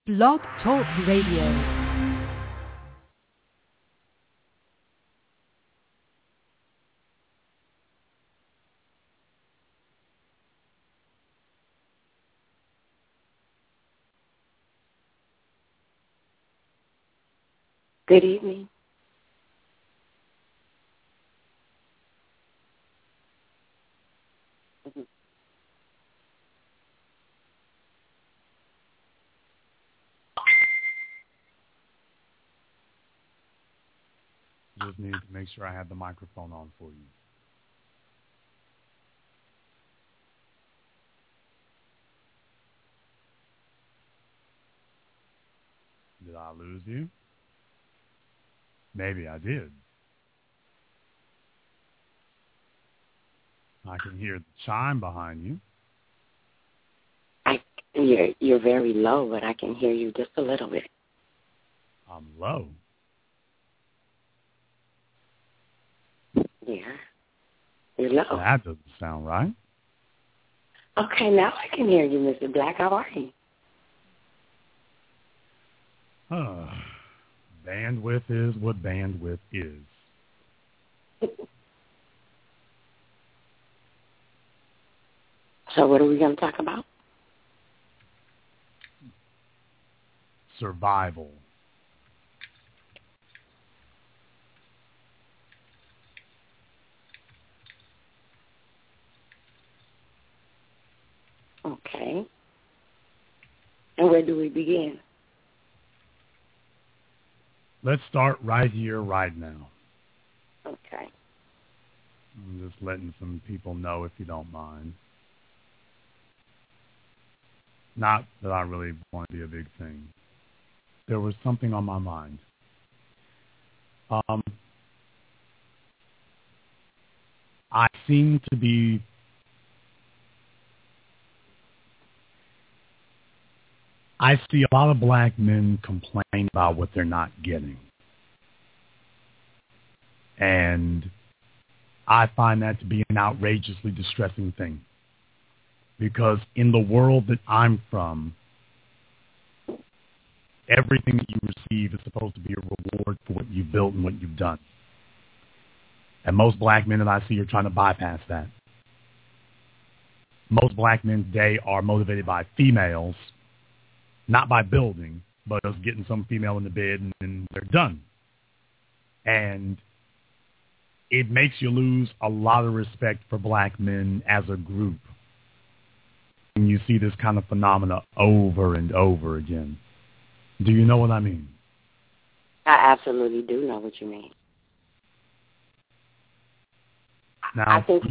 Blog Talk Radio. Good evening. Just need to make sure I have the microphone on for you. Did I lose you? Maybe I did. I can hear the chime behind you. You're very low, but I can hear you just a little bit. I'm low. Yeah, you're low. That doesn't sound right. Okay, now I can hear you, Mr. Black. How are you? Bandwidth is what bandwidth is. So what are we going to talk about? Survival. Okay. And where do we begin? Let's start right here, right now. Okay. I'm just letting some people know if you don't mind. Not that I really want to be a big thing. There was something on my mind. I seem to be I see a lot of black men complain about what they're not getting. And I find that to be an outrageously distressing thing. Because in the world that I'm from, everything that you receive is supposed to be a reward for what you've built and what you've done. And most black men that I see are trying to bypass that. Most black men today are motivated by females, not by building, but just getting some female in the bed and then they're done. And it makes you lose a lot of respect for black men as a group. And you see this kind of phenomena over and over again. Do you know what I mean? I absolutely do know what you mean. Now, I think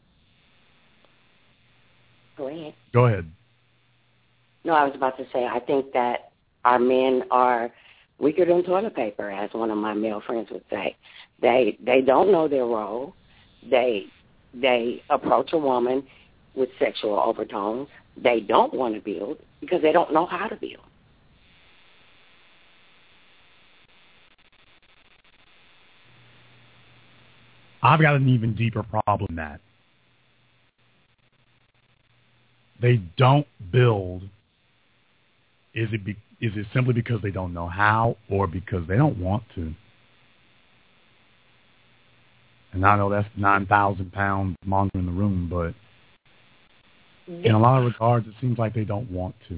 Go ahead. Go ahead. No, I was about to say, I think that our men are weaker than toilet paper, as one of my male friends would say. They don't know their role. They approach a woman with sexual overtones. They don't want to build because they don't know how to build. I've got an even deeper problem than that. They don't build. Is it simply because they don't know how or because they don't want to? And I know that's 9,000-pound monster in the room, but in a lot of regards, it seems like they don't want to.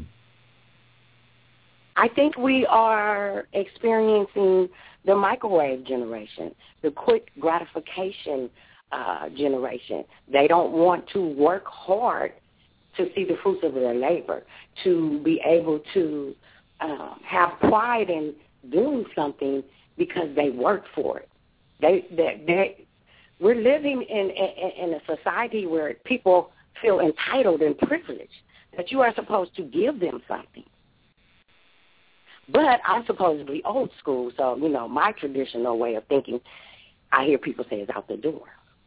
I think we are experiencing the microwave generation, the quick gratification generation. They don't want to work hard to see the fruits of their labor, to be able to have pride in doing something because they worked for it. We're living in a society where people feel entitled and privileged, that you are supposed to give them something. But I'm supposedly old school, so, my traditional way of thinking, I hear people say, is out the door.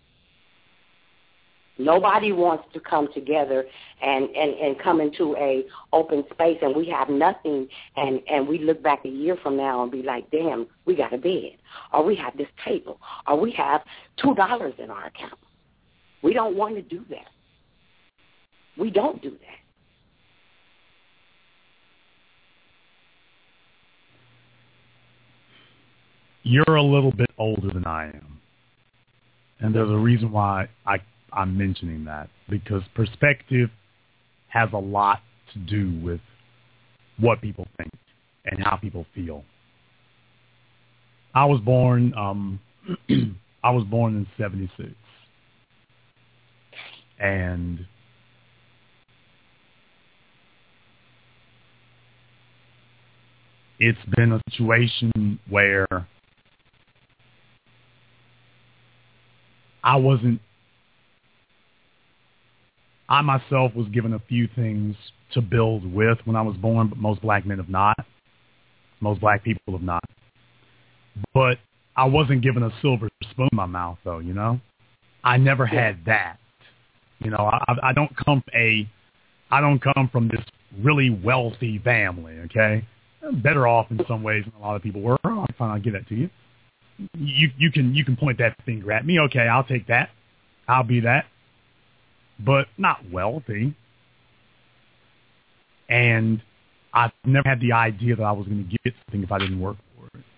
Nobody wants to come together and come into a open space and we have nothing and we look back a year from now and be like, damn, we got a bed, or we have this table, or we have $2 in our account. We don't want to do that. We don't do that. you're a little bit older than I am. And there's a reason why I'm mentioning that, because perspective has a lot to do with what people think and how people feel. I was born in 76. And it's been a situation where I myself was given a few things to build with when I was born, but most black men have not. Most black people have not. But I wasn't given a silver spoon in my mouth, though, you know? I never had that. You know, I don't come from this really wealthy family, okay? I'm better off in some ways than a lot of people were. I'll give that to you. You can point that finger at me. Okay, I'll take that. I'll be that. But not wealthy. And I've never had the idea that I was going to get something if I didn't work for it.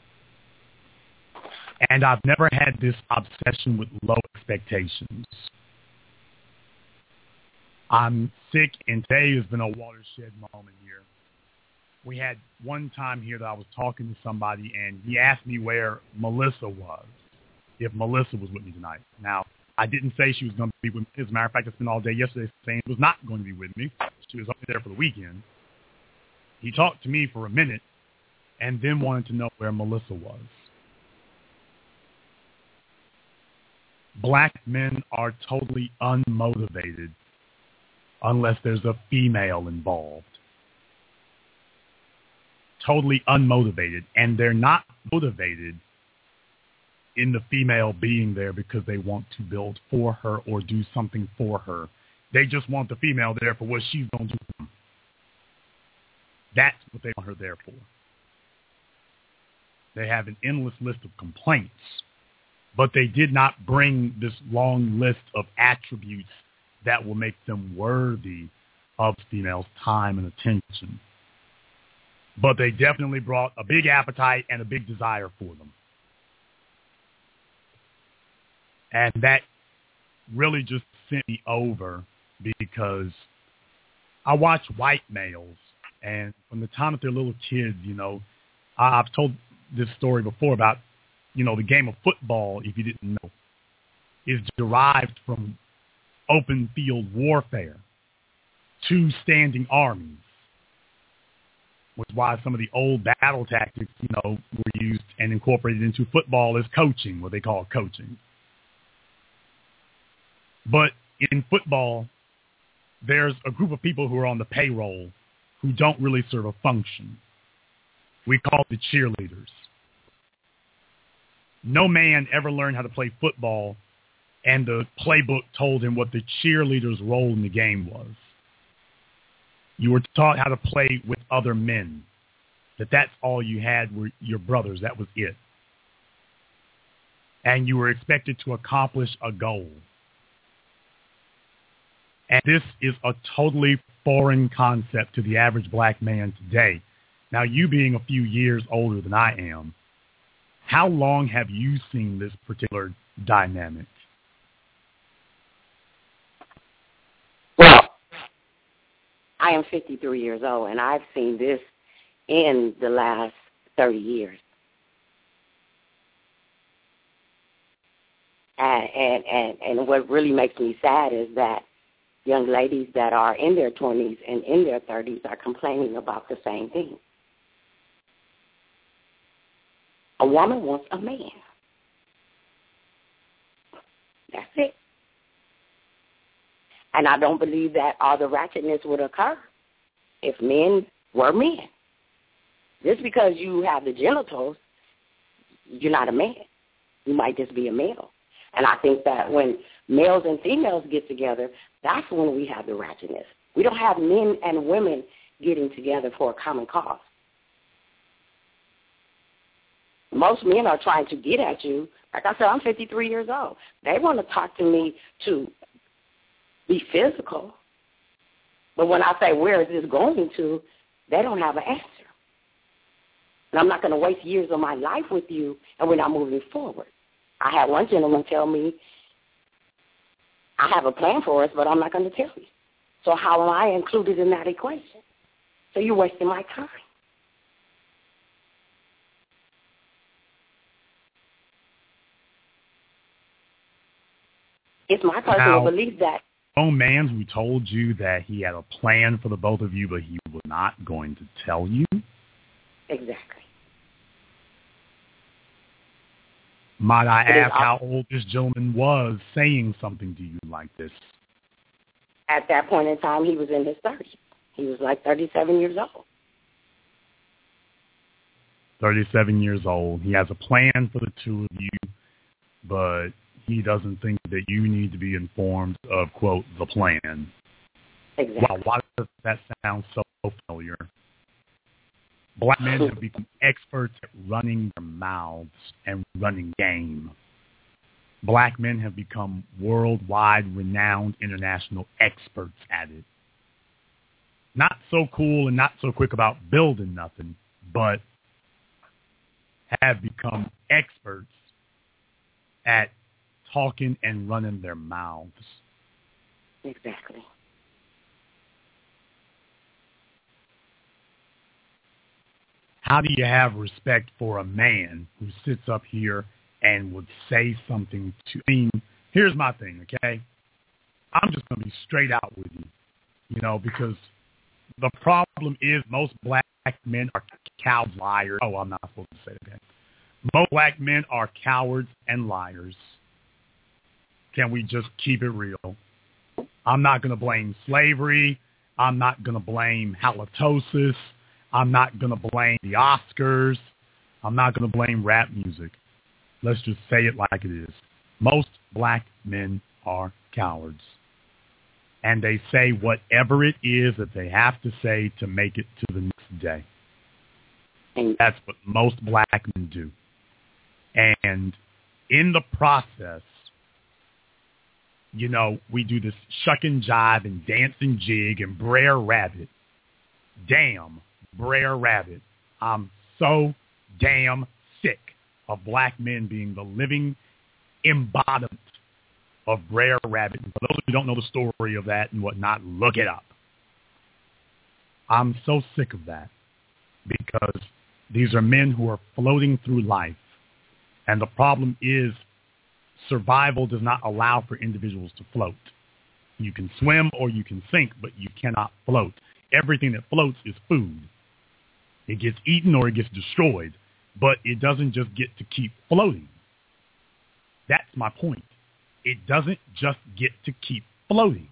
And I've never had this obsession with low expectations. I'm sick, and today has been a watershed moment here. We had one time here that I was talking to somebody, and he asked me where Melissa was, if Melissa was with me tonight. Now, I didn't say she was going to be with me. As a matter of fact, I spent all day yesterday saying she was not going to be with me. She was only there for the weekend. He talked to me for a minute and then wanted to know where Melissa was. Black men are totally unmotivated unless there's a female involved. Totally unmotivated. And they're not motivated in the female being there because they want to build for her or do something for her. They just want the female there for what she's going to do for them. That's what they want her there for. They have an endless list of complaints, but they did not bring this long list of attributes that will make them worthy of females' time and attention. But they definitely brought a big appetite and a big desire for them. And that really just sent me over because I watch white males, and from the time that they're little kids, you know, I've told this story before about, you know, the game of football, if you didn't know, is derived from open field warfare, two standing armies, which is why some of the old battle tactics, you know, were used and incorporated into football as coaching, what they call coaching. But in football, there's a group of people who are on the payroll who don't really serve a function. We call the cheerleaders. No man ever learned how to play football, and the playbook told him what the cheerleader's role in the game was. You were taught how to play with other men, that's all you had were your brothers. That was it. And you were expected to accomplish a goal. And this is a totally foreign concept to the average black man today. Now, you being a few years older than I am, how long have you seen this particular dynamic? Well, I am 53 years old, and I've seen this in the last 30 years. And what really makes me sad is that young ladies that are in their 20s and in their 30s are complaining about the same thing. A woman wants a man. That's it. And I don't believe that all the ratchetness would occur if men were men. Just because you have the genitals, you're not a man. You might just be a male. And I think that when males and females get together, that's when we have the ratchetness. We don't have men and women getting together for a common cause. Most men are trying to get at you. Like I said, I'm 53 years old. They want to talk to me to be physical. But when I say, where is this going to, they don't have an answer. And I'm not going to waste years of my life with you and we're not moving forward. I had one gentleman tell me, I have a plan for us, but I'm not going to tell you. So how am I included in that equation? So you're wasting my time. It's my personal belief that grown man who told you that he had a plan for the both of you, but he was not going to tell you? Exactly. Might I ask how old this gentleman was saying something to you like this? At that point in time, he was in his 30s. He was like 37 years old. 37 years old. He has a plan for the two of you, but he doesn't think that you need to be informed of, quote, the plan. Exactly. Wow, why does that sound so familiar? Black men have become experts at running their mouths and running game. Black men have become worldwide renowned international experts at it. Not so cool and not so quick about building nothing, but have become experts at talking and running their mouths. Exactly. How do you have respect for a man who sits up here and would say something to... I mean, here's my thing, okay? I'm just going to be straight out with you, you know, because the problem is most black men are cowards, liars. Oh, I'm not supposed to say that. Okay? Most black men are cowards and liars. Can we just keep it real? I'm not going to blame slavery. I'm not going to blame halitosis. I'm not going to blame the Oscars. I'm not going to blame rap music. Let's just say it like it is. Most black men are cowards. And they say whatever it is that they have to say to make it to the next day. And that's what most black men do. And in the process, you know, we do this shuck and jive and dance and jig and Brer Rabbit. Damn, Brer Rabbit. I'm so damn sick of black men being the living embodiment of Brer Rabbit. For those who don't know the story of that and whatnot, look it up. I'm so sick of that because these are men who are floating through life. And the problem is survival does not allow for individuals to float. You can swim or you can sink, but you cannot float. Everything that floats is food. It gets eaten or it gets destroyed, but it doesn't just get to keep floating. That's my point. It doesn't just get to keep floating.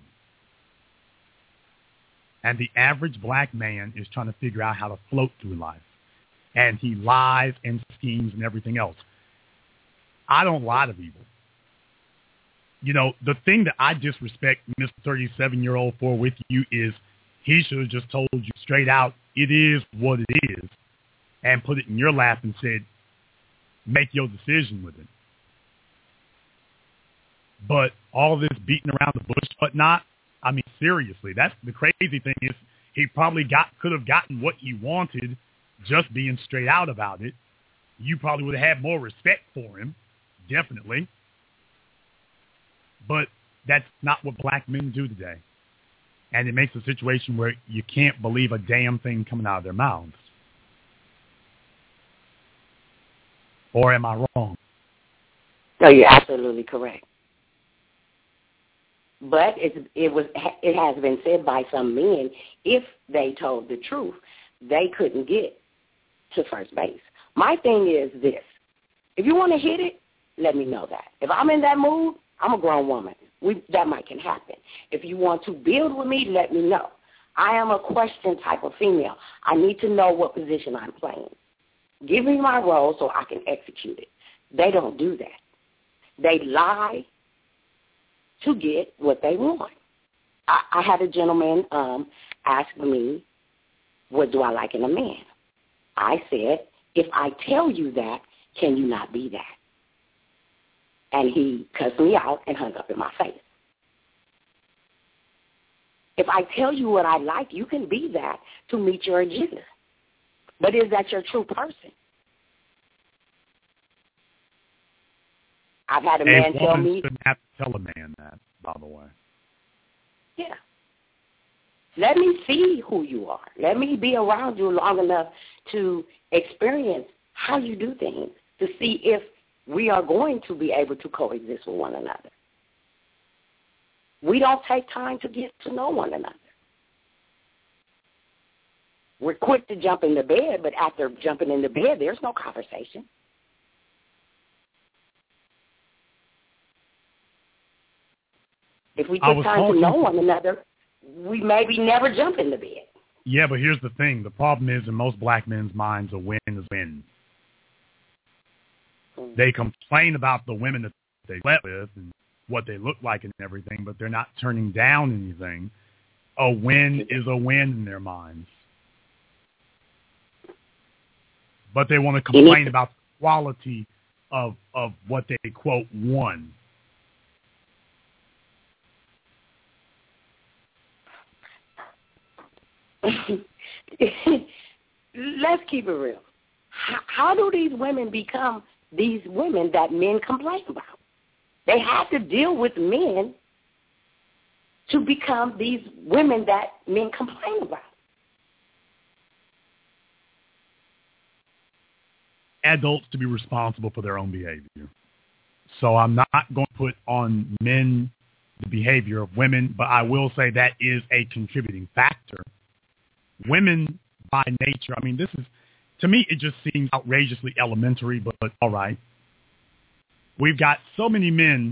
And the average black man is trying to figure out how to float through life. And he lies and schemes and everything else. I don't lie to people. You know, the thing that I disrespect Mr. 37-year-old for with you is he should have just told you straight out, it is what it is, and put it in your lap and said, make your decision with it. But all this beating around the bush, whatnot, I mean, seriously, that's the crazy thing is he probably could have gotten what he wanted just being straight out about it. You probably would have had more respect for him, definitely. But that's not what black men do today. And it makes a situation where you can't believe a damn thing coming out of their mouths. Or am I wrong? No, you're absolutely correct. But it has been said by some men, if they told the truth, they couldn't get to first base. My thing is this. If you want to hit it, let me know that. If I'm in that mood, I'm a grown woman. That can happen. If you want to build with me, let me know. I am a question type of female. I need to know what position I'm playing. Give me my role so I can execute it. They don't do that. They lie to get what they want. I had a gentleman ask me, what do I like in a man? I said, if I tell you that, can you not be that? And he cussed me out and hung up in my face. If I tell you what I like, you can be that to meet your agenda. But is that your true person? I've had a man tell me. A woman shouldn't have to tell a man that, by the way. Yeah. Let me see who you are. Let me be around you long enough to experience how you do things, to see if we are going to be able to coexist with one another. We don't take time to get to know one another. We're quick to jump into bed, but after jumping into bed, there's no conversation. If we took time to know one another, we maybe never jump into bed. Yeah, but here's the thing. The problem is in most black men's minds, a win is a win. They complain about the women that they slept with and what they look like and everything, but they're not turning down anything. A win is a win in their minds. But they want to complain about the quality of what they, quote, won. Let's keep it real. How do these women become these women that men complain about? They have to deal with men to become these women that men complain about. Adults to be responsible for their own behavior. So I'm not going to put on men the behavior of women, but I will say that is a contributing factor. Women, by nature, I mean, this is, to me, it just seems outrageously elementary, but all right. We've got so many men.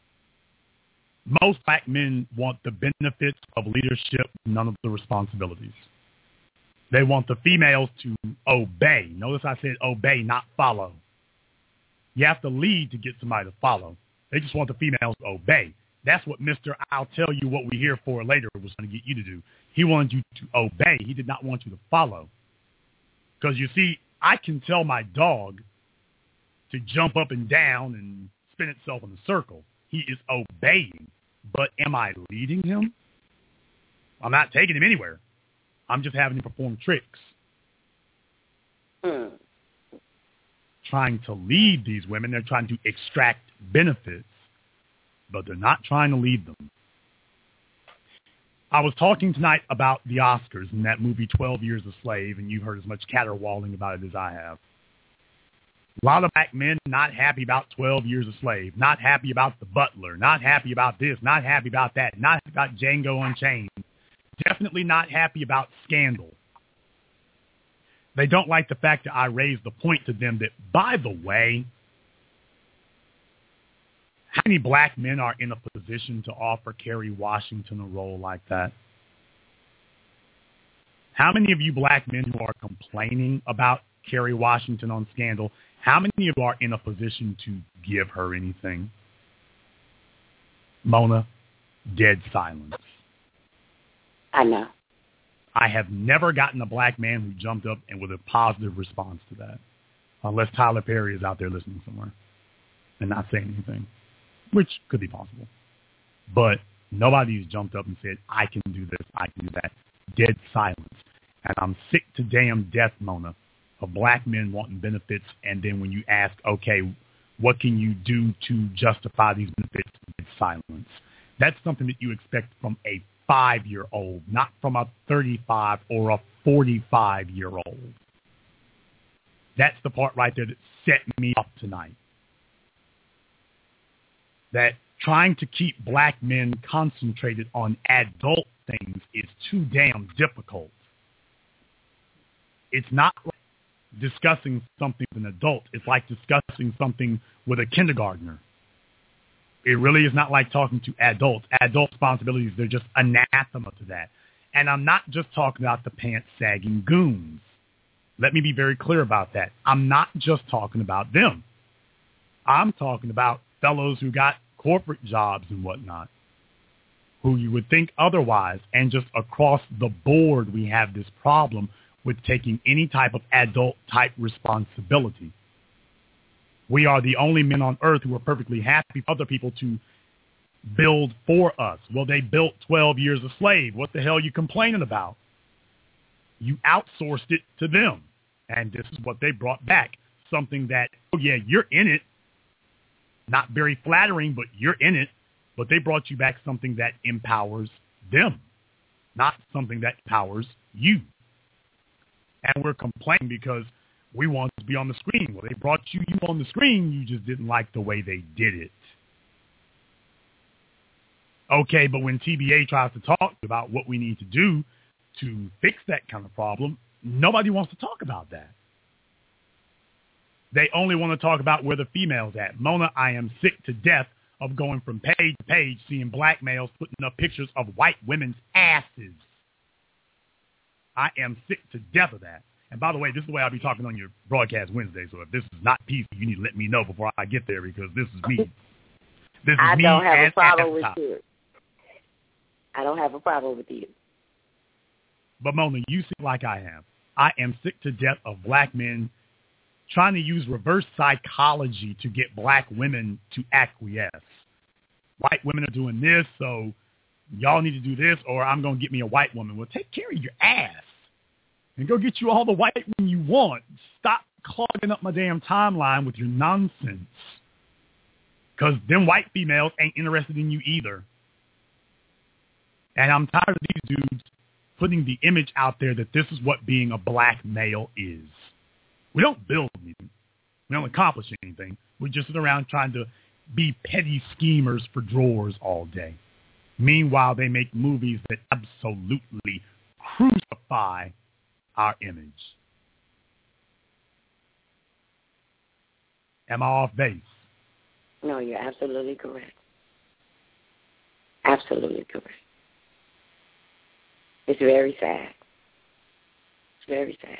Most black men want the benefits of leadership, none of the responsibilities. They want the females to obey. Notice I said obey, not follow. You have to lead to get somebody to follow. They just want the females to obey. That's what Mr. I'll tell you what we're here for later was going to get you to do. He wanted you to obey. He did not want you to follow. Because you see, I can tell my dog to jump up and down and spin itself in a circle. He is obeying. But am I leading him? I'm not taking him anywhere. I'm just having him perform tricks. Trying to lead these women. They're trying to extract benefits, but they're not trying to lead them. I was talking tonight about the Oscars and that movie 12 Years a Slave, and you've heard as much caterwauling about it as I have. A lot of black men not happy about 12 Years a Slave, not happy about The Butler, not happy about this, not happy about that, not happy about Django Unchained, definitely not happy about Scandal. They don't like the fact that I raised the point to them that, by the way, how many black men are in a position to offer Kerry Washington a role like that? How many of you black men who are complaining about Kerry Washington on Scandal, how many of you are in a position to give her anything? Mona, dead silence. I know. I have never gotten a black man who jumped up and with a positive response to that, unless Tyler Perry is out there listening somewhere and not saying anything, which could be possible. But nobody's jumped up and said, I can do this, I can do that. Dead silence. And I'm sick to damn death, Mona, of black men wanting benefits, and then when you ask, okay, what can you do to justify these benefits? It's silence. That's something that you expect from a 5-year-old, not from a 35 or a 45-year-old. That's the part right there that set me up tonight. That trying to keep black men concentrated on adult things is too damn difficult. It's not like discussing something with an adult. It's like discussing something with a kindergartner. It really is not like talking to adults. Adult responsibilities, they're just anathema to that. And I'm not just talking about the pants-sagging goons. Let me be very clear about that. I'm not just talking about them. I'm talking about fellows who got corporate jobs and whatnot, who you would think otherwise. And just across the board, we have this problem with taking any type of adult-type responsibility. We are the only men on earth who are perfectly happy for other people to build for us. Well, they built 12 Years a Slave. What the hell are you complaining about? You outsourced it to them. And this is what they brought back, something that, oh, yeah, you're in it. Not very flattering, but you're in it. But they brought you back something that empowers them, not something that empowers you. And we're complaining because we want to be on the screen. Well, they brought you on the screen. You just didn't like the way they did it. Okay, but when TBA tries to talk about what we need to do to fix that kind of problem, nobody wants to talk about that. They only want to talk about where the female's at. Mona, I am sick to death of going from page to page, seeing black males putting up pictures of white women's asses. I am sick to death of that. And by the way, this is the way I'll be talking on your broadcast Wednesday. So if this is not PC, you need to let me know before I get there, because this is me. This is I me don't have and a problem with you. I don't have a problem with you. But Mona, you seem like I am. I am sick to death of black men trying to use reverse psychology to get black women to acquiesce. White women are doing this, so y'all need to do this, or I'm going to get me a white woman. Well, take care of your ass and go get you all the white women you want. Stop clogging up my damn timeline with your nonsense, because them white females ain't interested in you either. And I'm tired of these dudes putting the image out there that this is what being a black male is. We don't build anything. We don't accomplish anything. We just sit around trying to be petty schemers for drawers all day. Meanwhile, they make movies that absolutely crucify our image. Am I off base? No, you're absolutely correct. Absolutely correct. It's very sad. It's very sad.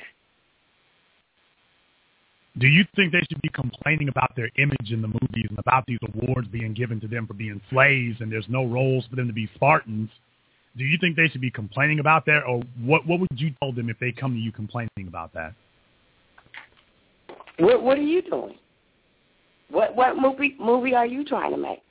Do you think they should be complaining about their image in the movies and about these awards being given to them for being slaves and there's no roles for them to be Spartans? Do you think they should be complaining about that, or what would you tell them if they come to you complaining about that? What are you doing? What movie are you trying to make?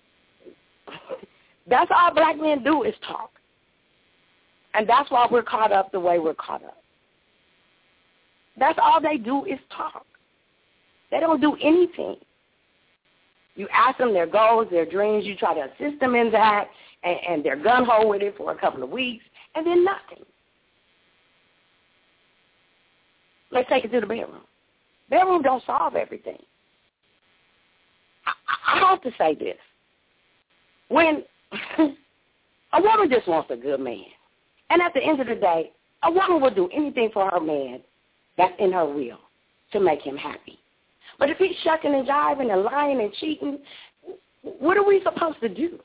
That's all black men do is talk. And that's why we're caught up the way we're caught up. That's all they do is talk. They don't do anything. You ask them their goals, their dreams. You try to assist them in that, and they're gun-ho with it for a couple of weeks, and then nothing. Let's take it to the bedroom. Bedroom don't solve everything. I have to say this. When a woman just wants a good man, and at the end of the day, a woman will do anything for her man that's in her will to make him happy. But if he's shucking and jiving and lying and cheating, what are we supposed to do?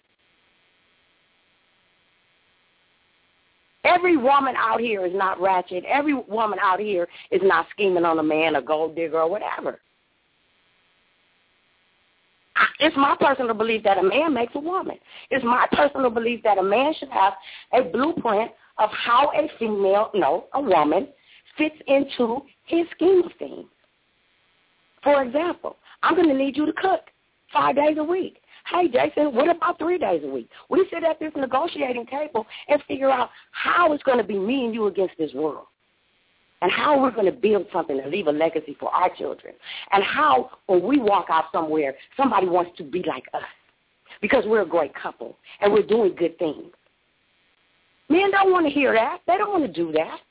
Every woman out here is not ratchet. Every woman out here is not scheming on a man, a gold digger, or whatever. It's my personal belief that a man makes a woman. It's my personal belief that a man should have a blueprint of how a woman fits into his scheme of things. For example, I'm going to need you to cook 5 days a week. Hey, Jason, what about 3 days a week? We sit at this negotiating table and figure out how it's going to be me and you against this world, and how we're going to build something and leave a legacy for our children, and how when we walk out somewhere, somebody wants to be like us because we're a great couple and we're doing good things. Men don't want to hear that. They don't want to do that.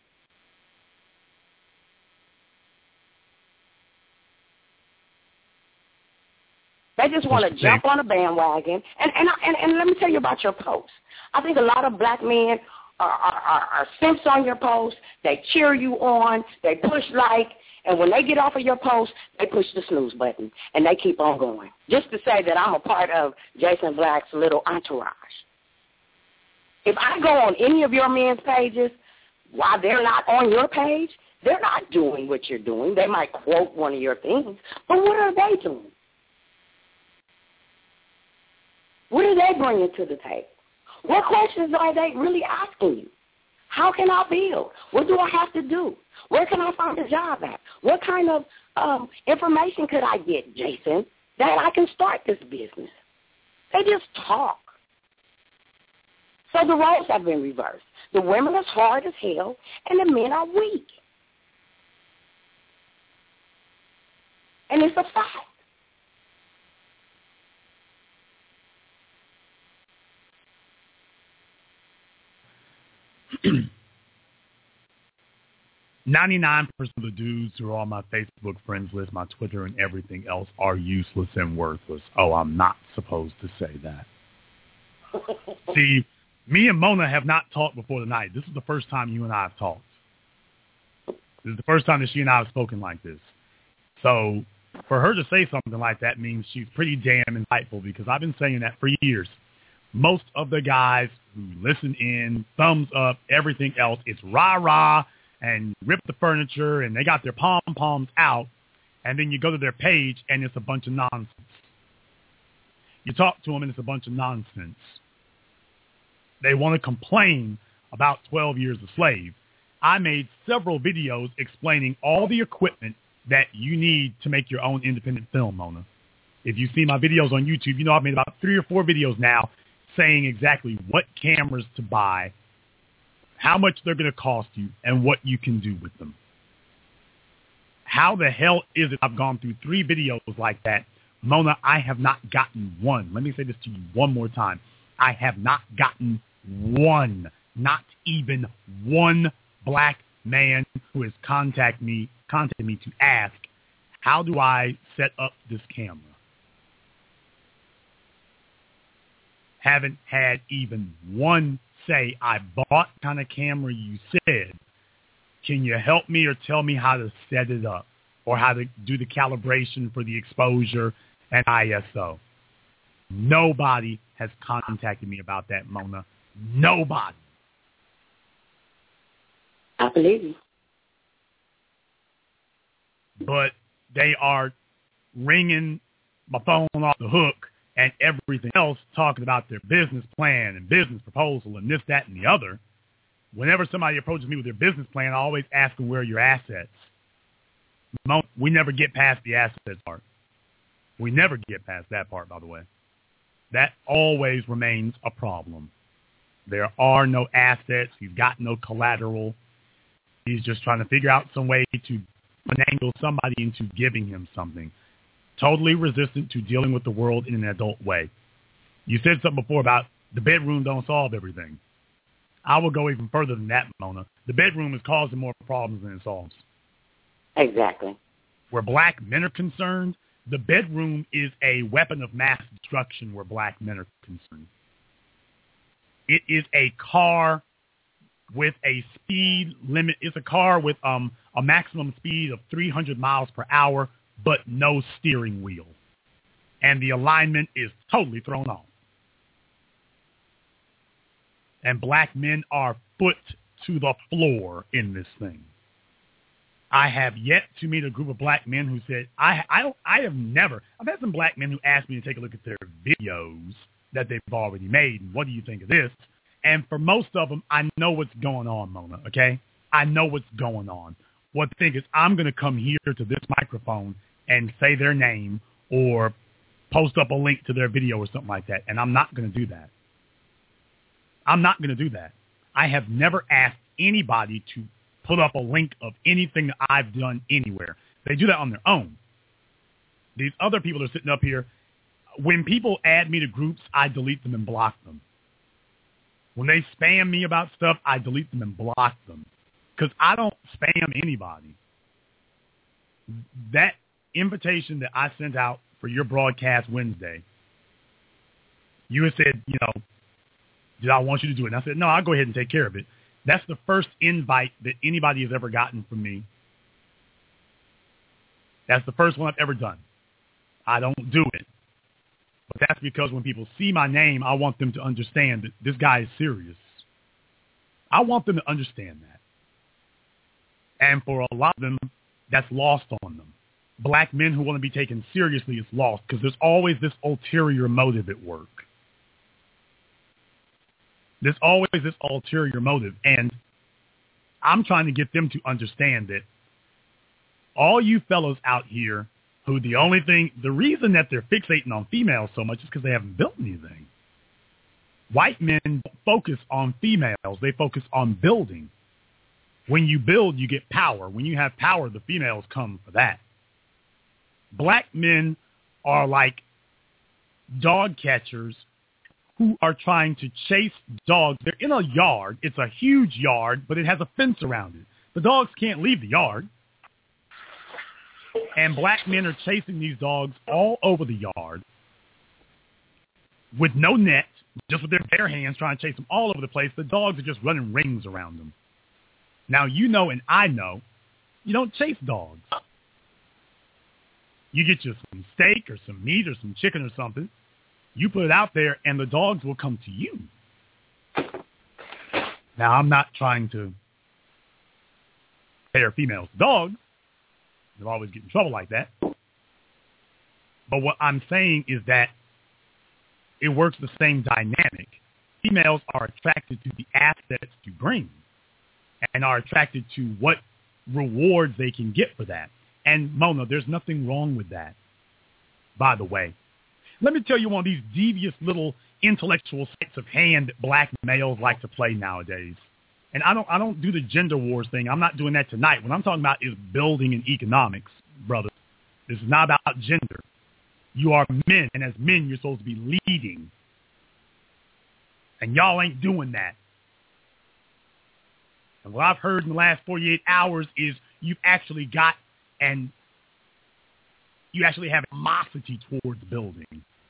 They just want to jump on a bandwagon. And let me tell you about your post. I think a lot of black men are simps on your post. They cheer you on. They push like. And when they get off of your post, they push the snooze button. And they keep on going. Just to say that I'm a part of Jason Black's little entourage. If I go on any of your men's pages while they're not on your page, they're not doing what you're doing. They might quote one of your things. But what are they doing? What are they bringing to the table? What questions are they really asking you? How can I build? What do I have to do? Where can I find a job at? What kind of information could I get, Jason, that I can start this business? They just talk. So the roles have been reversed. The women are hard as hell, and the men are weak. And it's a fact. $99% of the dudes who are on my Facebook friends list, my Twitter, and everything else are useless and worthless. Oh, I'm not supposed to say that. See, me and Mona have not talked before tonight. This is the first time you and I have talked. This is the first time that she and I have spoken like this. So for her to say something like that means she's pretty damn insightful, because I've been saying that for years. Most of the guys who listen in, thumbs up, everything else, it's rah-rah and rip the furniture, and they got their pom-poms out, and then you go to their page, and it's a bunch of nonsense. You talk to them, and it's a bunch of nonsense. They want to complain about 12 Years a Slave. I made several videos explaining all the equipment that you need to make your own independent film, Mona. If you see my videos on YouTube, you know I've made about 3 or 4 videos now saying exactly what cameras to buy, how much they're going to cost you, and what you can do with them. How the hell is it I've gone through 3 videos like that? Mona, I have not gotten one. Let me say this to you one more time. I have not gotten one, not even one black man who has contacted me to ask, how do I set up this camera? Haven't had even one say, I bought the kind of camera you said. Can you help me or tell me how to set it up, or how to do the calibration for the exposure and ISO? Nobody has contacted me about that, Mona. Nobody. I believe you. But they are ringing my phone off the hook and everything else, talking about their business plan and business proposal and this, that, and the other. Whenever somebody approaches me with their business plan, I always ask them, where are your assets? We never get past the assets part. We never get past that part, by the way. That always remains a problem. There are no assets. He's got no collateral. He's just trying to figure out some way to finagle somebody into giving him something. Totally resistant to dealing with the world in an adult way. You said something before about the bedroom don't solve everything. I will go even further than that, Mona. The bedroom is causing more problems than it solves. Exactly. Where black men are concerned, the bedroom is a weapon of mass destruction where black men are concerned. It is a car with a speed limit. It's a car with a maximum speed of 300 miles per hour, but no steering wheel. And the alignment is totally thrown off. And black men are foot to the floor in this thing. I have yet to meet a group of black men who said, I've had some black men who asked me to take a look at their videos that they've already made, and what do you think of this? And for most of them, I know what's going on, Mona, okay? I know what's going on. What the thing is, I'm going to come here to this microphone and say their name or post up a link to their video or something like that, and I'm not going to do that. I'm not going to do that. I have never asked anybody to put up a link of anything that I've done anywhere. They do that on their own. These other people are sitting up here. When people add me to groups, I delete them and block them. When they spam me about stuff, I delete them and block them. Because I don't spam anybody. That invitation that I sent out for your broadcast Wednesday, you had said, did I want you to do it? And I said, no, I'll go ahead and take care of it. That's the first invite that anybody has ever gotten from me. That's the first one I've ever done. I don't do it. But that's because when people see my name, I want them to understand that this guy is serious. I want them to understand that. And for a lot of them, that's lost on them. Black men who want to be taken seriously is lost because there's always this ulterior motive at work. There's always this ulterior motive. And I'm trying to get them to understand that all you fellows out here who the reason that they're fixating on females so much is because they haven't built anything. White men focus on females. They focus on building. When you build, you get power. When you have power, the females come for that. black men are like dog catchers who are trying to chase dogs. They're in a yard. It's a huge yard, but it has a fence around it. The dogs can't leave the yard. And black men are chasing these dogs all over the yard with no net, just with their bare hands trying to chase them all over the place. The dogs are just running rings around them. Now, you know and I know you don't chase dogs. You get you some steak or some meat or some chicken or something. You put it out there, and the dogs will come to you. Now, I'm not trying to pair females to dogs. They'll always get in trouble like that. But what I'm saying is that it works the same dynamic. Females are attracted to the assets you bring and are attracted to what rewards they can get for that. And, Mona, there's nothing wrong with that, by the way. Let me tell you one of these devious little intellectual sleights of hand that black males like to play nowadays. And I don't do the gender wars thing. I'm not doing that tonight. What I'm talking about is building and economics, brother. This is not about gender. You are men, and as men, you're supposed to be leading. And y'all ain't doing that. And what I've heard in the last 48 hours is you've actually got and you actually have animosity towards building.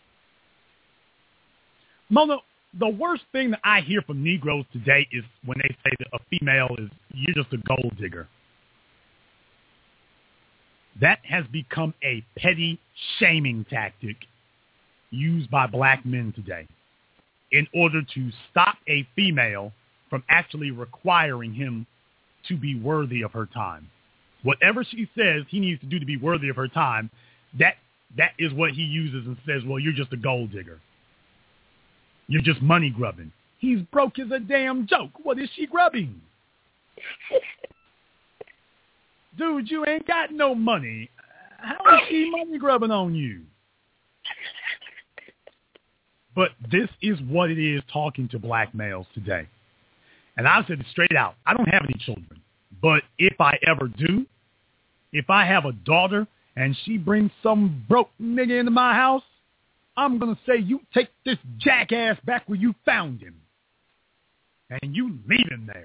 Mona, the worst thing that I hear from Negroes today is when they say that a female is, you're just a gold digger. That has become a petty shaming tactic used by black men today in order to stop a female from actually requiring him to be worthy of her time. Whatever she says he needs to do to be worthy of her time, that is what he uses and says, well, you're just a gold digger. You're just money grubbing. He's broke as a damn joke. What is she grubbing? Dude, you ain't got no money. How is she money grubbing on you? But this is what it is talking to black males today. And I said it straight out. I don't have any children. But if I ever do, if I have a daughter and she brings some broke nigga into my house, I'm going to say, you take this jackass back where you found him. And you leave him there.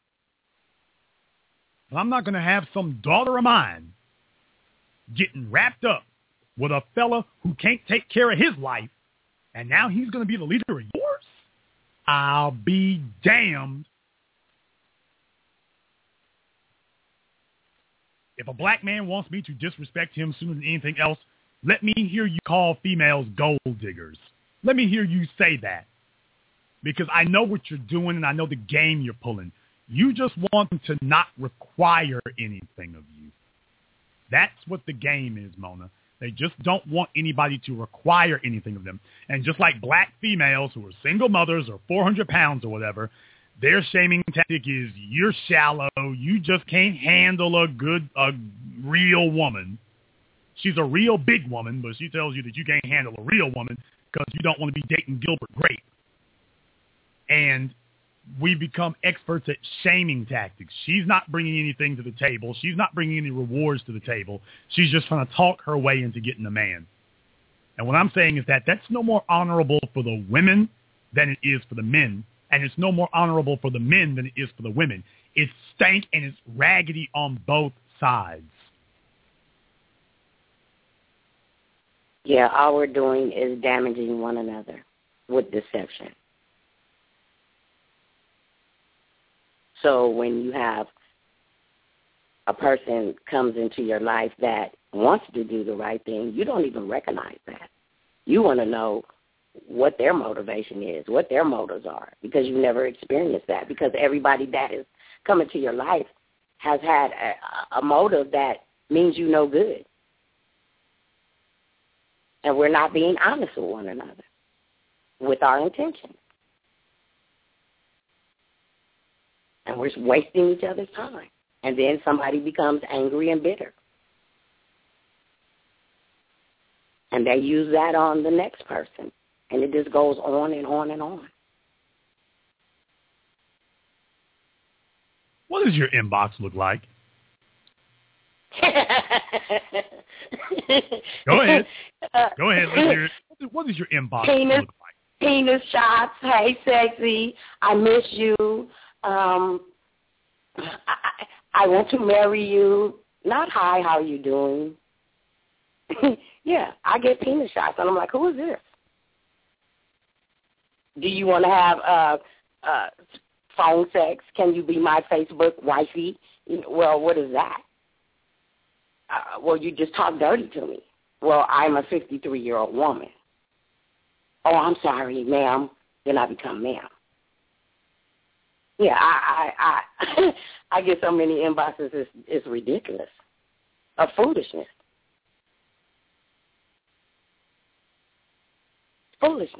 I'm not going to have some daughter of mine getting wrapped up with a fella who can't take care of his life, and now he's going to be the leader of yours? I'll be damned. If a black man wants me to disrespect him sooner than anything else, let me hear you call females gold diggers. Let me hear you say that. Because I know what you're doing and I know the game you're pulling. You just want them to not require anything of you. That's what the game is, Mona. They just don't want anybody to require anything of them. And just like black females who are single mothers or 400 pounds or whatever, their shaming tactic is you're shallow. You just can't handle a real woman. She's a real big woman, but she tells you that you can't handle a real woman because you don't want to be dating Gilbert Grape. And we become experts at shaming tactics. She's not bringing anything to the table. She's not bringing any rewards to the table. She's just trying to talk her way into getting a man. And what I'm saying is that that's no more honorable for the women than it is for the men. And it's no more honorable for the men than it is for the women. It's stank and it's raggedy on both sides. Yeah, all we're doing is damaging one another with deception. So when you have a person comes into your life that wants to do the right thing, you don't even recognize that. You want to know what their motivation is, what their motives are, because you've never experienced that. Because everybody that is coming to your life has had a motive that means you no good. And we're not being honest with one another with our intentions. And we're wasting each other's time. And then somebody becomes angry and bitter. And they use that on the next person. And it just goes on and on and on. What does your inbox look like? Go ahead. Go ahead. Let's hear it. What does your inbox look like? Penis shots. Hey, sexy. I miss you. I want to marry you. Not hi, how you doing? Yeah, I get penis shots. And I'm like, who is this? Do you want to have phone sex? Can you be my Facebook wifey? Well, what is that? Well, you just talk dirty to me. Well, I'm a 53-year-old woman. Oh, I'm sorry, ma'am. Then I become ma'am. Yeah, I get so many inboxes, it's ridiculous. Of foolishness. Foolishness.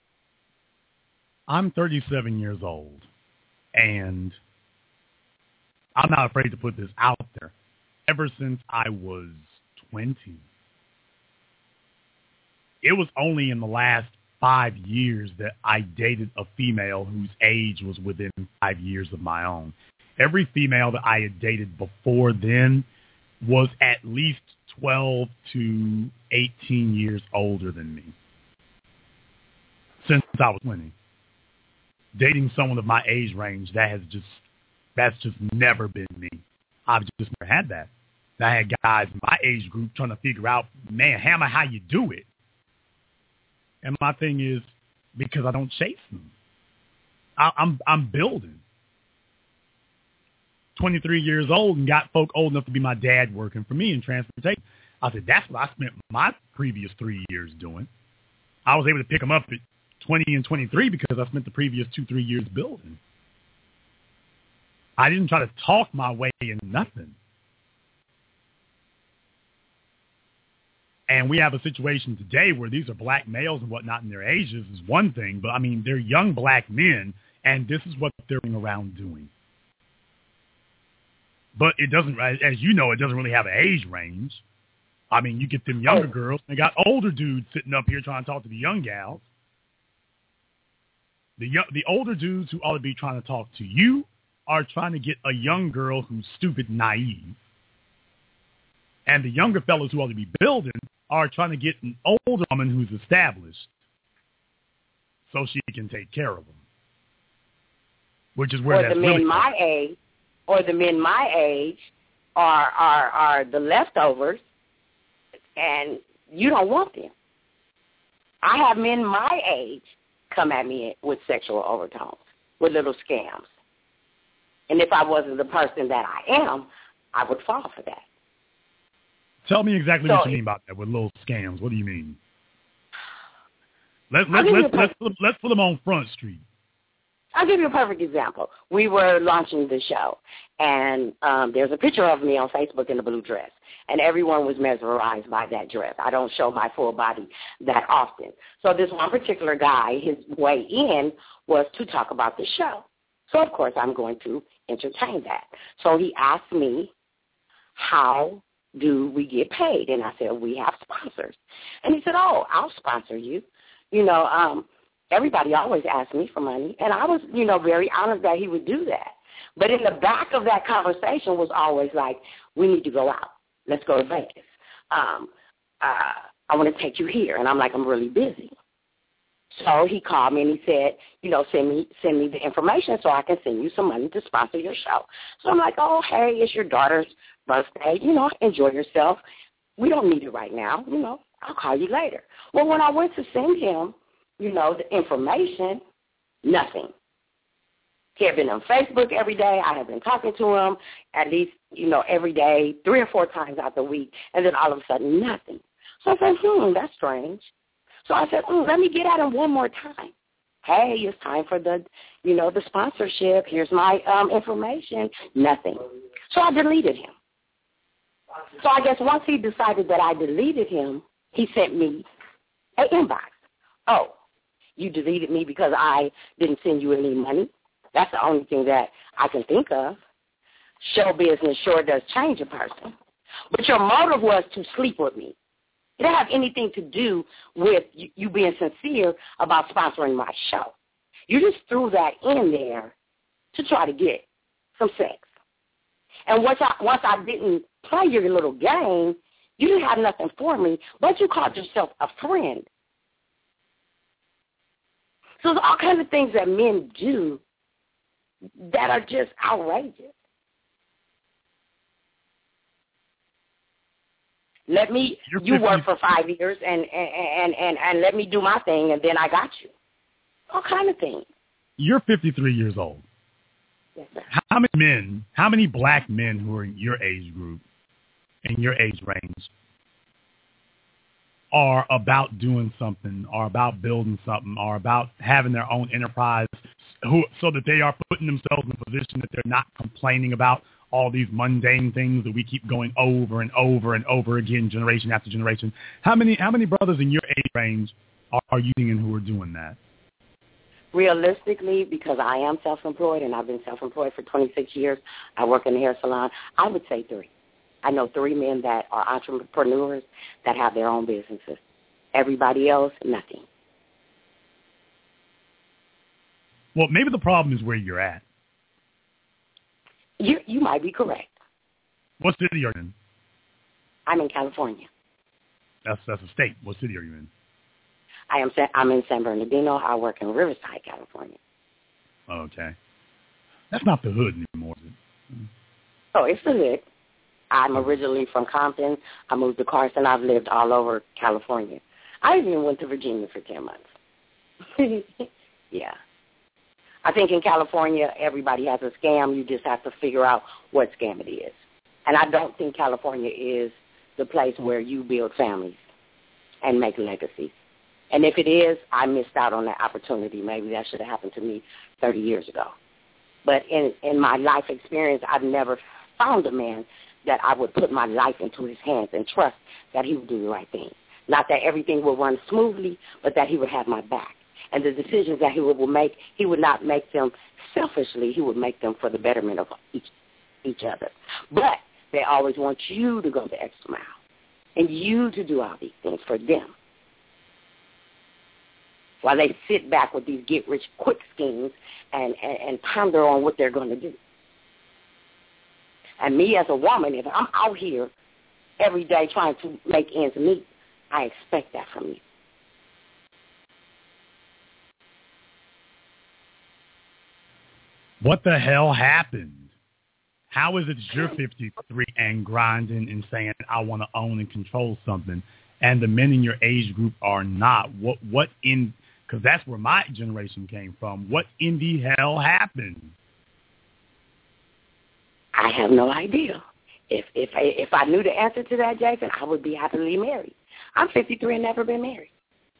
I'm 37 years old, and I'm not afraid to put this out there. Ever since I was 20, it was only in the last 5 years that I dated a female whose age was within 5 years of my own. Every female that I had dated before then was at least 12 to 18 years older than me. Since I was 20. Dating someone of my age range, that's just never been me. I've just never had that. And I had guys in my age group trying to figure out, man, Hammer, how you do it. And my thing is, because I don't chase them. I'm building. 23 years old and got folk old enough to be my dad working for me in transportation. I said, that's what I spent my previous 3 years doing. I was able to pick them up at 20 and 23 because I spent the previous 2-3 years building. I didn't try to talk my way into nothing. And we have a situation today where these are black males and whatnot in their ages is one thing, but I mean, they're young black men, and this is what they're around doing. But it doesn't, as you know, it doesn't really have an age range. I mean, you get them younger girls, and they got older dudes sitting up here trying to talk to the young gals. The older dudes who ought to be trying to talk to you are trying to get a young girl who's stupid and naive. And the younger fellas who ought to be building are trying to get an older woman who's established so she can take care of them. Which is where or that's the really men my age, or the men my age are the leftovers, and you don't want them. I have men my age come at me with sexual overtones, with little scams. And if I wasn't the person that I am, I would fall for that. Tell me exactly what you mean about that with little scams. What do you mean? Let's put them on Front Street. I'll give you a perfect example. We were launching the show, and there's a picture of me on Facebook in a blue dress, and everyone was mesmerized by that dress. I don't show my full body that often. So this one particular guy, his way in was to talk about the show. So, of course, I'm going to entertain that. So he asked me, how do we get paid? And I said, we have sponsors. And he said, oh, I'll sponsor you. You know, everybody always asks me for money, and I was, very honored that he would do that. But in the back of that conversation was always like, we need to go out. Let's go to Vegas. I want to take you here. And I'm like, I'm really busy. So he called me and he said, send me the information so I can send you some money to sponsor your show. So I'm like, oh, hey, it's your daughter's birthday. Enjoy yourself. We don't need it right now. I'll call you later. Well, when I went to send him, the information, nothing. He had been on Facebook every day. I had been talking to him at least, every day, 3 or 4 times out the week, and then all of a sudden, nothing. So I said, that's strange. So I said, let me get at him one more time. Hey, it's time for the sponsorship. Here's my information. Nothing. So I deleted him. So I guess once he decided that I deleted him, he sent me an inbox. Oh, you deleted me because I didn't send you any money? That's the only thing that I can think of. Show business sure does change a person. But your motive was to sleep with me. It didn't have anything to do with you being sincere about sponsoring my show. You just threw that in there to try to get some sex. And once I didn't play your little game, you didn't have nothing for me, but you called yourself a friend. So there's all kinds of things that men do that are just outrageous. You work for 5 years and let me do my thing, and then I got you. All kind of things. You're 53 years old. Yes, sir. How many black men who are in your age group, in your age range, are about doing something, are about building something, are about having their own enterprise, so that they are putting themselves in a position that they're not complaining about all these mundane things that we keep going over and over and over again, generation after generation? How many brothers in your age range are you seeing who are doing that? Realistically, because I am self-employed and I've been self-employed for 26 years, I work in the hair salon, I would say 3. I know 3 men that are entrepreneurs that have their own businesses. Everybody else, nothing. Well, maybe the problem is where you're at. You might be correct. What city are you in? I'm in California. That's a state. What city are you in? I'm in San Bernardino. I work in Riverside, California. Okay. That's not the hood anymore, is it? Oh, it's the hood. I'm originally from Compton. I moved to Carson. I've lived all over California. I even went to Virginia for 10 months. Yeah. I think in California, everybody has a scam. You just have to figure out what scam it is. And I don't think California is the place where you build families and make legacies. And if it is, I missed out on that opportunity. Maybe that should have happened to me 30 years ago. But in my life experience, I've never found a man that I would put my life into his hands and trust that he would do the right thing. Not that everything will run smoothly, but that he would have my back. And the decisions that he would make, he would not make them selfishly. He would make them for the betterment of each other. But they always want you to go the extra mile and you to do all these things for them, while they sit back with these get-rich-quick schemes and ponder on what they're going to do. And me as a woman, if I'm out here every day trying to make ends meet, I expect that from you. What the hell happened? How is it that you're 53 and grinding and saying, I want to own and control something, and the men in your age group are not? What in, because that's where my generation came from. What in the hell happened? I have no idea. If I knew the answer to that, Jason, I would be happily married. I'm 53 and never been married.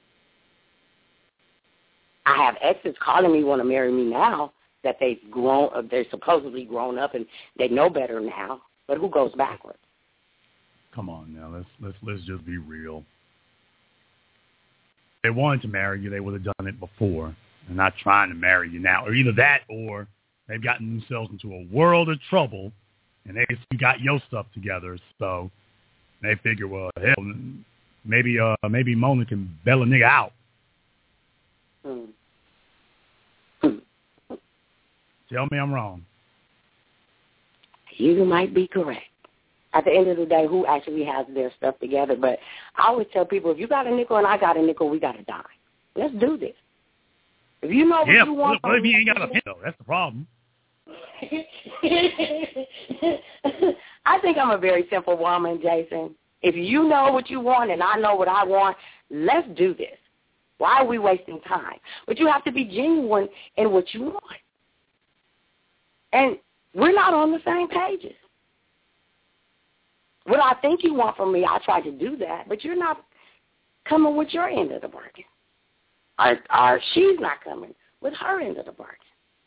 I have exes calling me, want to marry me now, that they're supposedly grown up and they know better now. But who goes backwards? Come on now, let's just be real. If they wanted to marry you, they would have done it before. They're not trying to marry you now, or either that, or they've gotten themselves into a world of trouble, and they got your stuff together. So they figure, well, hell, maybe Mona can bail a nigga out. Tell me I'm wrong. You might be correct. At the end of the day, who actually has their stuff together? But I always tell people, if you got a nickel and I got a nickel, we got a dime. Let's do this. If you know what you want. What if he ain't got a pen, though? That's the problem. I think I'm a very simple woman, Jason. If you know what you want and I know what I want, let's do this. Why are we wasting time? But you have to be genuine in what you want. And we're not on the same pages. What I think you want from me, I try to do that, but you're not coming with your end of the bargain. Or she's not coming with her end of the bargain.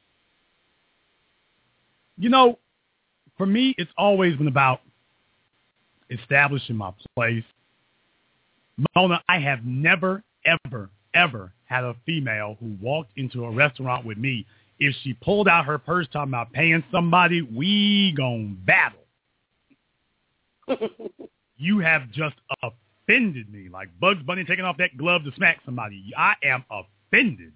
You know, for me, it's always been about establishing my place. Mona, I have never, ever, ever had a female who walked into a restaurant with me. If she pulled out her purse talking about paying somebody, we gon' battle. You have just offended me, like Bugs Bunny taking off that glove to smack somebody. I am offended.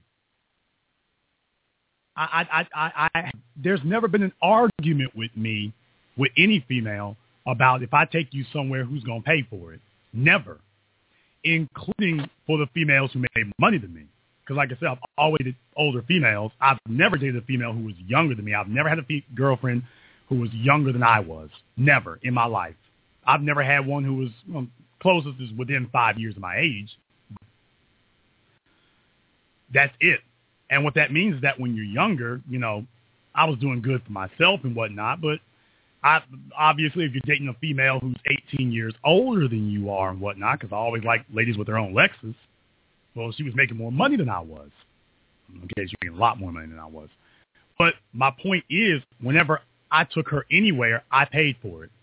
There's never been an argument with me with any female about if I take you somewhere, who's going to pay for it. Never. Including for the females who made money than me. Because like I said, I've always dated older females. I've never dated a female who was younger than me. I've never had a girlfriend who was younger than I was. Never in my life. I've never had one who was closest is within 5 years of my age. That's it. And what that means is that when you're younger, you know, I was doing good for myself and whatnot, but obviously if you're dating a female who's 18 years older than you are and whatnot, because I always like ladies with their own Lexus, well, she was making more money than I was. Okay, she was making a lot more money than I was. But my point is, whenever I took her anywhere, I paid for it.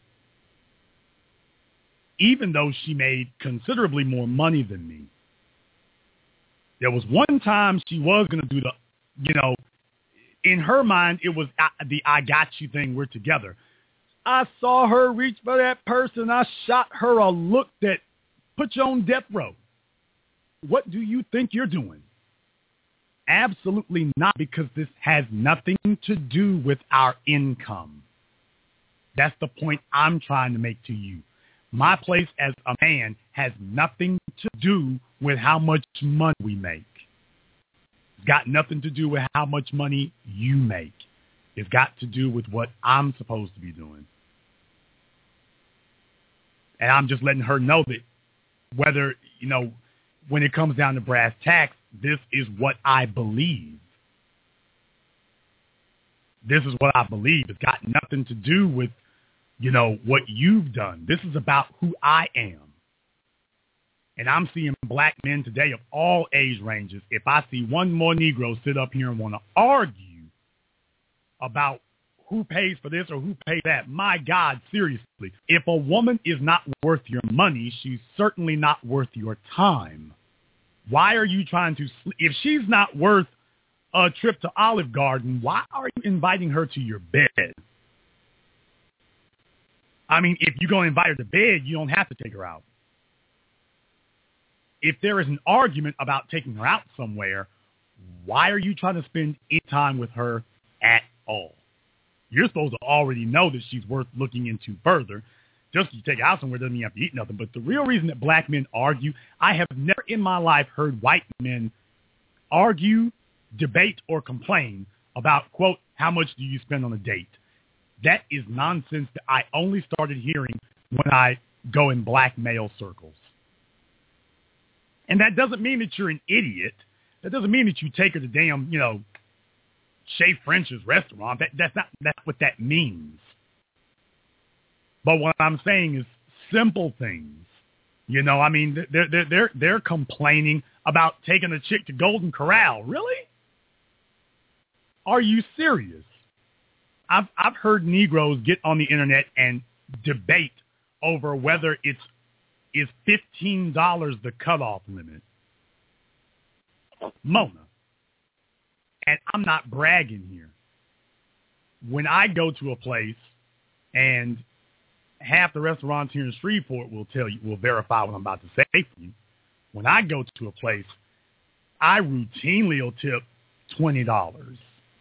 Even though she made considerably more money than me. There was one time she was going to do the, you know, in her mind, it was the I got you thing, we're together. I saw her reach for that purse and I shot her a look that put you on death row. What do you think you're doing? Absolutely not, because this has nothing to do with our income. That's the point I'm trying to make to you. My place as a man has nothing to do with how much money we make. It's got nothing to do with how much money you make. It's got to do with what I'm supposed to be doing. And I'm just letting her know that whether, you know, when it comes down to brass tacks, this is what I believe. This is what I believe. It's got nothing to do with, you know, what you've done. This is about who I am. And I'm seeing black men today of all age ranges. If I see one more Negro sit up here and want to argue about who pays for this or who pays that, my God, seriously, if a woman is not worth your money, she's certainly not worth your time. Why are you trying to, if she's not worth a trip to Olive Garden, why are you inviting her to your bed? I mean, if you're going to invite her to bed, you don't have to take her out. If there is an argument about taking her out somewhere, why are you trying to spend any time with her at all? You're supposed to already know that she's worth looking into further. Just to take her out somewhere doesn't mean you have to eat nothing. But the real reason that black men argue, I have never in my life heard white men argue, debate, or complain about, quote, how much do you spend on a date? That is nonsense that I only started hearing when I go in black male circles. And that doesn't mean that you're an idiot. That doesn't mean that you take her to damn, you know, Chez French's restaurant. That's not what that means. But what I'm saying is simple things. You know, I mean, they're complaining about taking a chick to Golden Corral. Really? Are you serious? I've heard Negroes get on the internet and debate over whether is $15 the cutoff limit. Mona. And I'm not bragging here. When I go to a place, and half the restaurants here in Shreveport will verify what I'm about to say for you. When I go to a place, I routinely will tip $20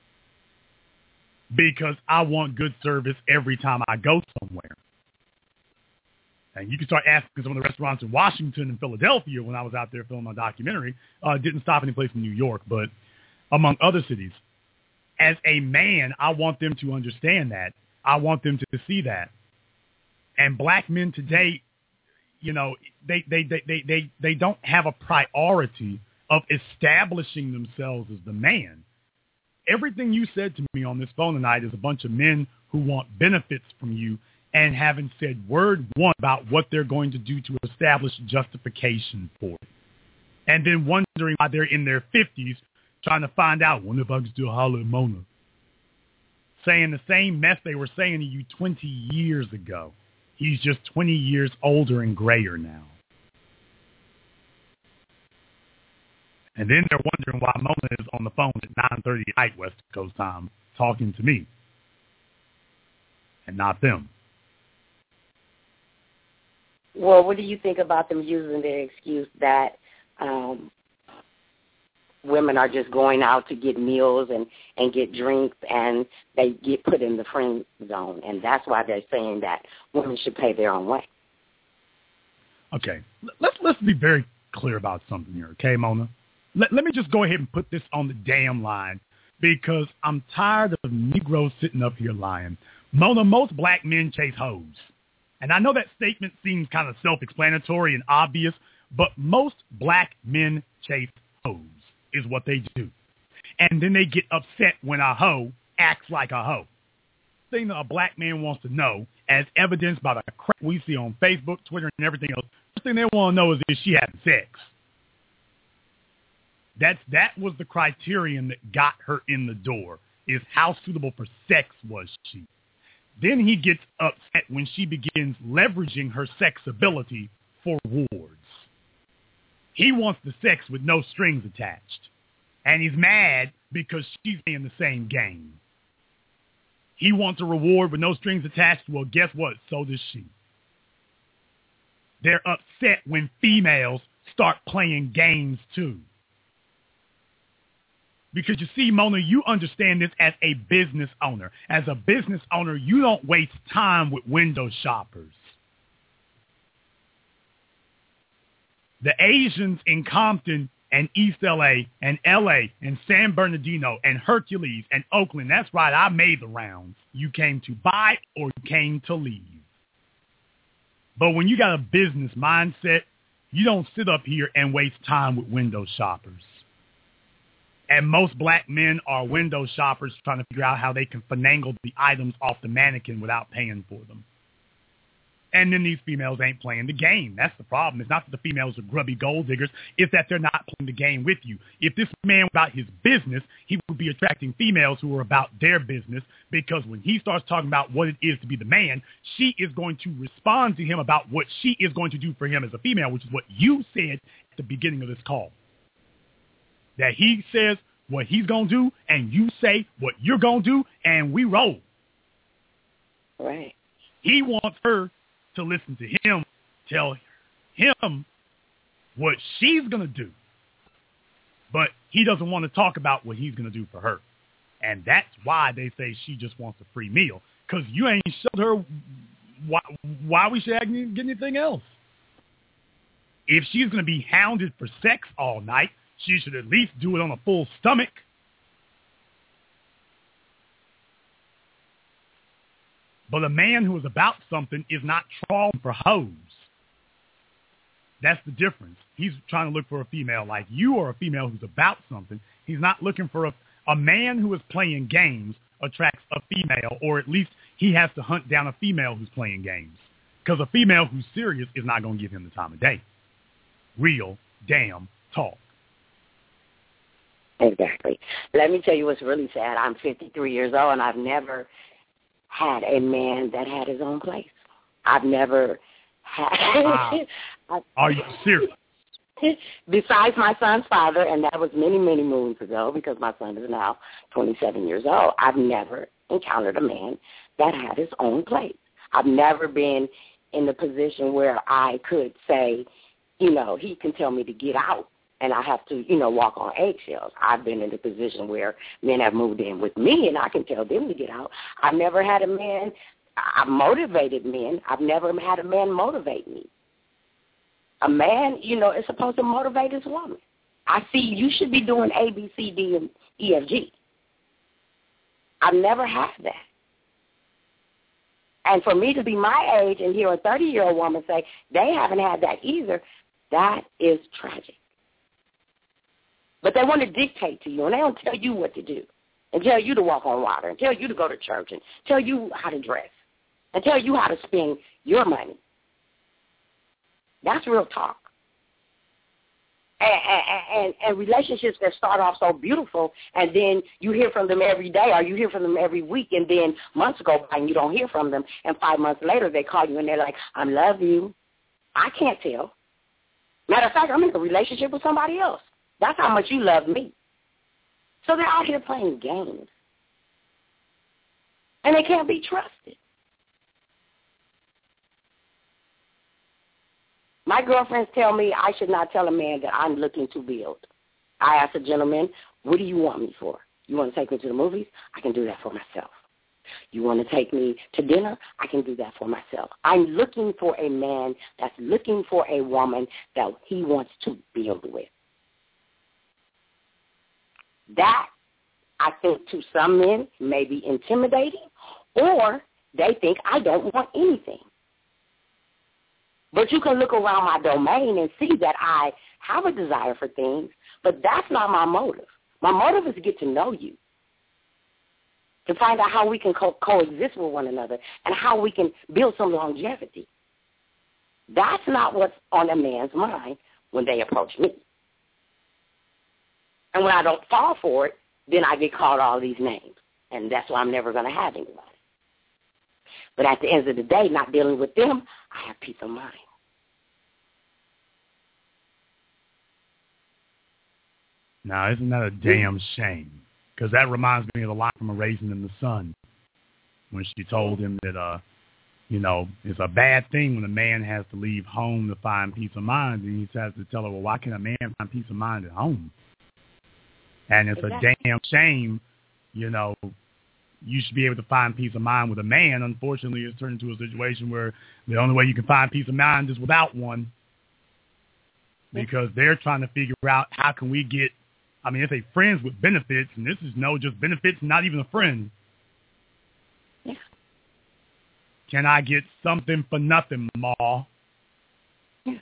because I want good service every time I go somewhere. And you can start asking some of the restaurants in Washington and Philadelphia when I was out there filming my documentary. Didn't stop any place in New York, but among other cities. As a man, I want them to understand that. I want them to see that. And black men today, you know, they don't have a priority of establishing themselves as the man. Everything you said to me on this phone tonight is a bunch of men who want benefits from you and haven't said word one about what they're going to do to establish justification for it. And then wondering why they're in their 50s trying to find out, wonder if I can still holler at Mona. Saying the same mess they were saying to you 20 years ago. He's just 20 years older and grayer now. And then they're wondering why Mona is on the phone at 9:30 at night West Coast time talking to me and not them. Well, what do you think about them using their excuse that women are just going out to get meals and get drinks, and they get put in the friend zone. And that's why they're saying that women should pay their own way. Okay, let's be very clear about something here, okay, Mona? Let me just go ahead and put this on the damn line, because I'm tired of Negroes sitting up here lying. Mona, most black men chase hoes. And I know that statement seems kind of self-explanatory and obvious, but most black men chase hoes is what they do. And then they get upset when a hoe acts like a hoe. The thing that a black man wants to know, as evidenced by the crap we see on Facebook, Twitter, and everything else, the thing they want to know is she having sex. That was the criterion that got her in the door, is how suitable for sex was she. Then he gets upset when she begins leveraging her sex ability for rewards. He wants the sex with no strings attached. And he's mad because she's playing the same game. He wants a reward with no strings attached. Well, guess what? So does she. They're upset when females start playing games too. Because you see, Mona, you understand this as a business owner. As a business owner, you don't waste time with window shoppers. The Asians in Compton and East LA and LA and San Bernardino and Hercules and Oakland, that's right, I made the rounds. You came to buy or you came to leave. But when you got a business mindset, you don't sit up here and waste time with window shoppers. And most black men are window shoppers trying to figure out how they can finagle the items off the mannequin without paying for them. And then these females ain't playing the game. That's the problem. It's not that the females are grubby gold diggers. It's that they're not playing the game with you. If this man was about his business, he would be attracting females who are about their business, because when he starts talking about what it is to be the man, she is going to respond to him about what she is going to do for him as a female, which is what you said at the beginning of this call. That he says what he's going to do, and you say what you're going to do, and we roll. Right. He wants her to listen to him, tell him what she's going to do. But he doesn't want to talk about what he's going to do for her. And that's why they say she just wants a free meal, because you ain't showed her why we should get anything else. If she's going to be hounded for sex all night, she should at least do it on a full stomach. But a man who is about something is not trawling for hoes. That's the difference. He's trying to look for a female like you, or a female who's about something. He's not looking for a man who is playing games attracts a female, or at least he has to hunt down a female who's playing games. Because a female who's serious is not going to give him the time of day. Real damn talk. Exactly. Let me tell you what's really sad. I'm 53 years old, and I've never had a man that had his own place. I've never had... Are you serious? Besides my son's father, and that was many, many moons ago, because my son is now 27 years old, I've never encountered a man that had his own place. I've never been in the position where I could say, he can tell me to get out, and I have to, walk on eggshells. I've been in a position where men have moved in with me, and I can tell them to get out. I've never had a man. I've motivated men. I've never had a man motivate me. A man, is supposed to motivate his woman. I see you should be doing A, B, C, D, and E, F, G. I've never had that. And for me to be my age and hear a 30-year-old woman say they haven't had that either, that is tragic. But they want to dictate to you, and they don't tell you what to do, and tell you to walk on water, and tell you to go to church, and tell you how to dress, and tell you how to spend your money. That's real talk. And relationships that start off so beautiful, and then you hear from them every day, or you hear from them every week, and then months go by and you don't hear from them, and 5 months later they call you and they're like, I love you. I can't tell. Matter of fact, I'm in a relationship with somebody else. That's how much you love me. So they're out here playing games. And they can't be trusted. My girlfriends tell me I should not tell a man that I'm looking to build. I asked a gentleman, what do you want me for? You want to take me to the movies? I can do that for myself. You want to take me to dinner? I can do that for myself. I'm looking for a man that's looking for a woman that he wants to build with. That, I think, to some men may be intimidating, or they think I don't want anything. But you can look around my domain and see that I have a desire for things, but that's not my motive. My motive is to get to know you, to find out how we can coexist with one another and how we can build some longevity. That's not what's on a man's mind when they approach me. And when I don't fall for it, then I get called all these names, and that's why I'm never going to have anybody. But at the end of the day, not dealing with them, I have peace of mind. Now, isn't that a damn shame? Because that reminds me of the line from A Raisin in the Sun when she told him that, it's a bad thing when a man has to leave home to find peace of mind. And he has to tell her, well, why can't a man find peace of mind at home? And it's a damn shame, you should be able to find peace of mind with a man. Unfortunately, it's turned into a situation where the only way you can find peace of mind is without one, because they're trying to figure out how can we get, it's a friends with benefits, and this is no just benefits, not even a friend. Yeah. Can I get something for nothing, Ma? Yeah.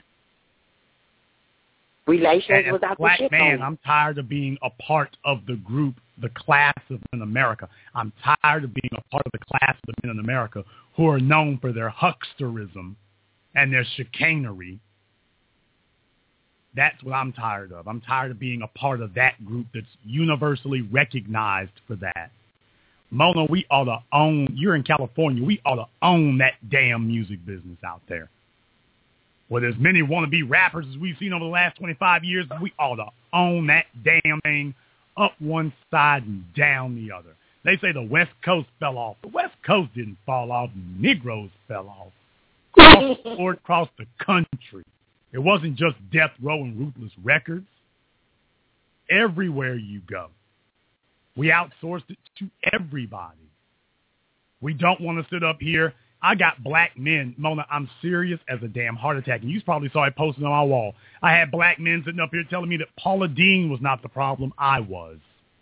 Relations and without black the shit man, on. I'm tired of being a part of the group, the class of men in America. I'm tired of being a part of the class of the men in America who are known for their hucksterism and their chicanery. That's what I'm tired of. I'm tired of being a part of that group that's universally recognized for that. Mona, we ought to own, you're in California, we ought to own that damn music business out there. With as many wannabe rappers as we've seen over the last 25 years, we ought to own that damn thing up one side and down the other. They say the West Coast fell off. The West Coast didn't fall off. Negroes fell off. Across the country. It wasn't just Death Row and Ruthless Records. Everywhere you go, we outsourced it to everybody. We don't want to sit up here. I got black men. Mona, I'm serious as a damn heart attack. And you probably saw it posted on my wall. I had black men sitting up here telling me that Paula Deen was not the problem. I was.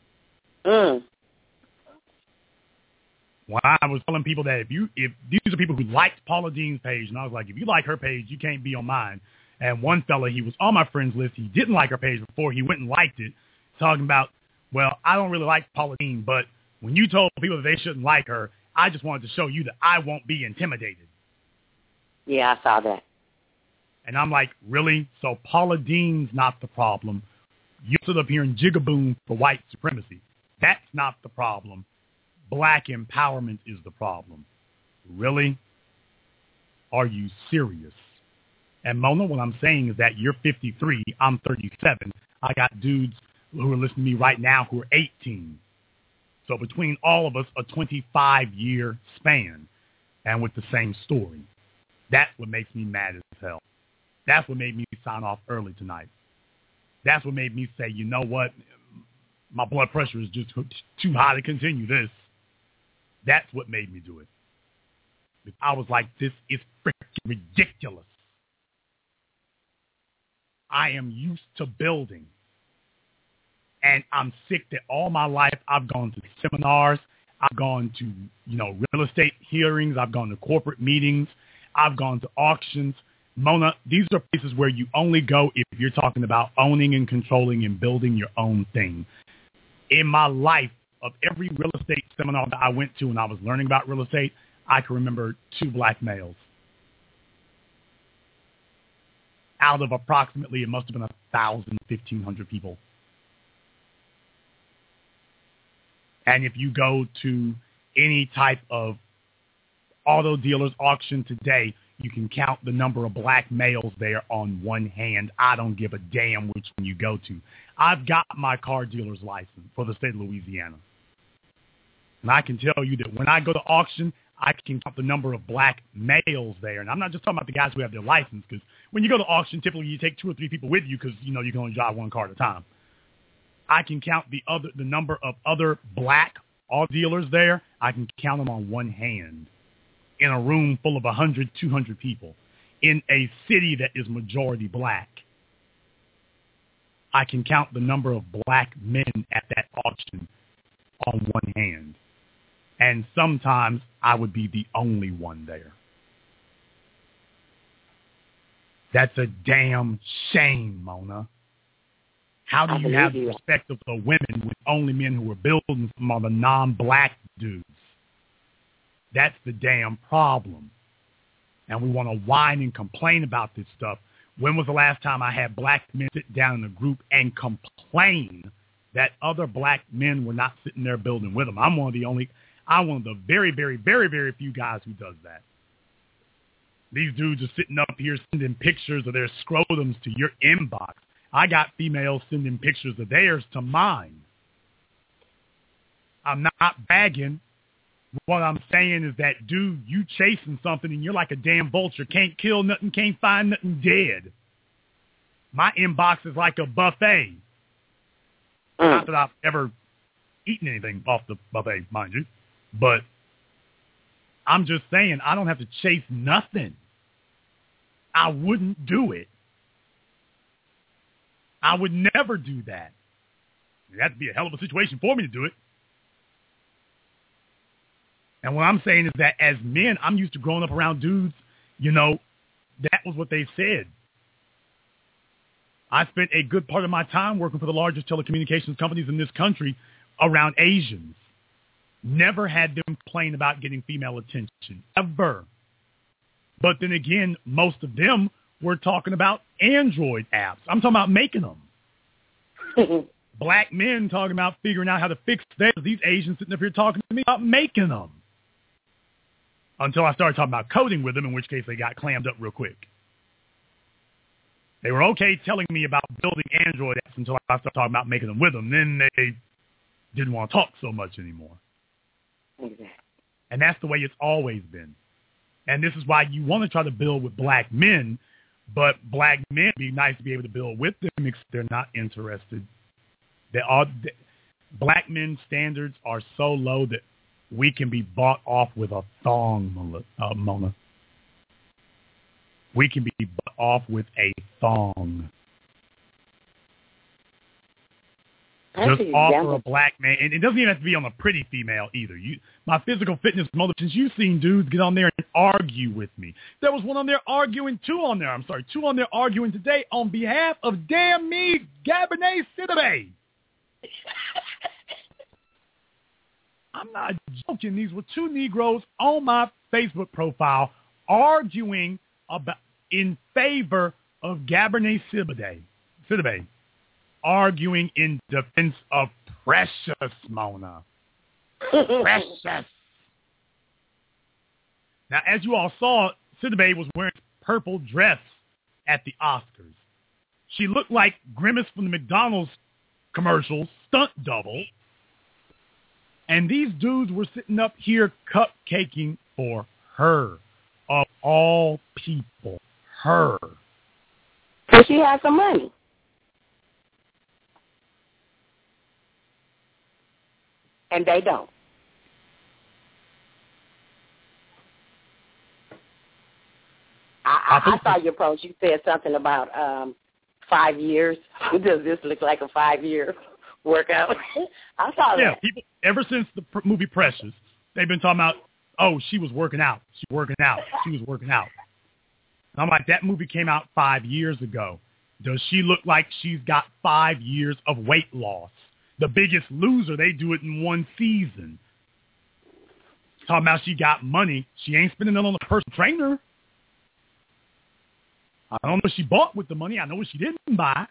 When I was telling people that if these are people who liked Paula Deen's page, and I was like, if you like her page, you can't be on mine. And one fella, he was on my friends list. He didn't like her page before. He went and liked it, talking about, well, I don't really like Paula Deen, but when you told people that they shouldn't like her, I just wanted to show you that I won't be intimidated. Yeah, I saw that. And I'm like, really? So Paula Deen's not the problem. You sit up here and jigaboom for white supremacy. That's not the problem. Black empowerment is the problem. Really? Are you serious? And Mona, what I'm saying is that you're 53, I'm 37. I got dudes who are listening to me right now who are 18. So between all of us, a 25-year span, and with the same story. That's what makes me mad as hell. That's what made me sign off early tonight. That's what made me say, you know what? My blood pressure is just too high to continue this. That's what made me do it. I was like, this is freaking ridiculous. I am used to building. And I'm sick that all my life I've gone to seminars. I've gone to, real estate hearings. I've gone to corporate meetings. I've gone to auctions. Mona, these are places where you only go if you're talking about owning and controlling and building your own thing. In my life, of every real estate seminar that I went to when I was learning about real estate, I can remember 2 black males. Out of approximately, it must have been 1,000, 1,500 people. And if you go to any type of auto dealer's auction today, you can count the number of black males there on one hand. I don't give a damn which one you go to. I've got my car dealer's license for the state of Louisiana. And I can tell you that when I go to auction, I can count the number of black males there. And I'm not just talking about the guys who have their license, because when you go to auction, typically you take 2 or 3 people with you because, you can only drive one car at a time. I can count the number of other black auto dealers there. I can count them on one hand in a room full of 100, 200 people in a city that is majority black. I can count the number of black men at that auction on one hand. And sometimes I would be the only one there. That's a damn shame, Mona. How do you have the respect of the women with only men who are building from all the non-black dudes? That's the damn problem. And we want to whine and complain about this stuff. When was the last time I had black men sit down in a group and complain that other black men were not sitting there building with them? I'm one of the very, very, very, very few guys who does that. These dudes are sitting up here sending pictures of their scrotums to your inbox. I got females sending pictures of theirs to mine. I'm not bagging. What I'm saying is that, dude, you chasing something and you're like a damn vulture. Can't kill nothing, can't find nothing dead. My inbox is like a buffet. Not that I've ever eaten anything off the buffet, mind you. But I'm just saying I don't have to chase nothing. I wouldn't do it. I would never do that. It'd have to be a hell of a situation for me to do it. And what I'm saying is that as men, I'm used to growing up around dudes, that was what they said. I spent a good part of my time working for the largest telecommunications companies in this country around Asians. Never had them complain about getting female attention, ever. But then again, most of them were talking about Android apps. I'm talking about making them. Black men talking about figuring out how to fix theirs. These Asians sitting up here talking to me about making them. Until I started talking about coding with them, in which case they got clammed up real quick. They were okay telling me about building Android apps until I started talking about making them with them. Then they didn't want to talk so much anymore. Exactly. And that's the way it's always been. And this is why you want to try to build with black men, but black men, it'd be nice to be able to build with them if they're not interested. Black men's standards are so low that we can be bought off with a thong, Mona. We can be bought off with a thong. Just offer a black man, and it doesn't even have to be on a pretty female either. My physical fitness mother, since you've seen dudes get on there and argue with me. There was one on there arguing, two on there arguing today on behalf of damn me, Gabourey Sidibe. I'm not joking. These were two Negroes on my Facebook profile arguing in favor of Gabourey Sidibe. Arguing in defense of Precious, Mona. Precious. Now, as you all saw, Sidibe was wearing a purple dress at the Oscars. She looked like Grimace from the McDonald's commercial, stunt double. And these dudes were sitting up here cupcaking for her, of all people, her. Because she has some money. And they don't. I saw your post. You said something about 5 years. Does this look like a 5-year workout? I saw that. Yeah, people, ever since the movie Precious, they've been talking about, she was working out. She was working out. And I'm like, that movie came out 5 years ago. Does she look like she's got 5 years of weight loss? The Biggest Loser, they do it in one season. Talking about she got money. She ain't spending it on a personal trainer. I don't know what she bought with the money. I know what she didn't buy.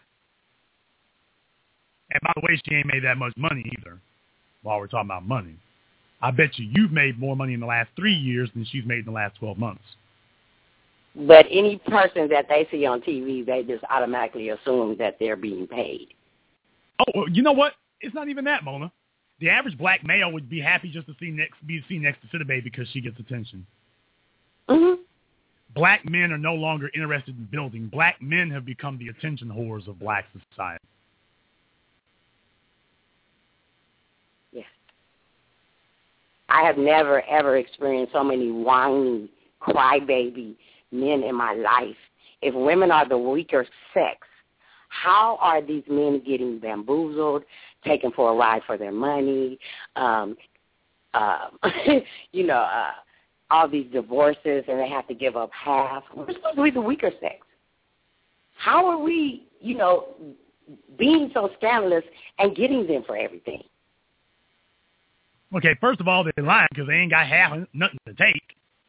And by the way, she ain't made that much money either, while we're talking about money. I bet you've made more money in the last 3 years than she's made in the last 12 months. But any person that they see on TV, they just automatically assume that they're being paid. Oh, well, you know what? It's not even that, Mona. The average black male would be happy just to be seen next to Sidibe because she gets attention. Mm-hmm. Black men are no longer interested in building. Black men have become the attention whores of black society. I have never, ever experienced so many whiny, crybaby men in my life. If women are the weaker sex, how are these men getting bamboozled, taken for a ride for their money, all these divorces, and they have to give up half? We're supposed to be the weaker sex. How are we, being so scandalous and getting them for everything? Okay, first of all, they're lying because they ain't got half and nothing to take.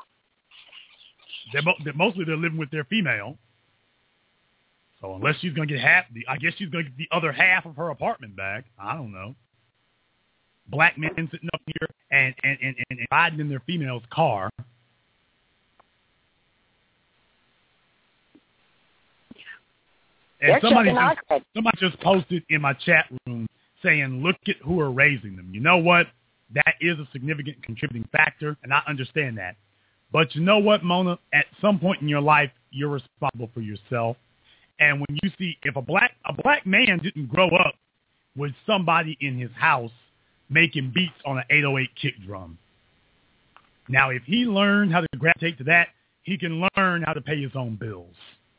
Mostly they're living with their female. So unless she's going to get half, I guess she's going to get the other half of her apartment back. I don't know. Black men sitting up here and riding in their female's car. And somebody just posted in my chat room saying, look at who are raising them. You know what? That is a significant contributing factor, and I understand that. But you know what, Mona? At some point in your life, you're responsible for yourself. And when you see, if a black man didn't grow up with somebody in his house making beats on an 808 kick drum. Now, if he learned how to gravitate to that, he can learn how to pay his own bills.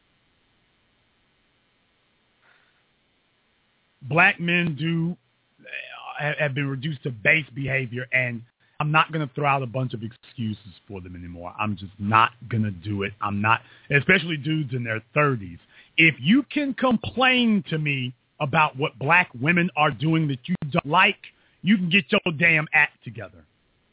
Black men have been reduced to base behavior, and I'm not going to throw out a bunch of excuses for them anymore. I'm just not going to do it. I'm not, especially dudes in their 30s. If you can complain to me about what black women are doing that you don't like, you can get your damn act together.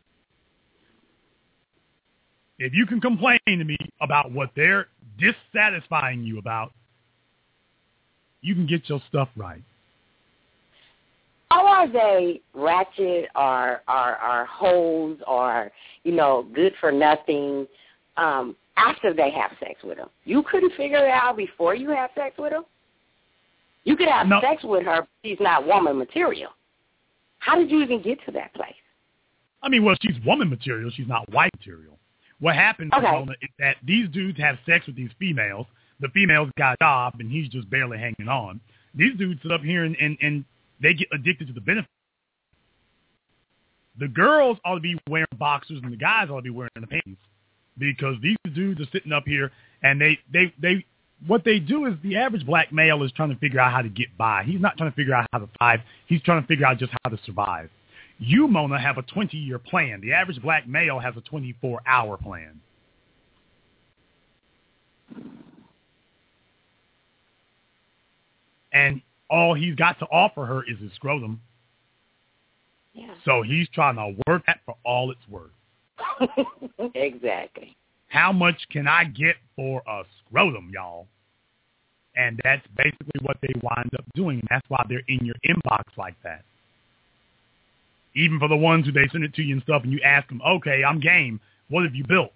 If you can complain to me about what they're dissatisfying you about, you can get your stuff right. How are they ratchet or hoes or, good for nothing after they have sex with them? You couldn't figure it out before you have sex with them? You could have sex with her, but she's not woman material. How did you even get to that place? I mean, well, she's woman material. She's not white material. What happens is that these dudes have sex with these females. The females got a job, and he's just barely hanging on. These dudes sit up here and they get addicted to the benefit. The girls ought to be wearing boxers, and the guys ought to be wearing the pants, because these dudes are sitting up here, and they what they do is the average black male is trying to figure out how to get by. He's not trying to figure out how to thrive. He's trying to figure out just how to survive. You, Mona, have a 20-year plan. The average black male has a 24-hour plan. And all he's got to offer her is his scrotum. Yeah. So he's trying to work that for all it's worth. Exactly. How much can I get for a scrotum, y'all? And that's basically what they wind up doing. And that's why they're in your inbox like that. Even for the ones who they send it to you and stuff, and you ask them, okay, I'm game. What have you built?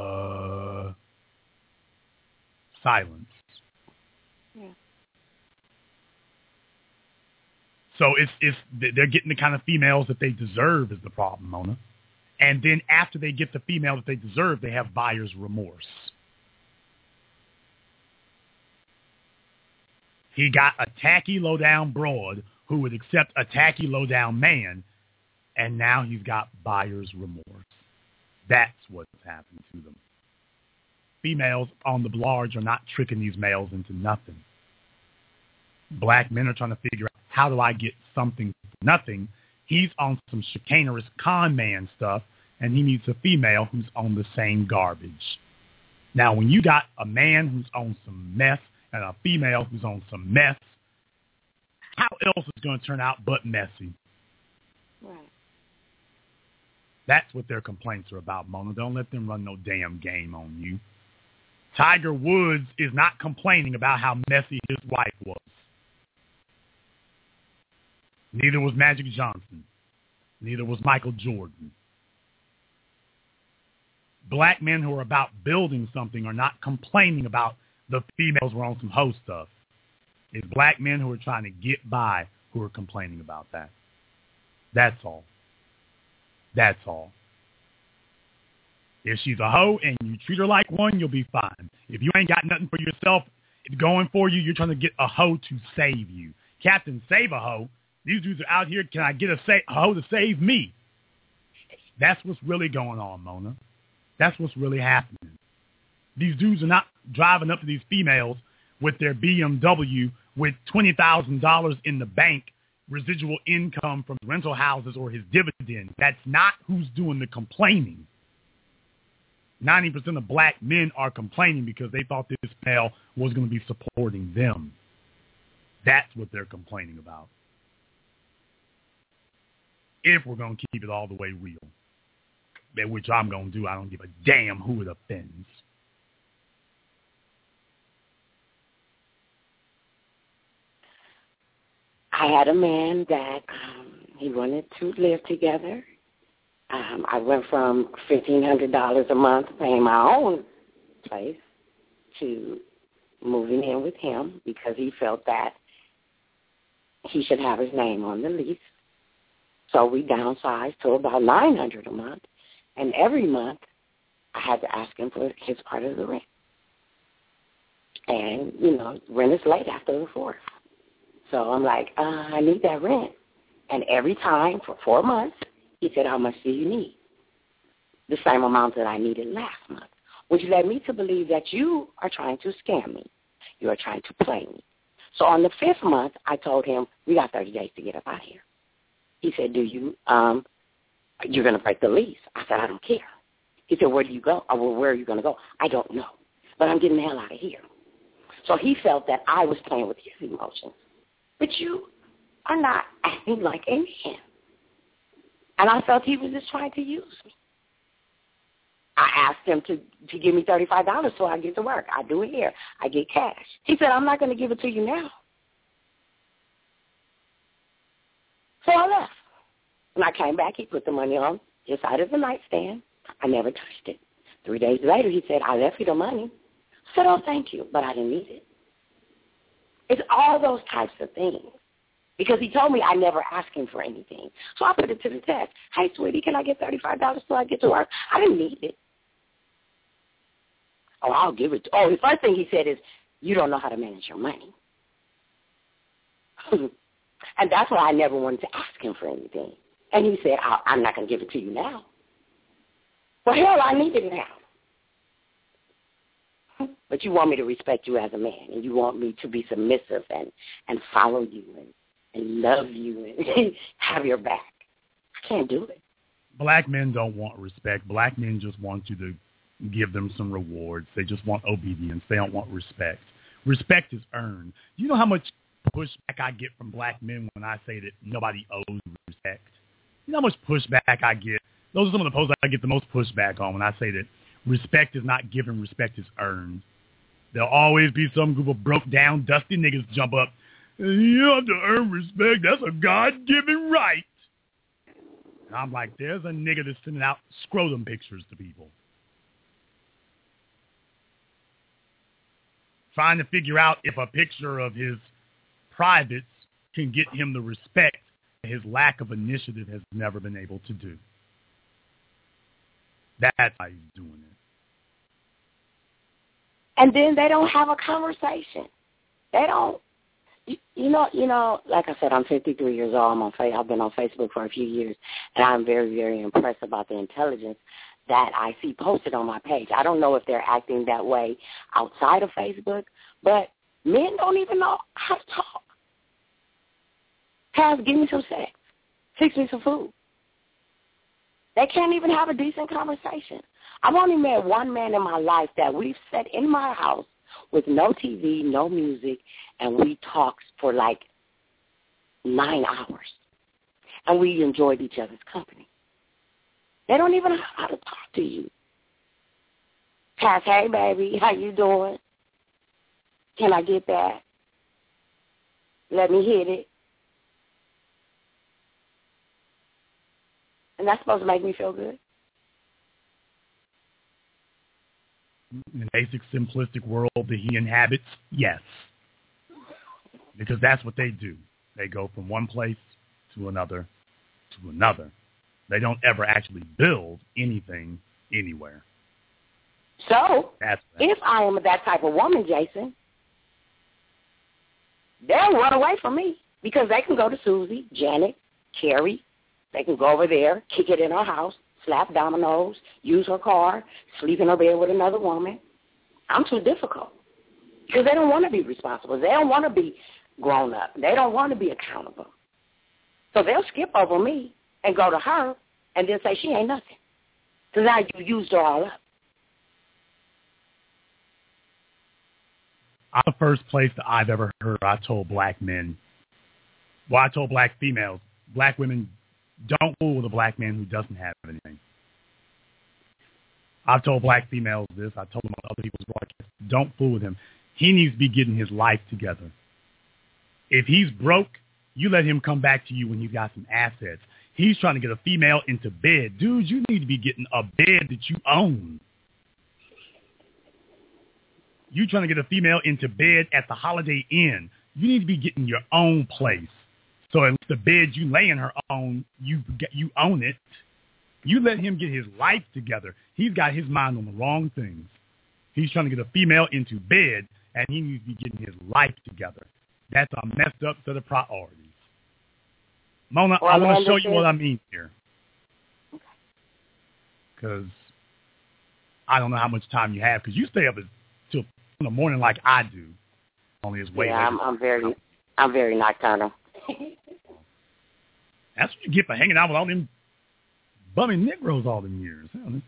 Silence. Yeah. So they're getting the kind of females that they deserve is the problem, Mona. And then after they get the female that they deserve, they have buyer's remorse. He got a tacky, low-down broad who would accept a tacky, low-down man, and now he's got buyer's remorse. That's what's happened to them. Females on the large are not tricking these males into nothing. Black men are trying to figure out, how do I get something for nothing? He's on some chicanerous con man stuff, and he needs a female who's on the same garbage. Now, when you got a man who's on some mess and a female who's on some mess, how else is it going to turn out but messy? Right. That's what their complaints are about, Mona. Don't let them run no damn game on you. Tiger Woods is not complaining about how messy his wife was. Neither was Magic Johnson. Neither was Michael Jordan. Black men who are about building something are not complaining about the females were on some hoe stuff. It's black men who are trying to get by who are complaining about that. That's all. That's all. If she's a hoe and you treat her like one, you'll be fine. If you ain't got nothing for yourself going for you, you're trying to get a hoe to save you. Captain Save a Hoe. These dudes are out here, can I get a hoe to save me? That's what's really going on, Mona. That's what's really happening. These dudes are not driving up to these females with their BMW with $20,000 in the bank, residual income from rental houses or his dividend. That's not who's doing the complaining. 90% of black men are complaining because they thought this male was going to be supporting them. That's what they're complaining about. If we're going to keep it all the way real, which I'm going to do, I don't give a damn who it offends. I had a man that he wanted to live together. I went from $1,500 a month paying my own place to moving in with him because he felt that he should have his name on the lease. So we downsized to about $900 a month, and every month I had to ask him for his part of the rent. And, rent is late after the 4th. So I'm like, I need that rent. And every time for 4 months, he said, how much do you need? The same amount that I needed last month, which led me to believe that you are trying to scam me. You are trying to play me. So on the 5th month, I told him, we got 30 days to get up out of here. He said, you're going to break the lease. I said, I don't care. He said, where do you go? Well, where are you going to go? I don't know, but I'm getting the hell out of here. So he felt that I was playing with his emotions. But you are not acting like a man. And I felt he was just trying to use me. I asked him to give me $35 so I get to work. I do it here. I get cash. He said, I'm not going to give it to you now. So I left. When I came back, he put the money on his side of the nightstand. I never touched it. 3 days later, he said, I left you the money. I said, oh, thank you, but I didn't need it. It's all those types of things. Because he told me I never asked him for anything. So I put it to the test. Hey, sweetie, can I get $35 so I get to work? I didn't need it. Oh, I'll give it. The first thing he said is, you don't know how to manage your money. And that's why I never wanted to ask him for anything. And he said, I'm not going to give it to you now. Well, hell, I need it now. But you want me to respect you as a man, and you want me to be submissive and follow you and love you and have your back. I can't do it. Black men don't want respect. Black men just want you to give them some rewards. They just want obedience. They don't want respect. Respect is earned. You know how much pushback I get from black men when I say that nobody owes respect? You know how much pushback I get? Those are some of the posts I get the most pushback on when I say that respect is not given, respect is earned. There'll always be some group of broke down, dusty niggas jump up. You have to earn respect. That's a God-given right. And I'm like, there's a nigga that's sending out scrotum pictures to people. Trying to figure out if a picture of his privates can get him the respect his lack of initiative has never been able to do. That's how he's doing it. And then they don't have a conversation. They don't. You know, like I said, I'm 53 years old. I've been on Facebook for a few years, and I'm very, very impressed about the intelligence that I see posted on my page. I don't know if they're acting that way outside of Facebook, but men don't even know how to talk. Have, give me some sex. Fix me some food. They can't even have a decent conversation. I've only met one man in my life that we've sat in my house with no TV, no music, and we talked for like 9 hours. And we enjoyed each other's company. They don't even know how to talk to you. Pass, hey, baby, how you doing? Can I get that? Let me hit it. And that's supposed to make me feel good? In the basic, simplistic world that he inhabits, yes. Because that's what they do. They go from one place to another to another. They don't ever actually build anything anywhere. So, if I am that type of woman, Jason, they'll run away from me because they can go to Susie, Janet, Carrie. They can go over there, kick it in our house, slap dominoes, use her car, sleep in her bed with another woman. I'm too difficult because they don't want to be responsible. They don't want to be grown up. They don't want to be accountable. So they'll skip over me and go to her and then say she ain't nothing. So now you used her all up. The first place that I've ever heard I told black men, well, I told black females, black women, don't fool with a black man who doesn't have anything. I've told black females this. I told them on other people's broadcasts, don't fool with him. He needs to be getting his life together. If he's broke, you let him come back to you when he's got some assets. He's trying to get a female into bed. Dude, you need to be getting a bed that you own. You trying to get a female into bed at the Holiday Inn. You need to be getting your own place. So at least the bed you laying her on, you own it. You let him get his life together. He's got his mind on the wrong things. He's trying to get a female into bed, and he needs to be getting his life together. That's a messed up set of priorities. Mona, I want to show you what I mean here. Because I don't know how much time you have, because you stay up till in the morning like I do. Only it's way later. I'm very nocturnal. That's what you get for hanging out with all them bumming Negroes all them years.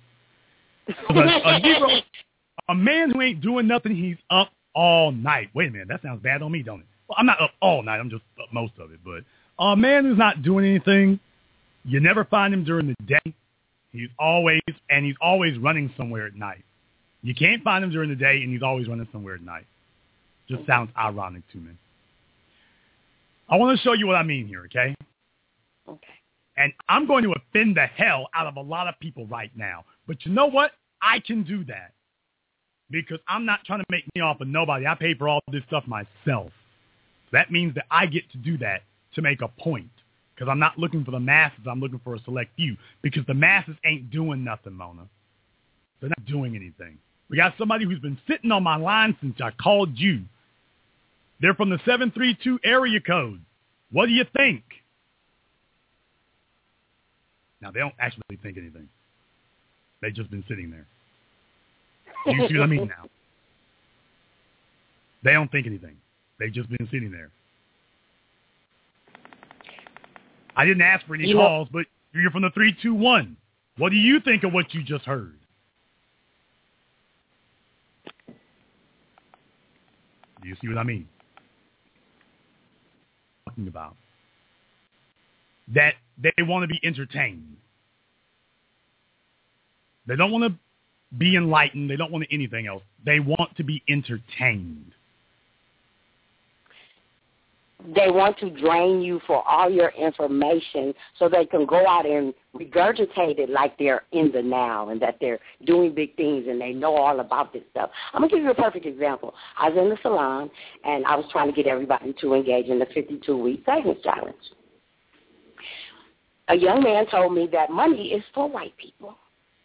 A man who ain't doing nothing, he's up all night. Wait a minute, that sounds bad on me, don't it? Well, I'm not up all night. I'm just up most of it. But a man who's not doing anything, you never find him during the day. He's always running somewhere at night. You can't find him during the day, and he's always running somewhere at night. Just sounds ironic to me. I want to show you what I mean here, okay? Okay. And I'm going to offend the hell out of a lot of people right now. But you know what? I can do that because I'm not trying to make me off of nobody. I pay for all this stuff myself. So that means that I get to do that to make a point because I'm not looking for the masses. I'm looking for a select few because the masses ain't doing nothing, Mona. They're not doing anything. We got somebody who's been sitting on my line since I called you. They're from the 732 area code. What do you think? Now, they don't actually think anything. They've just been sitting there. Do you see what I mean now? They don't think anything. They've just been sitting there. I didn't ask for any calls, but you're from the 321. What do you think of what you just heard? Do you see what I mean? Talking about that they want to be entertained. They don't want to be enlightened. They don't want anything else. They want to be entertained. They want to drain you for all your information so they can go out and regurgitate it like they're in the now and that they're doing big things and they know all about this stuff. I'm going to give you a perfect example. I was in the salon, and I was trying to get everybody to engage in the 52-week savings challenge. A young man told me that money is for white people.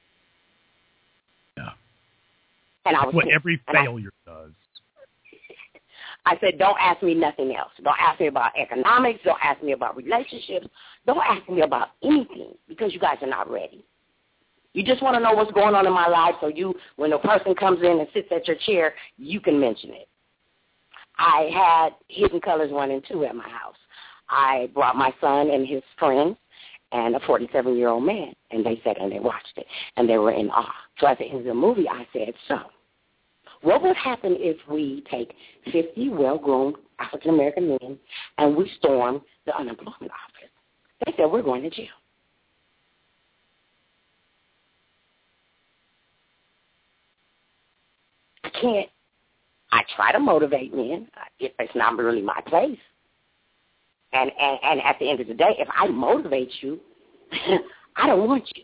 Yeah. And I was what every failure does. I said, don't ask me nothing else. Don't ask me about economics. Don't ask me about relationships. Don't ask me about anything because you guys are not ready. You just want to know what's going on in my life so when a person comes in and sits at your chair, you can mention it. I had Hidden Colors 1 and 2 at my house. I brought my son and his friends and a 47-year-old man, and they sat and they watched it, and they were in awe. So at the end of the movie, I said, so what would happen if we take 50 well-grown African-American men and we storm the unemployment office? They said, we're going to jail. I try to motivate men. It's not really my place. And at the end of the day, if I motivate you, I don't want you.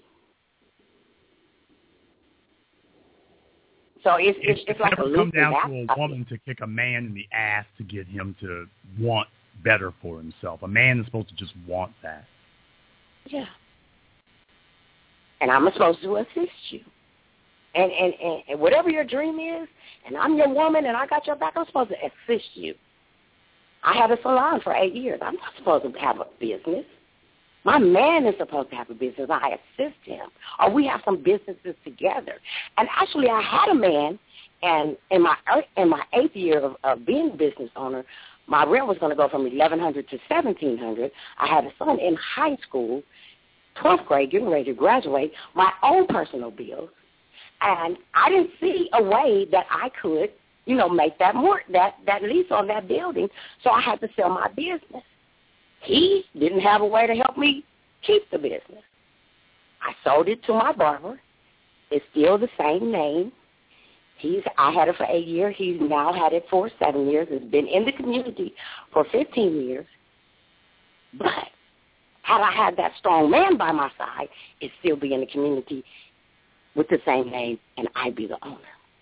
So it's like never come down to a woman to kick a man in the ass to get him to want better for himself. A man is supposed to just want that. Yeah. And I'm supposed to assist you. And whatever your dream is, and I'm your woman and I got your back, I'm supposed to assist you. I had a salon for 8 years. I'm not supposed to have a business. My man is supposed to have a business. I assist him. Or we have some businesses together. And actually, I had a man, and in my 8th year of being a business owner, my rent was going to go from $1,100 to $1,700. I had a son in high school, 12th grade, getting ready to graduate, my own personal bills. And I didn't see a way that I could, make that lease on that building, so I had to sell my business. He didn't have a way to help me keep the business. I sold it to my barber. It's still the same name. I had it for 8 years. He's now had it for 7 years. It's been in the community for 15 years. But had I had that strong man by my side, it'd still be in the community with the same name, and I'd be the owner.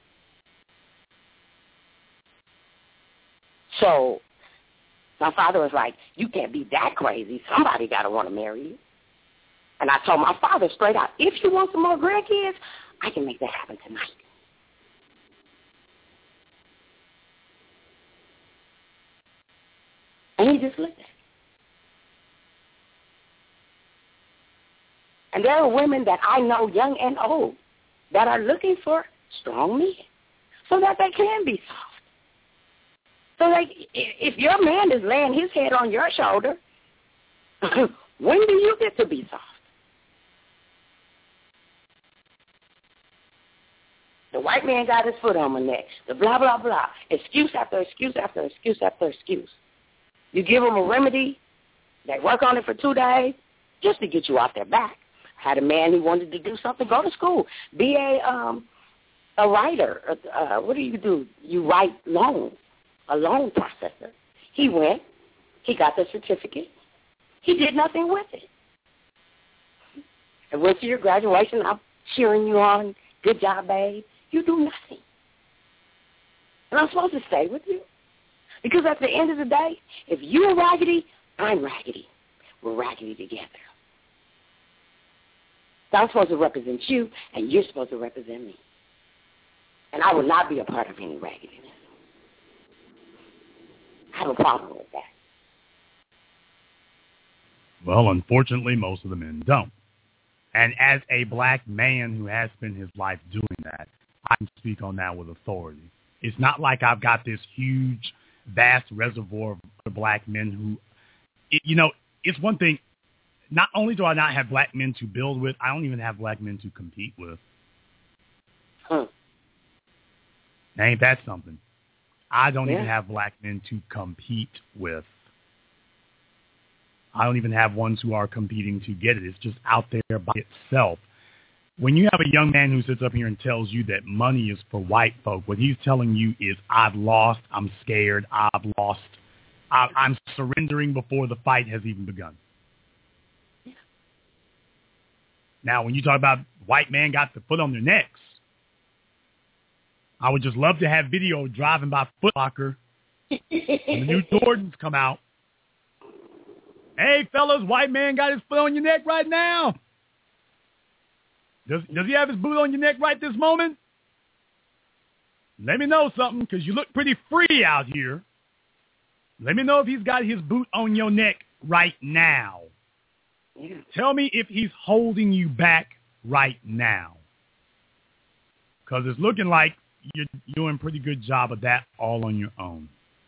So my father was like, you can't be that crazy. Somebody got to want to marry you. And I told my father straight out, if you want some more grandkids, I can make that happen tonight. And he just listened. And there are women that I know, young and old, that are looking for strong men so that they can be soft. So if your man is laying his head on your shoulder, when do you get to be soft? The white man got his foot on my neck. The blah, blah, blah. Excuse after excuse after excuse after excuse. You give them a remedy. They work on it for 2 days just to get you off their back. Had a man who wanted to do something, go to school. Be a writer. What do? You write loans, a loan processor. He went. He got the certificate. He did nothing with it. And went to your graduation. I'm cheering you on. Good job, babe. You do nothing. And I'm supposed to stay with you. Because at the end of the day, if you're raggedy, I'm raggedy. We're raggedy together. So I'm supposed to represent you, and you're supposed to represent me. And I will not be a part of any raggediness. I have a problem with that. Well, unfortunately, most of the men don't. And as a black man who has spent his life doing that, I can speak on that with authority. It's not like I've got this huge, vast reservoir of black men who, it's one thing. Not only do I not have black men to build with, I don't even have black men to compete with. Ain't that something? I don't even have black men to compete with. I don't even have ones who are competing to get it. It's just out there by itself. When you have a young man who sits up here and tells you that money is for white folk, what he's telling you is, I've lost, I'm scared, I've lost, I'm surrendering before the fight has even begun. Now, when you talk about white man got the foot on their necks, I would just love to have video driving by Foot Locker when the new Jordans come out. Hey, fellas, white man got his foot on your neck right now. Does he have his boot on your neck right this moment? Let me know something, because you look pretty free out here. Let me know if he's got his boot on your neck right now. Yeah. Tell me if he's holding you back right now. Because it's looking like you're doing a pretty good job of that all on your own.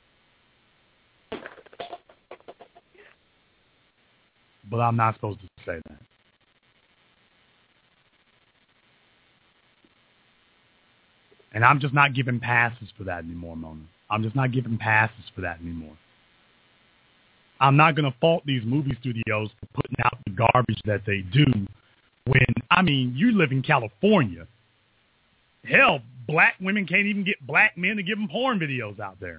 But I'm not supposed to say that. And I'm just not giving passes for that anymore, Mona. I'm just not giving passes for that anymore. I'm not going to fault these movie studios for putting out the garbage that they do when, you live in California. Hell, black women can't even get black men to give them porn videos out there.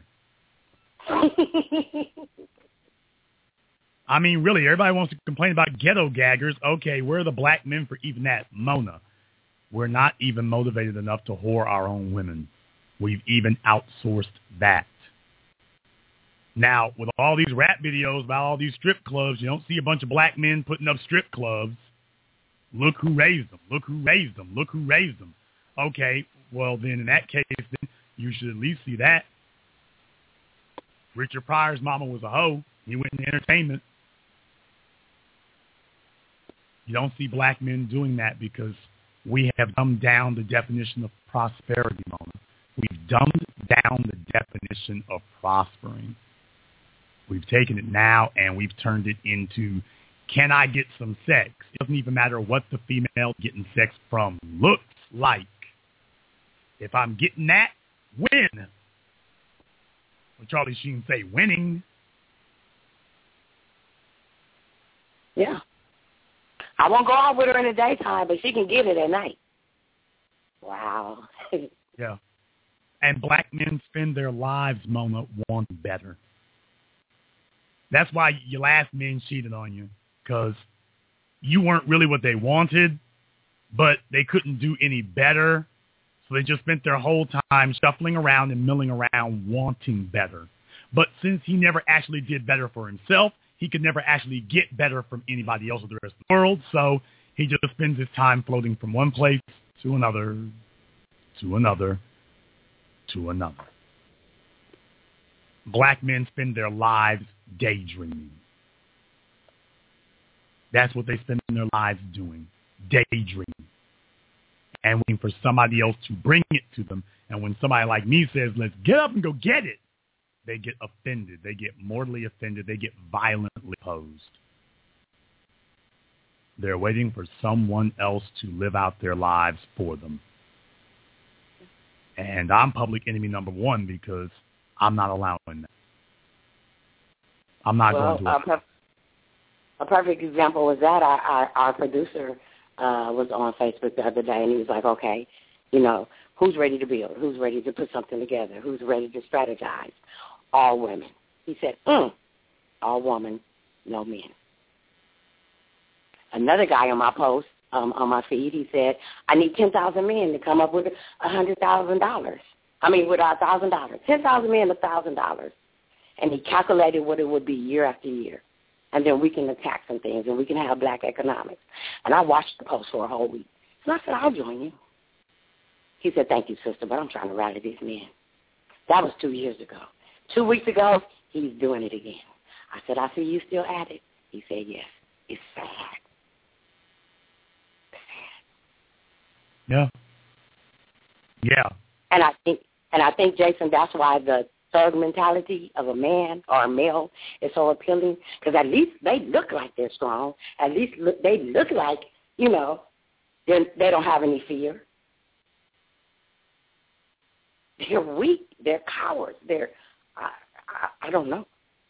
Really, everybody wants to complain about ghetto gaggers. Okay, where are the black men for even that? Mona, we're not even motivated enough to whore our own women. We've even outsourced that. Now, with all these rap videos about all these strip clubs, you don't see a bunch of black men putting up strip clubs. Look who raised them. Look who raised them. Look who raised them. Okay, well, then in that case, then you should at least see that. Richard Pryor's mama was a hoe. He went into entertainment. You don't see black men doing that because we have dumbed down the definition of prosperity, Mona. We've dumbed down the definition of prospering. We've taken it now and we've turned it into, can I get some sex? It doesn't even matter what the female getting sex from looks like. If I'm getting that, win. Well, Charlie Sheen say winning. Yeah. I won't go out with her in the daytime, but she can get it at night. Wow. Yeah. And black men spend their lives, Mona, wanting better. That's why your last men cheated on you, because you weren't really what they wanted, but they couldn't do any better. So they just spent their whole time shuffling around and milling around wanting better. But since he never actually did better for himself, he could never actually get better from anybody else or the rest of the world. So he just spends his time floating from one place to another, to another, to another. Black men spend their lives daydreaming. That's what they spend their lives doing, daydreaming. And waiting for somebody else to bring it to them. And when somebody like me says, let's get up and go get it, they get offended. They get mortally offended. They get violently opposed. They're waiting for someone else to live out their lives for them. And I'm public enemy number one because I'm not allowing that. I'm not going to. A perfect example was that our producer was on Facebook the other day, and he was like, okay, you know, who's ready to build? Who's ready to put something together? Who's ready to strategize? All women. He said, all women, no men. Another guy on my post, on my feed, he said, I need 10,000 men to come up with $100,000. I mean, with $1,000. 10,000 men, $1,000. And he calculated what it would be year after year. And then we can attack some things, and we can have black economics. And I watched the post for a whole week. And I said, I'll join you. He said, thank you, sister, but I'm trying to rally these men. That was 2 years ago. 2 weeks ago, he's doing it again. I said, I see you still at it. He said, yes. It's sad. It's sad. Yeah. Yeah. And I think, Jason, that's why the thug mentality of a man or a male is so appealing, because at least they look like they're strong. At least they look like, you know, they don't have any fear. They're weak. They're cowards. I don't know.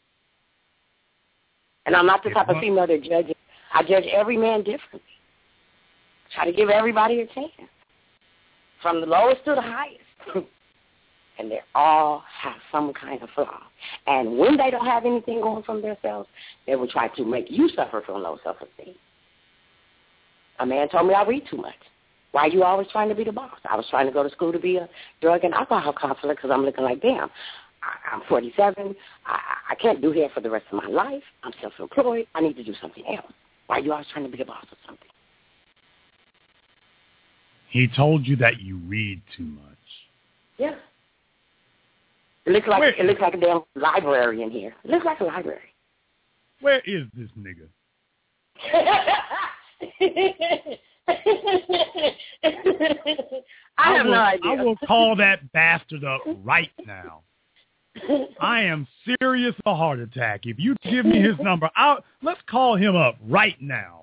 And I'm not the type of female that judges. I judge every man differently. Try to give everybody a chance, from the lowest to the highest. And they all have some kind of flaw. And when they don't have anything going from themselves, they will try to make you suffer from low self-esteem. A man told me I read too much. Why are you always trying to be the boss? I was trying to go to school to be a drug and alcohol counselor because I'm looking like, damn, I'm 47. I can't do hair for the rest of my life. I'm self-employed. I need to do something else. Why are you always trying to be the boss of something? He told you that you read too much. Yeah. It looks like a damn library in here. It looks like a library. Where is this nigga? I have no idea. I will call that bastard up right now. I am serious of a heart attack. If you give me his number, let's call him up right now.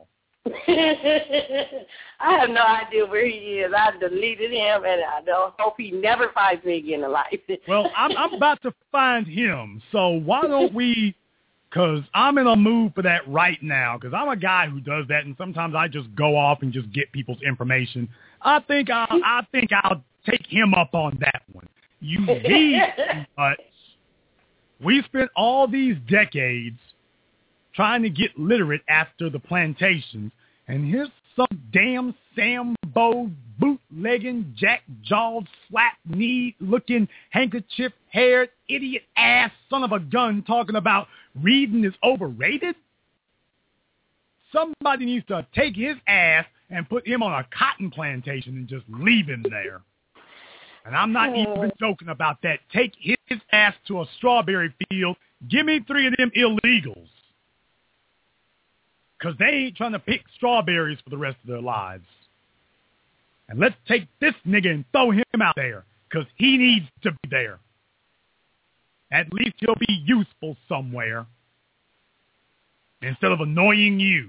I have no idea where he is. I deleted him, and I don't hope he never finds me again in life. Well, I'm about to find him, so why don't we, because I'm in a mood for that right now, because I'm a guy who does that, and sometimes I just go off and just get people's information. I think I'll take him up on that one. You read too much. We spent all these decades trying to get literate after the plantations, and here's some damn Sambo bootlegging, jack-jawed, slap-kneed looking, handkerchief-haired, idiot-ass son of a gun talking about reading is overrated? Somebody needs to take his ass and put him on a cotton plantation and just leave him there. And I'm not even joking about that. Take his ass to a strawberry field. Give me 3 of them illegals. because they ain't trying to pick strawberries for the rest of their lives. And let's take this nigga and throw him out there because he needs to be there. At least he'll be useful somewhere instead of annoying you.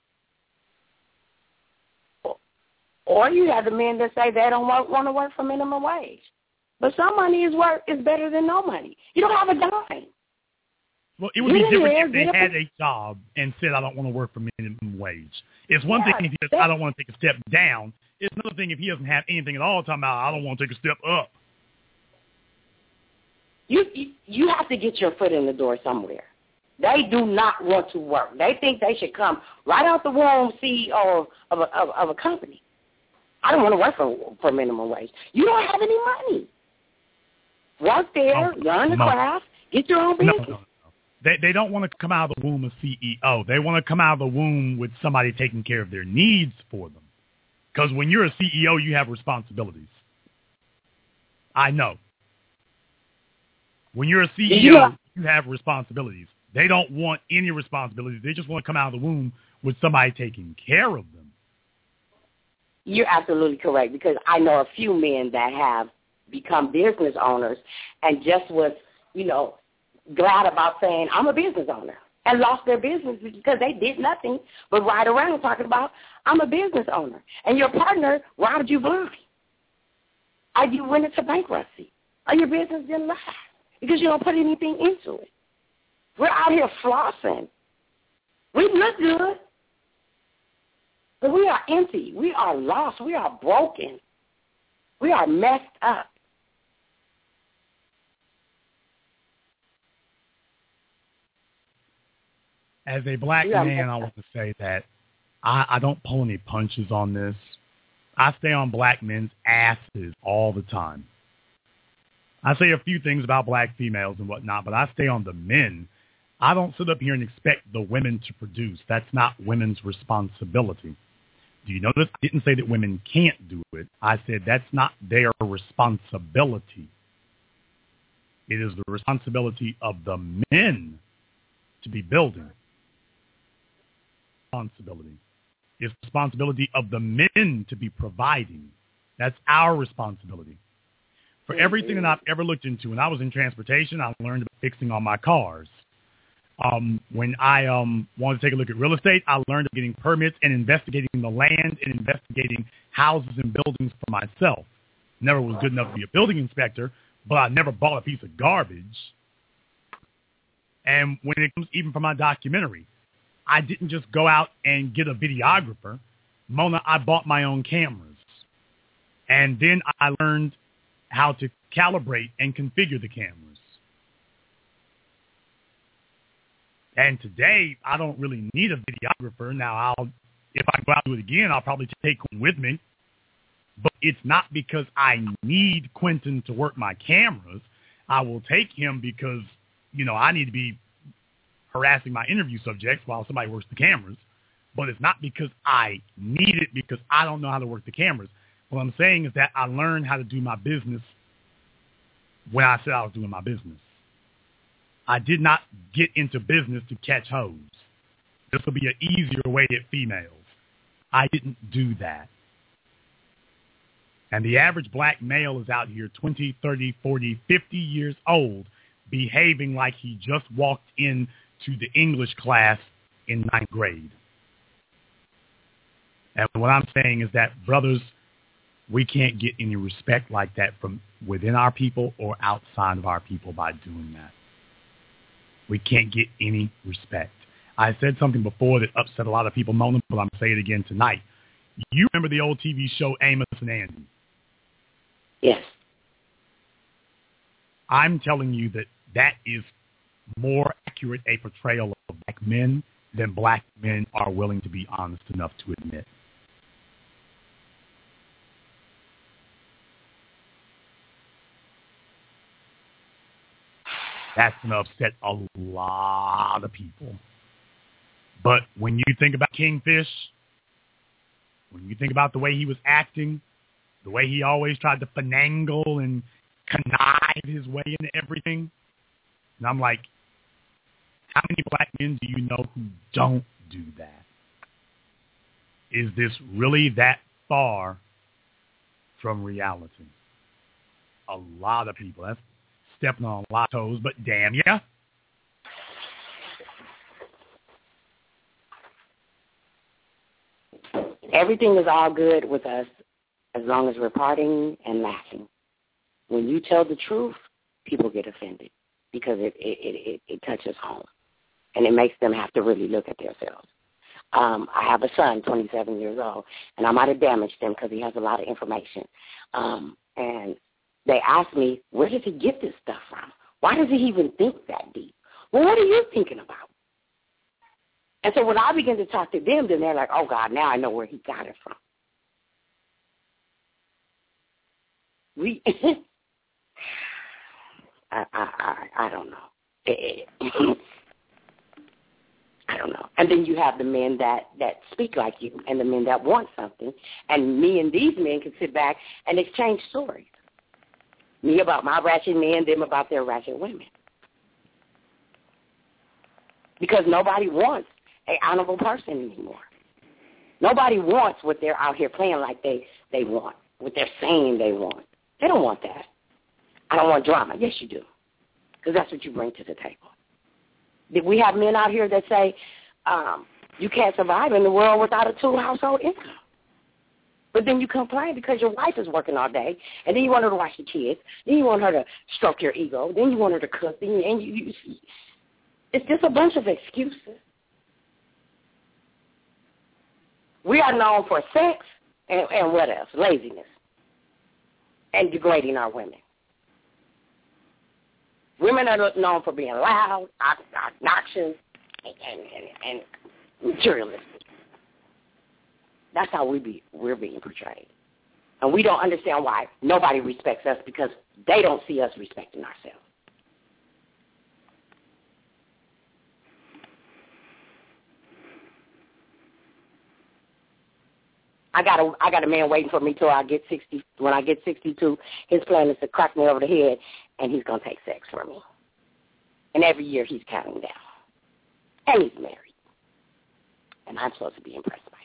Or you have the men that say they don't want to work for minimum wage. But some money is better than no money. You don't have a dime. Well, it would be different if they had a job and said, I don't want to work for minimum wage. It's one thing if he says, I don't want to take a step down. It's another thing if he doesn't have anything at all talking about, I don't want to take a step up. You have to get your foot in the door somewhere. They do not want to work. They think they should come right out the womb CEO of a company. I don't want to work for minimum wage. You don't have any money. Work there, learn the craft, get your own business. No. They don't want to come out of the womb a CEO. They want to come out of the womb with somebody taking care of their needs for them. Because when you're a CEO, you have responsibilities. I know. When you're a CEO, you have responsibilities. They don't want any responsibilities. They just want to come out of the womb with somebody taking care of them. You're absolutely correct, because I know a few men that have become business owners and just was, glad about saying, I'm a business owner, and lost their business because they did nothing but ride around talking about, I'm a business owner. And your partner robbed you blind. Or you went into bankruptcy. Or your business didn't last because you don't put anything into it. We're out here flossing. We look good, but we are empty. We are lost. We are broken. We are messed up. As a black man, I want to say that I don't pull any punches on this. I stay on black men's asses all the time. I say a few things about black females and whatnot, but I stay on the men. I don't sit up here and expect the women to produce. That's not women's responsibility. Do you notice? I didn't say that women can't do it. I said that's not their responsibility. It is the responsibility of the men to be building. Responsibility. It's the responsibility of the men to be providing. That's our responsibility. For everything that I've ever looked into, when I was in transportation, I learned about fixing all my cars. When I wanted to take a look at real estate, I learned of getting permits and investigating the land and investigating houses and buildings for myself. Never was good enough to be a building inspector, but I never bought a piece of garbage. And when it comes even for my documentary, I didn't just go out and get a videographer. Mona, I bought my own cameras. And then I learned how to calibrate and configure the cameras. And today, I don't really need a videographer. Now, if I go out and do it again, I'll probably take one with me. But it's not because I need Quentin to work my cameras. I will take him because, I need to be harassing my interview subjects while somebody works the cameras. But it's not because I need it, because I don't know how to work the cameras. What I'm saying is that I learned how to do my business when I said I was doing my business. I did not get into business to catch hoes. This will be an easier way to get females. I didn't do that. And the average black male is out here 20, 30, 40, 50 years old, behaving like he just walked into the English class in 9th grade. And what I'm saying is that, brothers, we can't get any respect like that from within our people or outside of our people by doing that. We can't get any respect. I said something before that upset a lot of people, Mona, but I'm going to say it again tonight. You remember the old TV show Amos and Andy? Yes. I'm telling you that is more accurate a portrayal of black men than black men are willing to be honest enough to admit. That's going to upset a lot of people. But when you think about Kingfish, when you think about the way he was acting, the way he always tried to finagle and connive his way into everything, and I'm like, how many black men do you know who don't do that? is this really that far from reality? A lot of people. That's stepping on a lot of toes, but damn yeah. Everything is all good with us as long as we're partying and laughing. When you tell the truth, people get offended because it touches home, and it makes them have to really look at themselves. I have a son, 27 years old, and I might have damaged him because he has a lot of information. And they ask me, where does he get this stuff from? Why does he even think that deep? Well, what are you thinking about? And so when I begin to talk to them, then they're like, oh, God, now I know where he got it from. I don't know. I don't know. And then you have the men that speak like you and the men that want something. And me and these men can sit back and exchange stories. Me about my ratchet men, them about their ratchet women. Because nobody wants an honorable person anymore. Nobody wants what they're out here playing like they want, what they're saying they want. They don't want that. I don't want drama. Yes, you do, because that's what you bring to the table. We have men out here that say you can't survive in the world without a two-household income. But then you complain because your wife is working all day, and then you want her to watch the kids, then you want her to stroke your ego, then you want her to cook, and you it's just a bunch of excuses. We are known for sex and what else? Laziness and degrading our women. Women are known for being loud, obnoxious, and materialistic. That's how we're being portrayed. And we don't understand why nobody respects us, because they don't see us respecting ourselves. I got a man waiting for me till I get 60. When I get 62, his plan is to crack me over the head, and he's going to take sex from me. And every year he's counting down. And he's married. And I'm supposed to be impressed by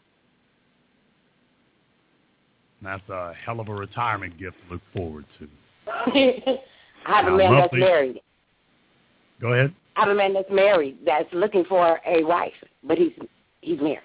that. That's a hell of a retirement gift to look forward to. I have a man that's married. Go ahead. I have a man that's married that's looking for a wife, but he's married.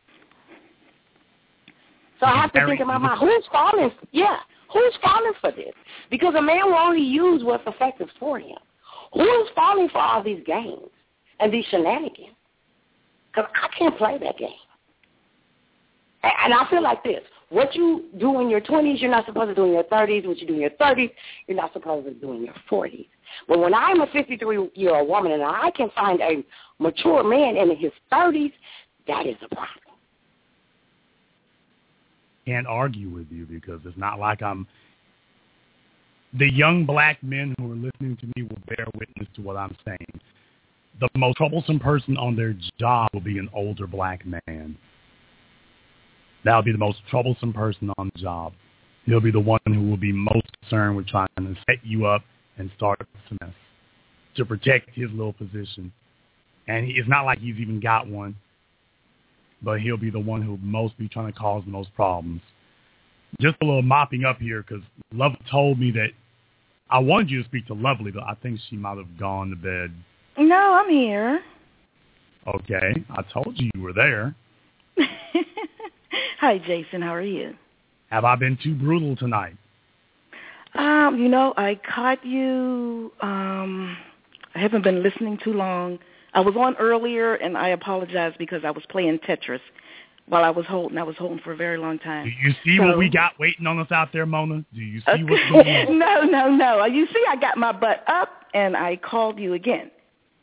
So I have to think in my mind, who's falling? Yeah, who's falling for this? Because a man will only use what's effective for him. Who's falling for all these games and these shenanigans? Because I can't play that game. And I feel like this. What you do in your 20s, you're not supposed to do in your 30s. What you do in your 30s, you're not supposed to do in your 40s. But when I'm a 53-year-old woman and I can find a mature man in his 30s, that is a problem. Can't argue with you, because it's not like I'm... The young black men who are listening to me will bear witness to what I'm saying. The most troublesome person on their job will be an older black man. That'll be the most troublesome person on the job. He'll be the one who will be most concerned with trying to set you up and start a mess to protect his little position. And it's not like he's even got one, but he'll be the one who will most be trying to cause the most problems. Just a little mopping up here, because Love told me that I wanted you to speak to Lovely, but I think she might have gone to bed. No, I'm here. Okay, I told you you were there. Hi, Jason. How are you? Have I been too brutal tonight? I caught you. I haven't been listening too long. I was on earlier, and I apologize because I was playing Tetris while I was holding. I was holding for a very long time. Do you see what we got waiting on us out there, Mona? Do you see what's going on? No. You see, I got my butt up, and I called you again.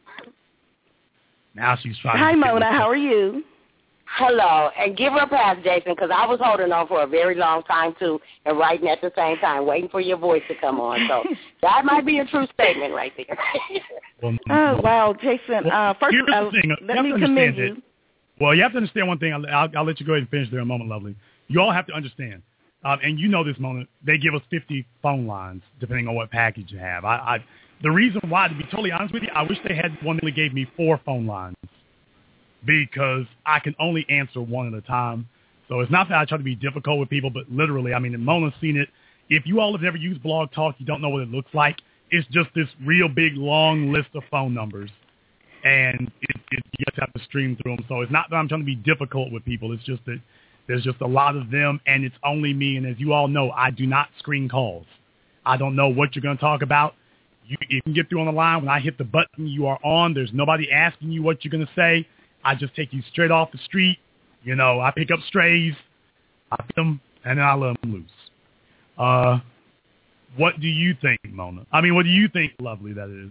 Now she's trying Hi, Mona. How are you? Hello, and give her a pass, Jason, because I was holding on for a very long time, too, and writing at the same time, waiting for your voice to come on. So that might be a true statement right there. Oh, wow, Jason. First, let me commend you. Well, you have to understand one thing. I'll let you go ahead and finish there in a moment, Lovely. You all have to understand, and you know this, Mona, they give us 50 phone lines, depending on what package you have. The reason why, to be totally honest with you, I wish they had one that gave me 4 phone lines. because I can only answer one at a time. So it's not that I try to be difficult with people, but literally, I mean, and Mona's seen it. If you all have never used Blog Talk, you don't know what it looks like. It's just this real big, long list of phone numbers. And you just have to stream through them. So it's not that I'm trying to be difficult with people. It's just that there's just a lot of them, and it's only me. And as you all know, I do not screen calls. I don't know what you're going to talk about. You can get through on the line. When I hit the button, you are on. There's nobody asking you what you're going to say. I just take you straight off the street. You know, I pick up strays, I put them, and then I let them loose. What do you think, Mona? I mean, what do you think, Lovely, that is?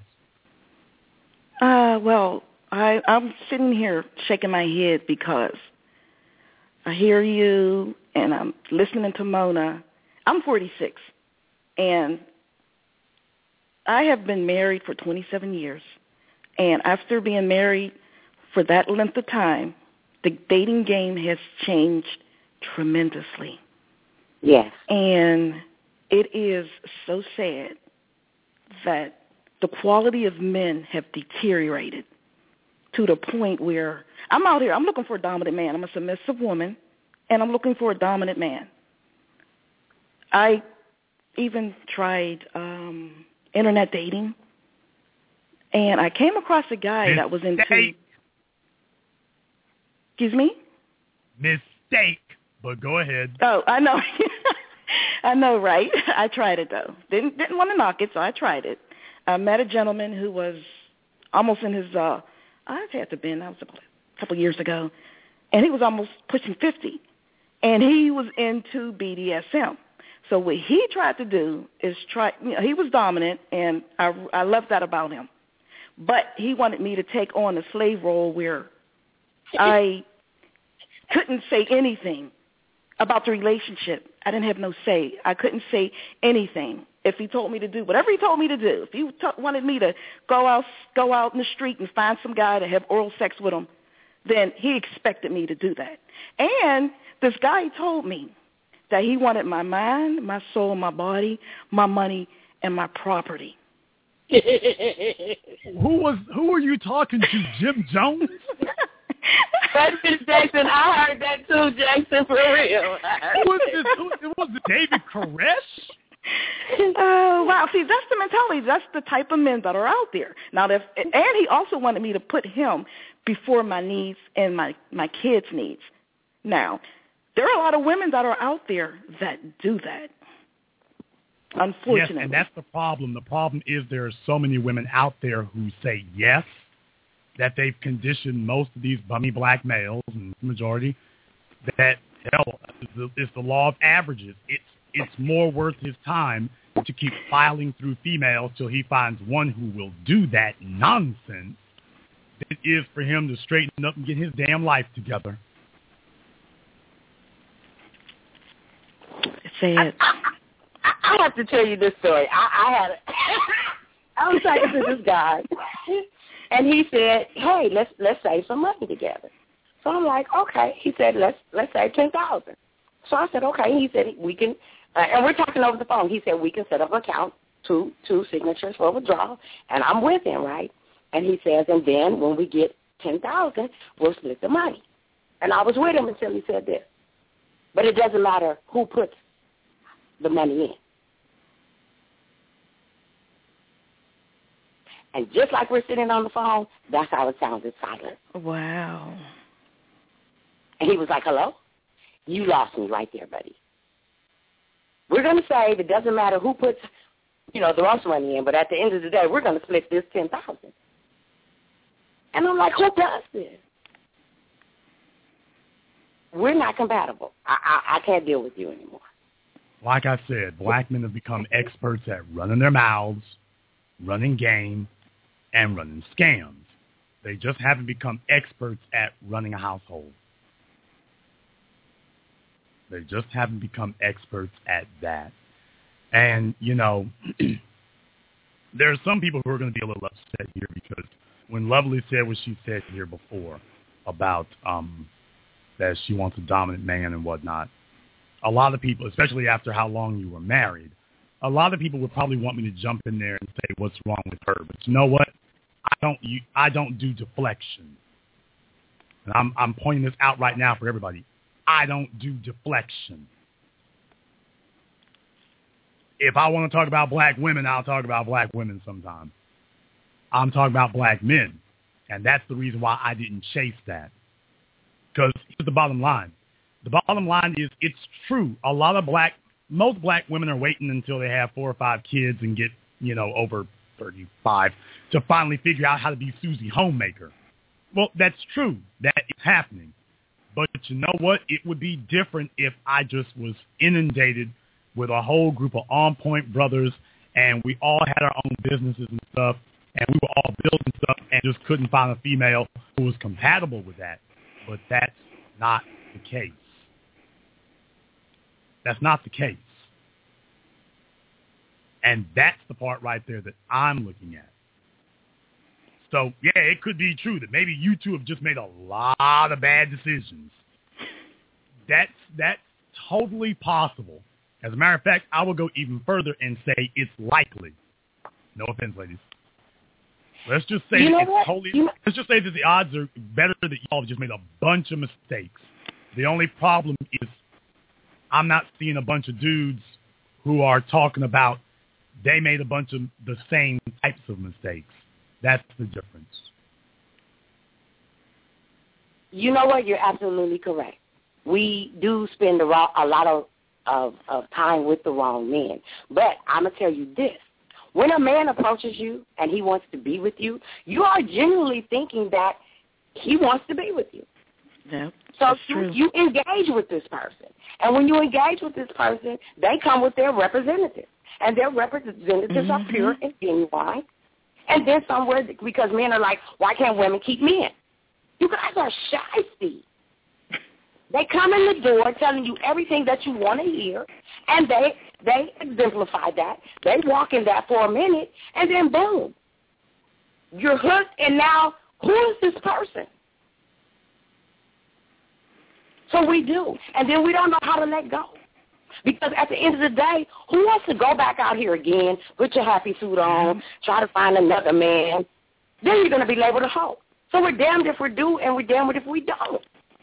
Well, I'm sitting here shaking my head because I hear you, and I'm listening to Mona. I'm 46, and I have been married for 27 years. And after being married for that length of time, the dating game has changed tremendously. Yes. And it is so sad that the quality of men have deteriorated to the point where I'm out here, I'm looking for a dominant man. I'm a submissive woman, and I'm looking for a dominant man. I even tried internet dating, and I came across a guy that was into... Excuse me? Mistake, but go ahead. Oh, I know. I know, right? I tried it, though. Didn't want to knock it, so I tried it. I met a gentleman who was almost in his, I had to been, that was a couple years ago, and he was almost pushing 50, and he was into BDSM. So what he tried to do is he was dominant, and I loved that about him. But he wanted me to take on the slave role where I couldn't say anything about the relationship. I didn't have no say. I couldn't say anything. If he told me to do whatever he told me to do, if he wanted me to go out in the street and find some guy to have oral sex with him, then he expected me to do that. And this guy told me that he wanted my mind, my soul, my body, my money, and my property. Who are you talking to, Jim Jones? That's Jackson. I heard that too, Jackson, for real. Was it David Koresh? Oh, wow. See, that's the mentality. That's the type of men that are out there. Now, and he also wanted me to put him before my needs and my kids' needs. Now, there are a lot of women that are out there that do that, unfortunately. Yes, and that's the problem. The problem is there are so many women out there who say yes, that they've conditioned most of these bummy black males, and the majority, that, hell, it's the law of averages. It's more worth his time to keep filing through females till he finds one who will do that nonsense than it is for him to straighten up and get his damn life together. Sad. I have to tell you this story. I was talking to this guy, and he said, "Hey, let's save some money together." So I'm like, "Okay." He said, "Let's save $10,000." So I said, "Okay." He said, "We can," and we're talking over the phone. He said, "We can set up an account, two signatures for withdrawal," and I'm with him, right? And he says, "And then when we get $10,000, we'll split the money." And I was with him until he said this. But it doesn't matter who puts the money in. And just like we're sitting on the phone, that's how it sounded silent. Wow. And he was like, "Hello? You lost me right there, buddy. We're going to say it doesn't matter who puts, the most money in, but at the end of the day, we're going to split this $10,000. And I'm like, who does this? We're not compatible. I can't deal with you anymore. Like I said, black men have become experts at running their mouths, running game, and running scams. They just haven't become experts at running a household. They just haven't become experts at that. And, there are some people who are going to be a little upset here because when Lovely said what she said here before about that she wants a dominant man and whatnot, a lot of people, especially after how long you were married, a lot of people would probably want me to jump in there and say what's wrong with her. But you know what? I don't do deflection. and I'm pointing this out right now for everybody, I don't do deflection. If I want to talk about black women, I'll talk about black women sometimes. I'm talking about black men, and that's the reason why I didn't chase that. Because here's the bottom line. The bottom line is it's true. Most black women are waiting until they have 4 or 5 kids and get, over 35 to finally figure out how to be Susie Homemaker. Well, that's true. That is happening. But you know what? It would be different if I just was inundated with a whole group of on-point brothers, and we all had our own businesses and stuff, and we were all building stuff and just couldn't find a female who was compatible with that. But that's not the case. That's not the case. And that's the part right there that I'm looking at. So, yeah, it could be true that maybe you two have just made a lot of bad decisions. That's totally possible. As a matter of fact, I will go even further and say it's likely. No offense, ladies. Let's just say let's just say that the odds are better that y'all have just made a bunch of mistakes. The only problem is I'm not seeing a bunch of dudes who are talking about they made a bunch of the same types of mistakes. That's the difference. You know what? You're absolutely correct. We do spend a lot of time with the wrong men. But I'm going to tell you this. When a man approaches you and he wants to be with you, you are genuinely thinking that he wants to be with you. Yeah, so you engage with this person. And when you engage with this person, they come with their representatives. And their representatives are pure and genuine. And then somewhere, because men are like, why can't women keep men? You guys are shysty. They come in the door telling you everything that you want to hear, and they exemplify that. They walk in that for a minute, and then boom. You're hooked, and now who is this person? So we do. And then we don't know how to let go. Because at the end of the day, who wants to go back out here again, put your happy suit on, try to find another man? Then you're going to be labeled a hoe. So we're damned if we do, and we're damned if we don't.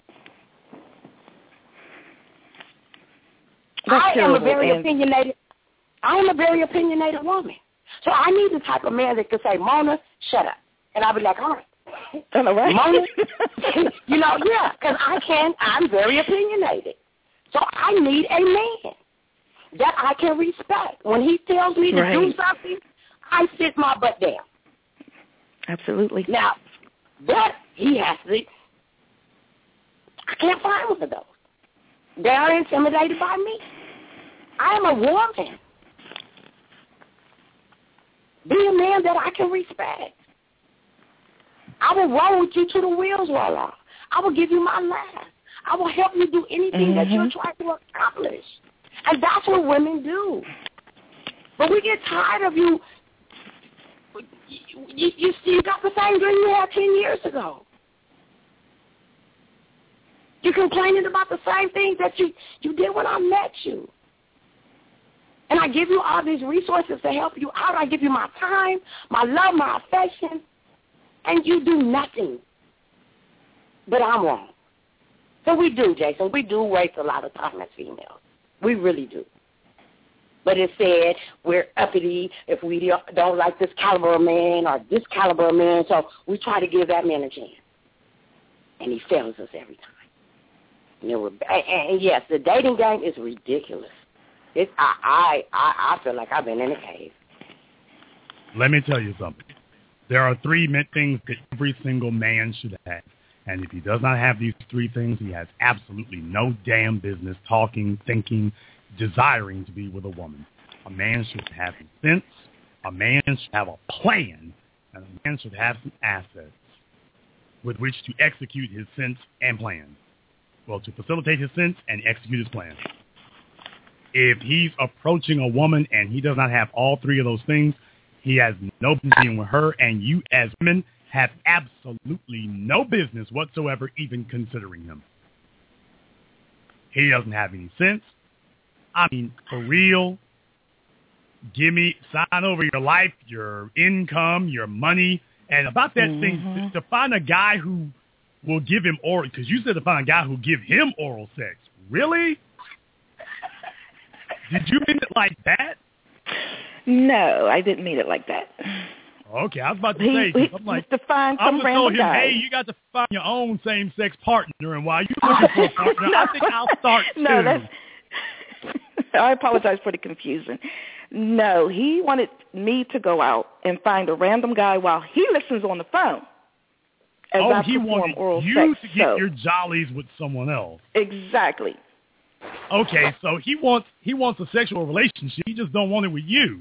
I am a very opinionated woman. So I need the type of man that could say, Mona, shut up. And I'll be like, all right. All right. Mona, because I'm very opinionated. So I need a man that I can respect. When he tells me to do something, I sit my butt down. Absolutely. Now, but he has to, I can't find one of those. They are intimidated by me. I am a woman. Be a man that I can respect. I will roll with you till the wheels roll off. I will give you my laugh. I will help you do anything that you're trying to accomplish. And that's what women do. But we get tired of you. You got the same dream you had 10 years ago. You're complaining about the same things that you did when I met you. And I give you all these resources to help you out. I give you my time, my love, my affection, and you do nothing. But I'm wrong. So we do, Jason. We do waste a lot of time as females. We really do. But it said we're uppity if we don't like this caliber of man or this caliber of man, so we try to give that man a chance. And he fails us every time. And yes, the dating game is ridiculous. I feel like I've been in a cave. Let me tell you something. There are 3 things that every single man should have. And if he does not have these 3 things, he has absolutely no damn business talking, thinking, desiring to be with a woman. A man should have sense. A man should have a plan. And a man should have some assets with which to execute his sense and plan. Well, to facilitate his sense and execute his plan. If he's approaching a woman and he does not have all 3 of those things, he has no business being with her, and you as women have absolutely no business whatsoever even considering him. He doesn't have any sense. I mean, for real, sign over your life, your income, your money, and about that thing, to find a guy who will give him oral, because you said to find a guy who give him oral sex. Really? Did you mean it like that? No, I didn't mean it like that. Okay, I was about to say, I'm like, to find some I random told him, guy. hey, you got to find your own same-sex partner, and while you're looking for a partner, I think I'll start too. No, that's. I apologize for the confusion. No, he wanted me to go out and find a random guy while he listens on the phone. As I he wanted oral you sex, to get your jollies with someone else. Exactly. Okay, so he wants a sexual relationship. He just don't want it with you.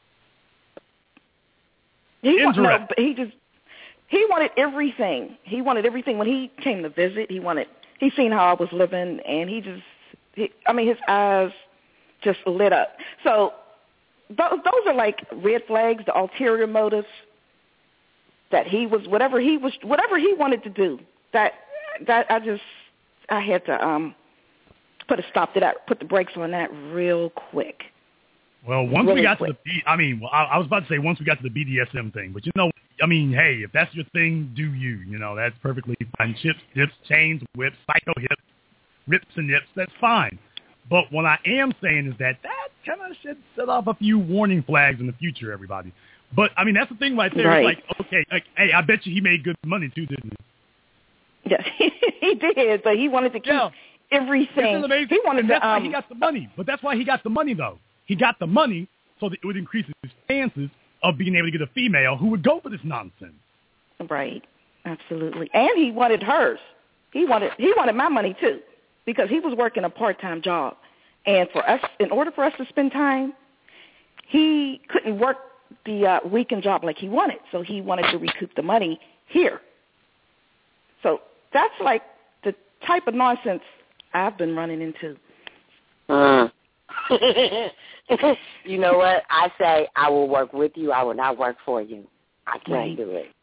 He wanted everything. He wanted everything. When he came to visit, he seen how I was living, and his eyes just lit up. So those are like red flags, the ulterior motives that whatever he wanted to do. That I had to put a stop to that, put the brakes on that real quick. Well, once we got to I was about to say once we got to the BDSM thing, but hey, if that's your thing, do you? That's perfectly fine. Chips, dips, chains, whips, psycho hips, rips and nips, that's fine. But what I am saying is that kind of should set off a few warning flags in the future, everybody. But, that's the thing right there. Right. It's like, okay, hey, I bet you he made good money too, didn't he? Yes, he did, but he wanted to keep everything. He wanted that's why he got the money. But that's why he got the money, though. He got the money so that it would increase his chances of being able to get a female who would go for this nonsense. Right, absolutely. And he wanted hers. He wanted my money, too, because he was working a part-time job. And in order for us to spend time, he couldn't work the weekend job like he wanted. So he wanted to recoup the money here. So that's like the type of nonsense I've been running into. You know what? I say I will work with you. I will not work for you. I can't do it.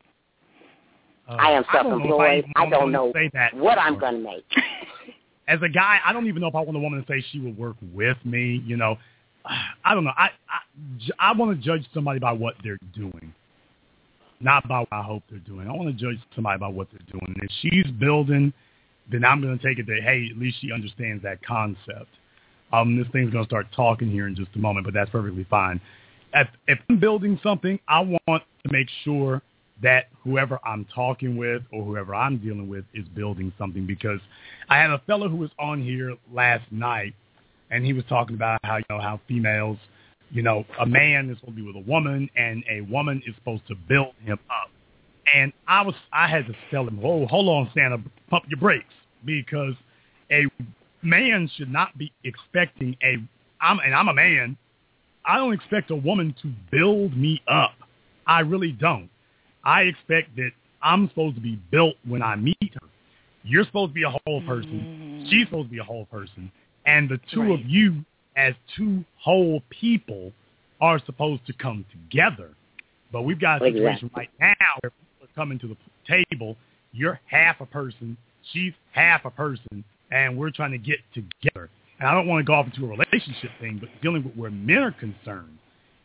I am self-employed. I don't know what I'm going to make. As a guy, I don't even know if I want a woman to say she will work with me. I don't know. I want to judge somebody by what they're doing, not by what I hope they're doing. I want to judge somebody by what they're doing. And if she's building, then I'm going to take it that, hey, at least she understands that concept. This thing's going to start talking here in just a moment, but that's perfectly fine. If I'm building something, I want to make sure that whoever I'm talking with or whoever I'm dealing with is building something, because I had a fellow who was on here last night, and he was talking about how females, a man is supposed to be with a woman, and a woman is supposed to build him up. And I had to tell him, whoa, hold on, Santa, pump your brakes, because a man should not be expecting I'm a man. I don't expect a woman to build me up. I really don't. I expect that I'm supposed to be built when I meet her. You're supposed to be a whole person. She's supposed to be a whole person. And the two of you as two whole people are supposed to come together. But we've got a situation right now where people are coming to the table. You're half a person. She's half a person. And we're trying to get together. And I don't want to go off into a relationship thing, but dealing with where men are concerned.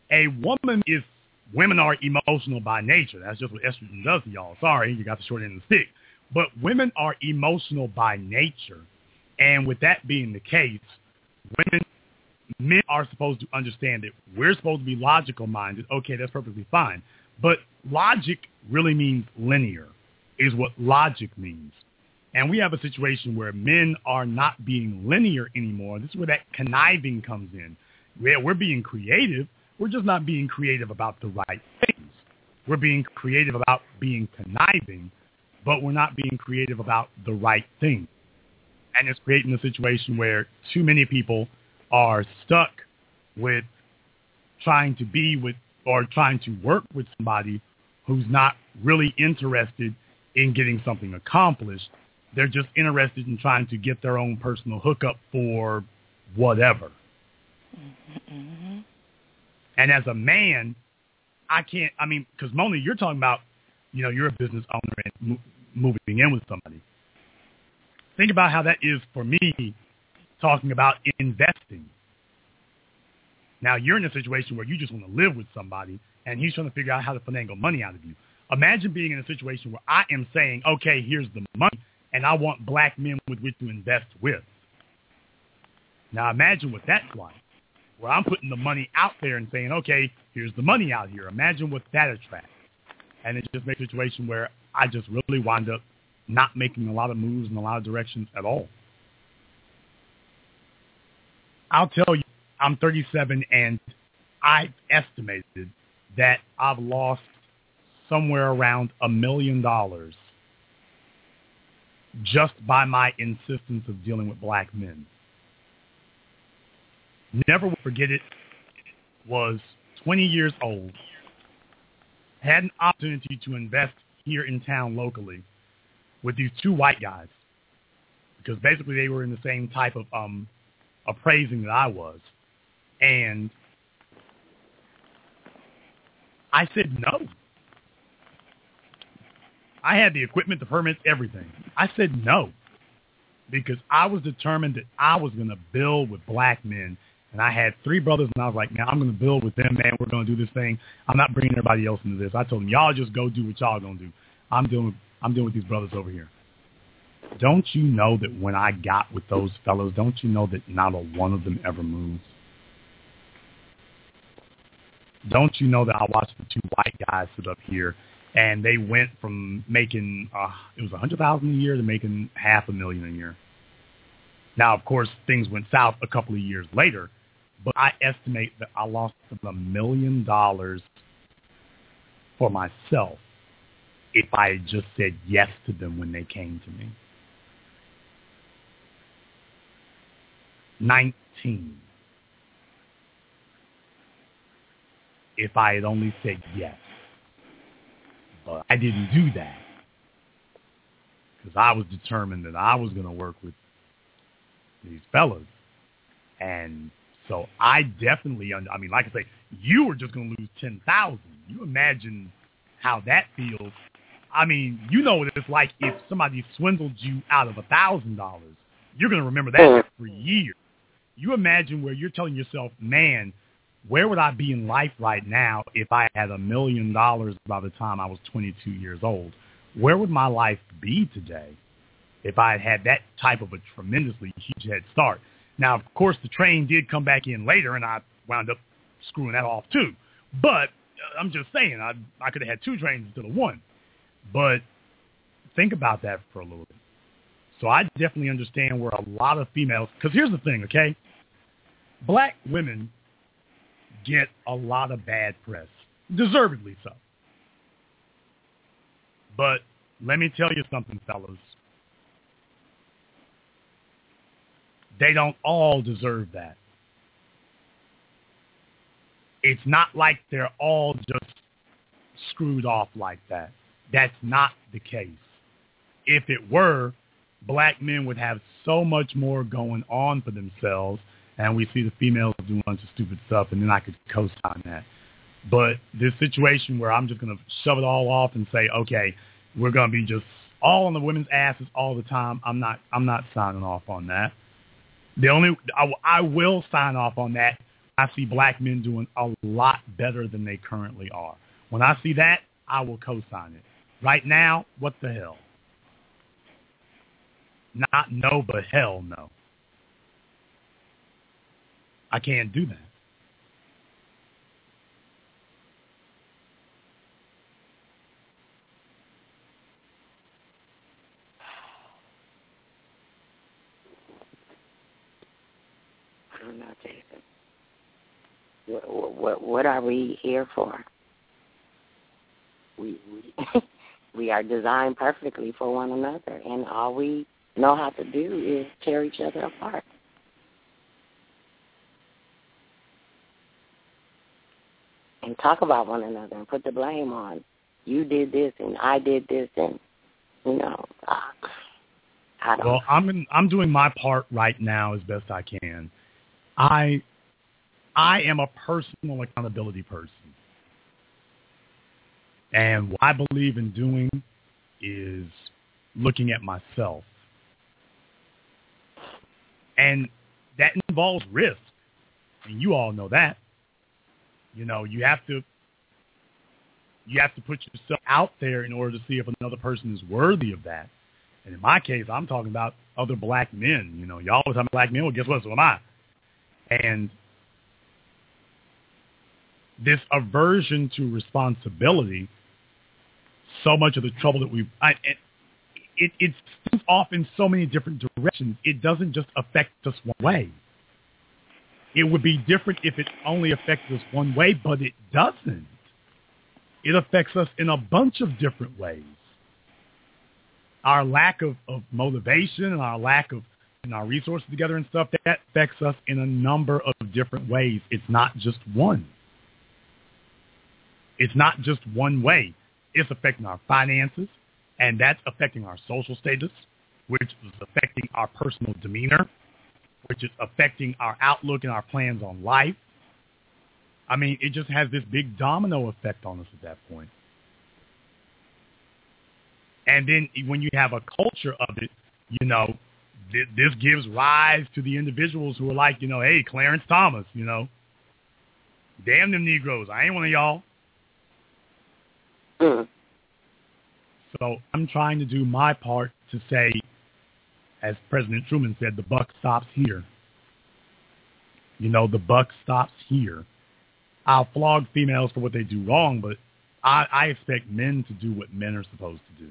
Women are emotional by nature. That's just what estrogen does to y'all. Sorry, you got the short end of the stick. But women are emotional by nature. And with that being the case, men are supposed to understand that we're supposed to be logical minded. Okay, that's perfectly fine. But logic really means linear, is what logic means. And we have a situation where men are not being linear anymore. This is where that conniving comes in. We're being creative. We're just not being creative about the right things. We're being creative about being conniving, but we're not being creative about the right thing. And it's creating a situation where too many people are stuck with trying to be with or trying to work with somebody who's not really interested in getting something accomplished. They're just interested in trying to get their own personal hookup for whatever. Mm-hmm. And as a man, because Mona, you're talking about, you're a business owner and moving in with somebody. Think about how that is for me talking about investing. Now, you're in a situation where you just want to live with somebody, and he's trying to figure out how to finagle money out of you. Imagine being in a situation where I am saying, okay, here's the money, and I want black men with which to invest with. Now imagine what that's like, where I'm putting the money out there and saying, okay, here's the money out here. Imagine what that attracts. And it just makes a situation where I just really wind up not making a lot of moves in a lot of directions at all. I'll tell you, I'm 37, and I estimated that I've lost somewhere around $1 million just by my insistence of dealing with black men. Never will forget it. Was 20 years old. Had an opportunity to invest here in town locally with these two white guys because basically they were in the same type of appraising that I was. And I said no. I had the equipment, the permits, everything. I said no because I was determined that I was going to build with black men. And I had 3 brothers, and I was like, man, I'm going to build with them, man. We're going to do this thing. I'm not bringing everybody else into this. I told them, y'all just go do what y'all going to do. I'm dealing with these brothers over here. Don't you know that when I got with those fellows, don't you know that not a one of them ever moved? Don't you know that I watched the 2 white guys sit up here, and they went from making, it was $100,000 a year to making $500,000 a year. Now, of course, things went south a couple of years later, but I estimate that I lost $1 million for myself if I had just said yes to them when they came to me. 19. If I had only said yes. But I didn't do that because I was determined that I was going to work with these fellas. And so I definitely, I mean, like I say, you were just going to lose 10,000. You imagine how that feels. I mean, you know what it's like if somebody swindled you out of $1,000. You're going to remember that for years. You imagine where you're telling yourself, man, where would I be in life right now if I had $1 million by the time I was 22 years old? Where would my life be today if I had had that type of a tremendously huge head start? Now, of course, the train did come back in later, and I wound up screwing that off too. But I'm just saying, I could have had 2 trains instead of 1. But think about that for a little bit. So I definitely understand where a lot of females, because here's the thing, okay? Black women get a lot of bad press, deservedly so. But let me tell you something, fellas. They don't all deserve that. It's not like they're all just screwed off like that. That's not the case. If it were, black men would have so much more going on for themselves, and we see the females do a bunch of stupid stuff, and then I could co-sign that. But this situation where I'm just going to shove it all off and say, okay, we're going to be just all on the women's asses all the time, I'm not signing off on that. I will sign off on that. I see black men doing a lot better than they currently are. When I see that, I will co-sign it. Right now, what the hell? Not no, but hell no. I can't do that. I don't know, Jason. What are we here for? We are designed perfectly for one another, and all we know how to do is tear each other apart. And talk about one another and put the blame on. You did this and I did this, and I don't. Well, I'm doing my part right now as best I can. I am a personal accountability person. And what I believe in doing is looking at myself. And that involves risk. And you all know that. You have to You have to put yourself out there in order to see if another person is worthy of that. And in my case, I'm talking about other black men. You know, y'all always talking about black men. Well, guess what? So am I. And this aversion to responsibility, so much of the trouble that it stems off in so many different directions. It doesn't just affect us one way. It would be different if it only affected us one way, but it doesn't. It affects us in a bunch of different ways. Our lack of motivation and our lack of and our resources together and stuff, that affects us in a number of different ways. It's not just one. It's not just one way. It's affecting our finances, and that's affecting our social status, which is affecting our personal demeanor, which is affecting our outlook and our plans on life. I mean, it just has this big domino effect on us at that point. And then when you have a culture of it, you know, this gives rise to the individuals who are like, you know, hey, Clarence Thomas, you know, damn them Negroes. I ain't one of y'all. So I'm trying to do my part to say, as President Truman said, the buck stops here. You know, the buck stops here. I'll flog females for what they do wrong, but I expect men to do what men are supposed to do.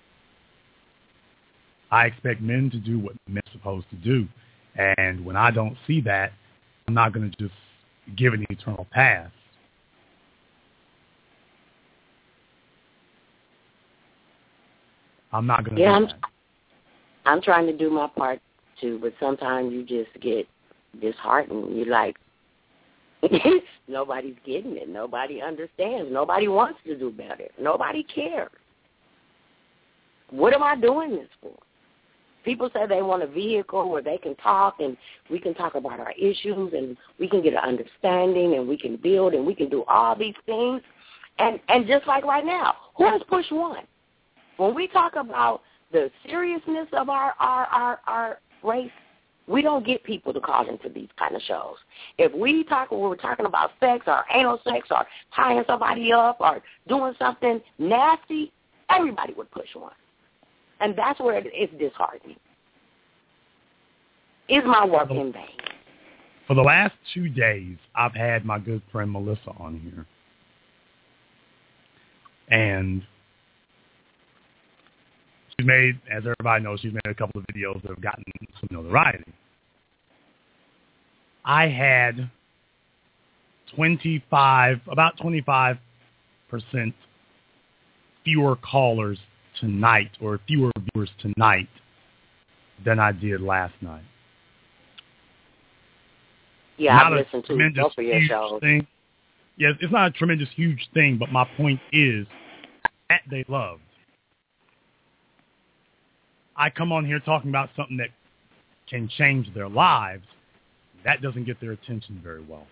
I expect men to do what men are supposed to do. And when I don't see that, I'm not going to just give an eternal pass. I'm not going to do that. I'm trying to do my part, too, but sometimes you just get disheartened. You're like, nobody's getting it. Nobody understands. Nobody wants to do better. Nobody cares. What am I doing this for? People say they want a vehicle where they can talk and we can talk about our issues and we can get an understanding and we can build and we can do all these things. And just like right now, who has Push One? When we talk about the seriousness of our race, we don't get people to call into these kind of shows. If we're talking about sex or anal sex or tying somebody up or doing something nasty, everybody would Push One. And that's where it's disheartening. Is my work in vain? For the last 2 days, I've had my good friend Melissa on here. And she's made, as everybody knows, she's made a couple of videos that have gotten some notoriety. I had about 25% fewer callers tonight, or fewer viewers tonight, than I did last night. Yeah, I've listened to both of your shows. Thing. Yes, it's not a tremendous, huge thing, but my point is that they loved. I come on here talking about something that can change their lives. That doesn't get their attention very well.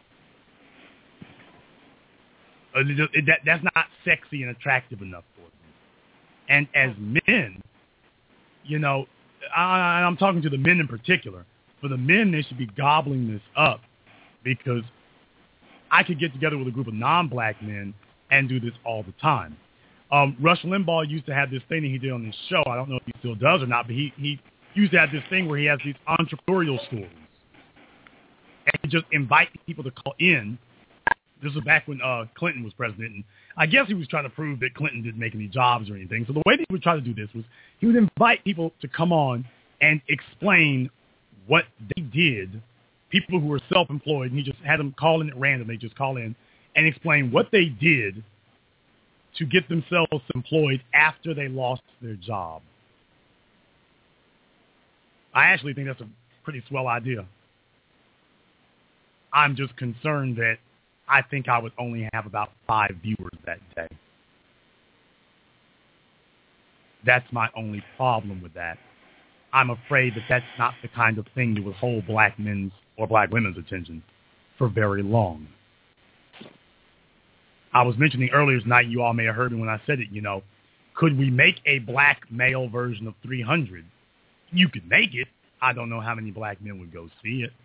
That's not sexy and attractive enough for them. And as men, you know, I'm talking to the men in particular. For the men, they should be gobbling this up, because I could get together with a group of non-black men and do this all the time. Rush Limbaugh used to have this thing that he did on his show. I don't know if he still does or not, but he used to have this thing where he has these entrepreneurial stories. And he just invite people to call in. This was back when Clinton was president, and I guess he was trying to prove that Clinton didn't make any jobs or anything. So the way that he would try to do this was he would invite people to come on and explain what they did, people who were self-employed, and he just had them call in at random. They just call in and explain what they did to get themselves employed after they lost their job. I actually think that's a pretty swell idea. I'm just concerned that I think I would only have about 5 viewers that day. That's my only problem with that. I'm afraid that that's not the kind of thing that will hold black men's or black women's attention for very long. I was mentioning earlier tonight, you all may have heard me when I said it, you know, could we make a black male version of 300? You could make it. I don't know how many black men would go see it.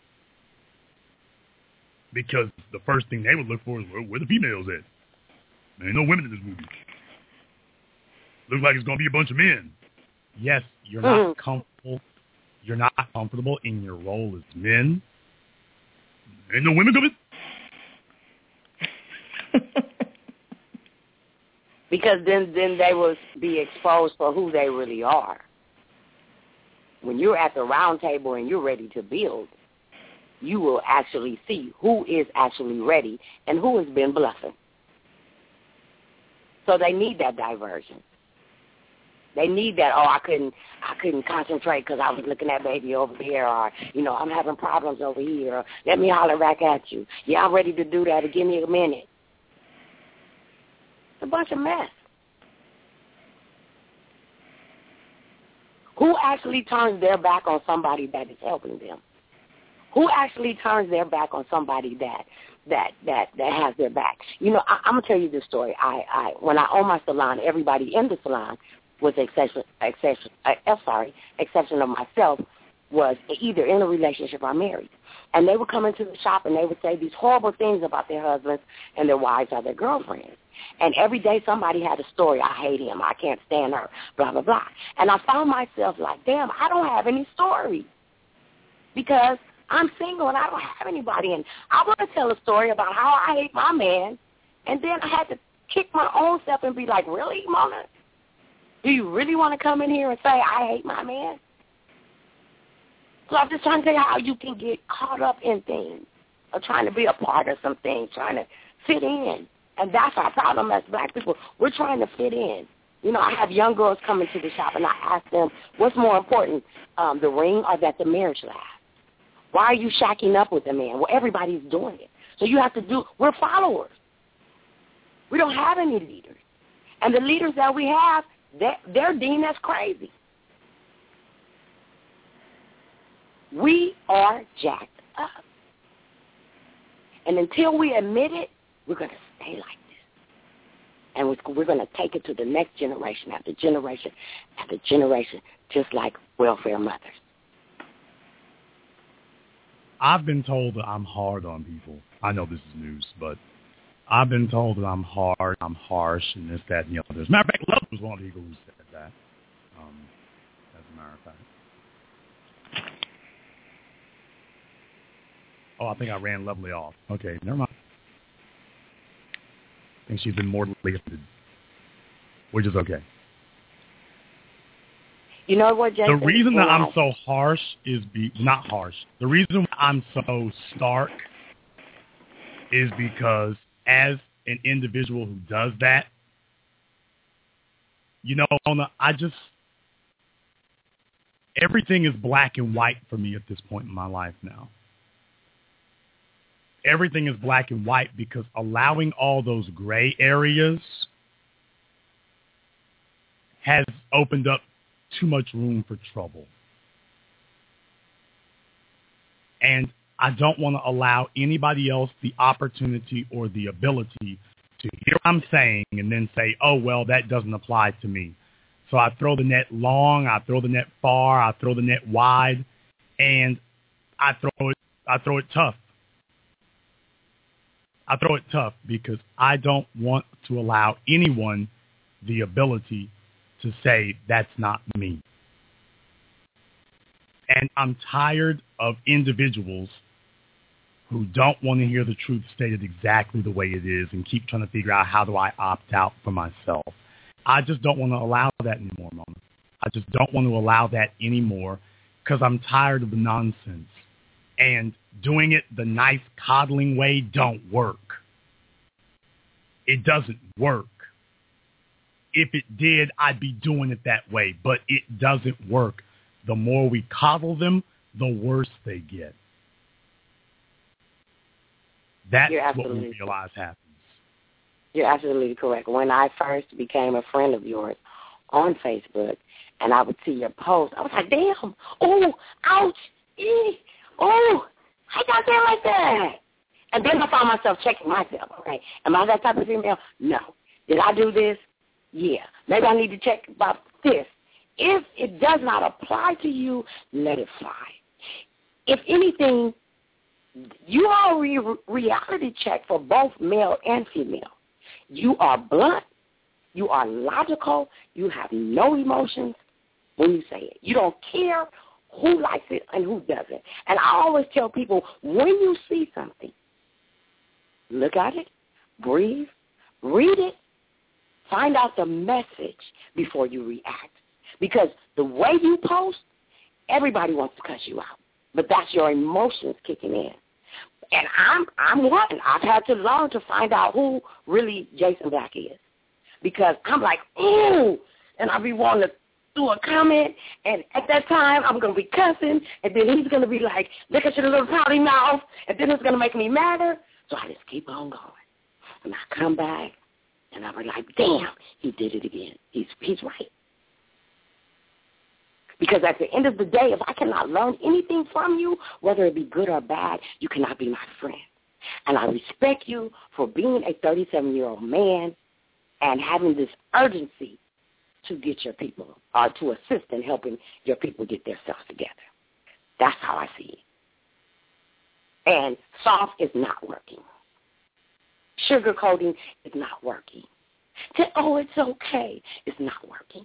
Because the first thing they would look for is, where the females at? There ain't no women in this movie. Looks like it's going to be a bunch of men. Yes, you're not comfortable. You're not comfortable in your role as men. Ain't no women coming. Because then they will be exposed for who they really are. When you're at the round table and you're ready to build, you will actually see who is actually ready and who has been bluffing. So they need that diversion. They need that, I couldn't concentrate because I was looking at baby over here, or, I'm having problems over here, or let me holler back at you. Yeah, I'm ready to do that. Give me a minute. It's a bunch of mess. Who actually turns their back on somebody that is helping them? Who actually turns their back on somebody that has their back? I'm gonna tell you this story. When I owned my salon, everybody in the salon, with exception of myself, was either in a relationship or married. And they would come into the shop and they would say these horrible things about their husbands and their wives or their girlfriends. And every day somebody had a story. I hate him. I can't stand her, blah, blah, blah. And I found myself like, damn, I don't have any story because I'm single and I don't have anybody. And I want to tell a story about how I hate my man. And then I had to kick my own self and be like, really, Mona? Do you really want to come in here and say I hate my man? So I'm just trying to tell you how you can get caught up in things or trying to be a part of some things, trying to fit in. And that's our problem as black people. We're trying to fit in. I have young girls come into the shop and I ask them, what's more important, the ring or that the marriage lasts? Why are you shacking up with a man? Well, everybody's doing it. So you have to we're followers. We don't have any leaders. And the leaders that we have, they're deemed as crazy. We are jacked up. And until we admit it, we're going to stay like this. And we're going to take it to the next generation after generation after generation, just like welfare mothers. I've been told that I'm hard on people. I know this is news, but I've been told that I'm hard, I'm harsh, and this, that, and the other. As a matter of fact, Love was one of the people who said that, as a matter of fact. Oh, I think I ran Lovely off. Okay, never mind. I think she's been mortally offended, which is okay. You know what, Jason? The reason that I'm so harsh is not harsh. The reason I'm so stark is because as an individual who does that, everything is black and white for me at this point in my life now. Everything is black and white because allowing all those gray areas has opened up too much room for trouble. And I don't want to allow anybody else the opportunity or the ability to hear what I'm saying and then say, oh, well, that doesn't apply to me. So I throw the net long, I throw the net far, I throw the net wide, and I throw it tough. I throw it tough because I don't want to allow anyone the ability to say that's not me. And I'm tired of individuals who don't want to hear the truth stated exactly the way it is and keep trying to figure out how do I opt out for myself. I just don't want to allow that anymore, Mona. I just don't want to allow that anymore because I'm tired of the nonsense. And doing it the nice coddling way don't work. It doesn't work. If it did, I'd be doing it that way, but it doesn't work. The more we coddle them, the worse they get. That's what we realize happens. You're absolutely correct. When I first became a friend of yours on Facebook and I would see your post, I was like, damn, oh, ouch, oh, how y'all say like that? And then I found myself checking myself, okay, am I that type of female? No. Did I do this? Yeah. Maybe I need to check about this. If it does not apply to you, let it fly. If anything, you are reality check for both male and female. You are blunt. You are logical. You have no emotions when you say it. You don't care who likes it and who doesn't. And I always tell people, when you see something, look at it, breathe, read it, find out the message before you react. Because the way you post, everybody wants to cuss you out. But that's your emotions kicking in. And I'm one. I've had to learn to find out who really Jason Black is. Because I'm like, ooh, and I'll be wanting to do a comment, and at that time I'm going to be cussing, and then he's going to be like, look at your little pouty mouth, and then it's going to make me madder. So I just keep on going. And I come back, and I'll be like, damn, he did it again. He's right. Because at the end of the day, if I cannot learn anything from you, whether it be good or bad, you cannot be my friend. And I respect you for being a 37-year-old man and having this urgency to get your people, or to assist in helping your people get themselves together. That's how I see it. And soft is not working. Sugarcoating is not working. Oh, it's okay, it's not working.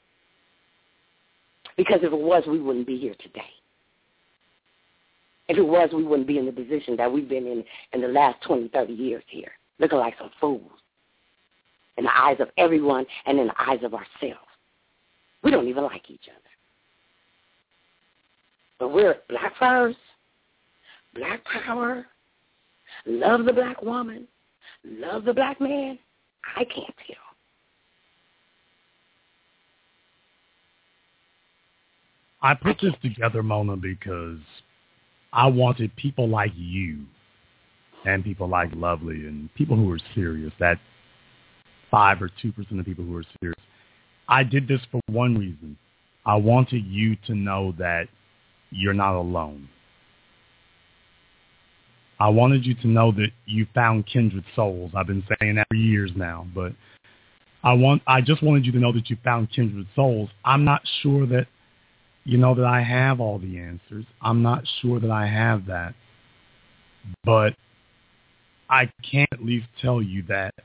Because if it was, we wouldn't be here today. If it was, we wouldn't be in the position that we've been in the last 20, 30 years here, looking like some fools in the eyes of everyone and in the eyes of ourselves. We don't even like each other. But we're black first, black power, love the black woman, love the black man. I can't tell. I put this together, Mona, because I wanted people like you and people like Lovely and people who are serious, that 5 or 2% of people who are serious. I did this for one reason. I wanted you to know that you're not alone. I wanted you to know that you found kindred souls. I've been saying that for years now, but I just wanted you to know that you found kindred souls. I'm not sure that that I have all the answers. I'm not sure that I have that. But I can at least tell you that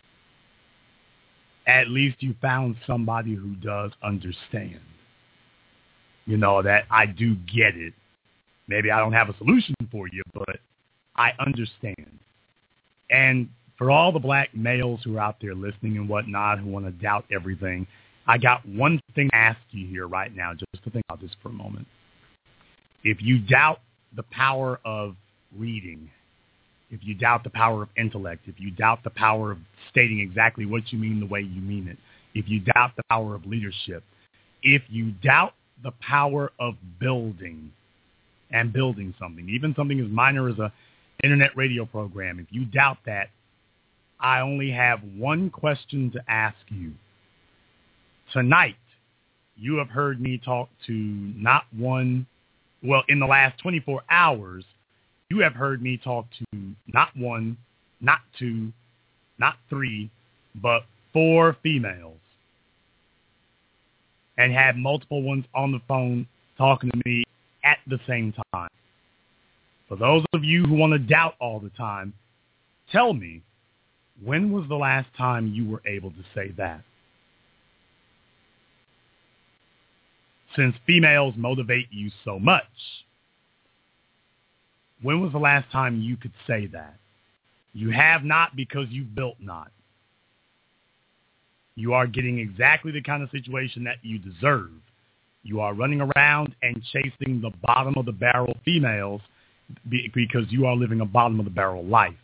at least you found somebody who does understand. That I do get it. Maybe I don't have a solution for you, but I understand. And for all the black males who are out there listening and whatnot, who want to doubt everything, I got one thing to ask you here right now, just to think about this for a moment. If you doubt the power of reading, if you doubt the power of intellect, if you doubt the power of stating exactly what you mean the way you mean it, if you doubt the power of leadership, if you doubt the power of building and building something, even something as minor as an internet radio program, if you doubt that, I only have one question to ask you. Tonight, you have heard me talk to not one, well, in the last 24 hours, you have heard me talk to not one, not two, not three, but 4 females, and had multiple ones on the phone talking to me at the same time. For those of you who want to doubt all the time, tell me, when was the last time you were able to say that? Since females motivate you so much, when was the last time you could say that? You have not, because you built not. You are getting exactly the kind of situation that you deserve. You are running around and chasing the bottom of the barrel females because you are living a bottom of the barrel life.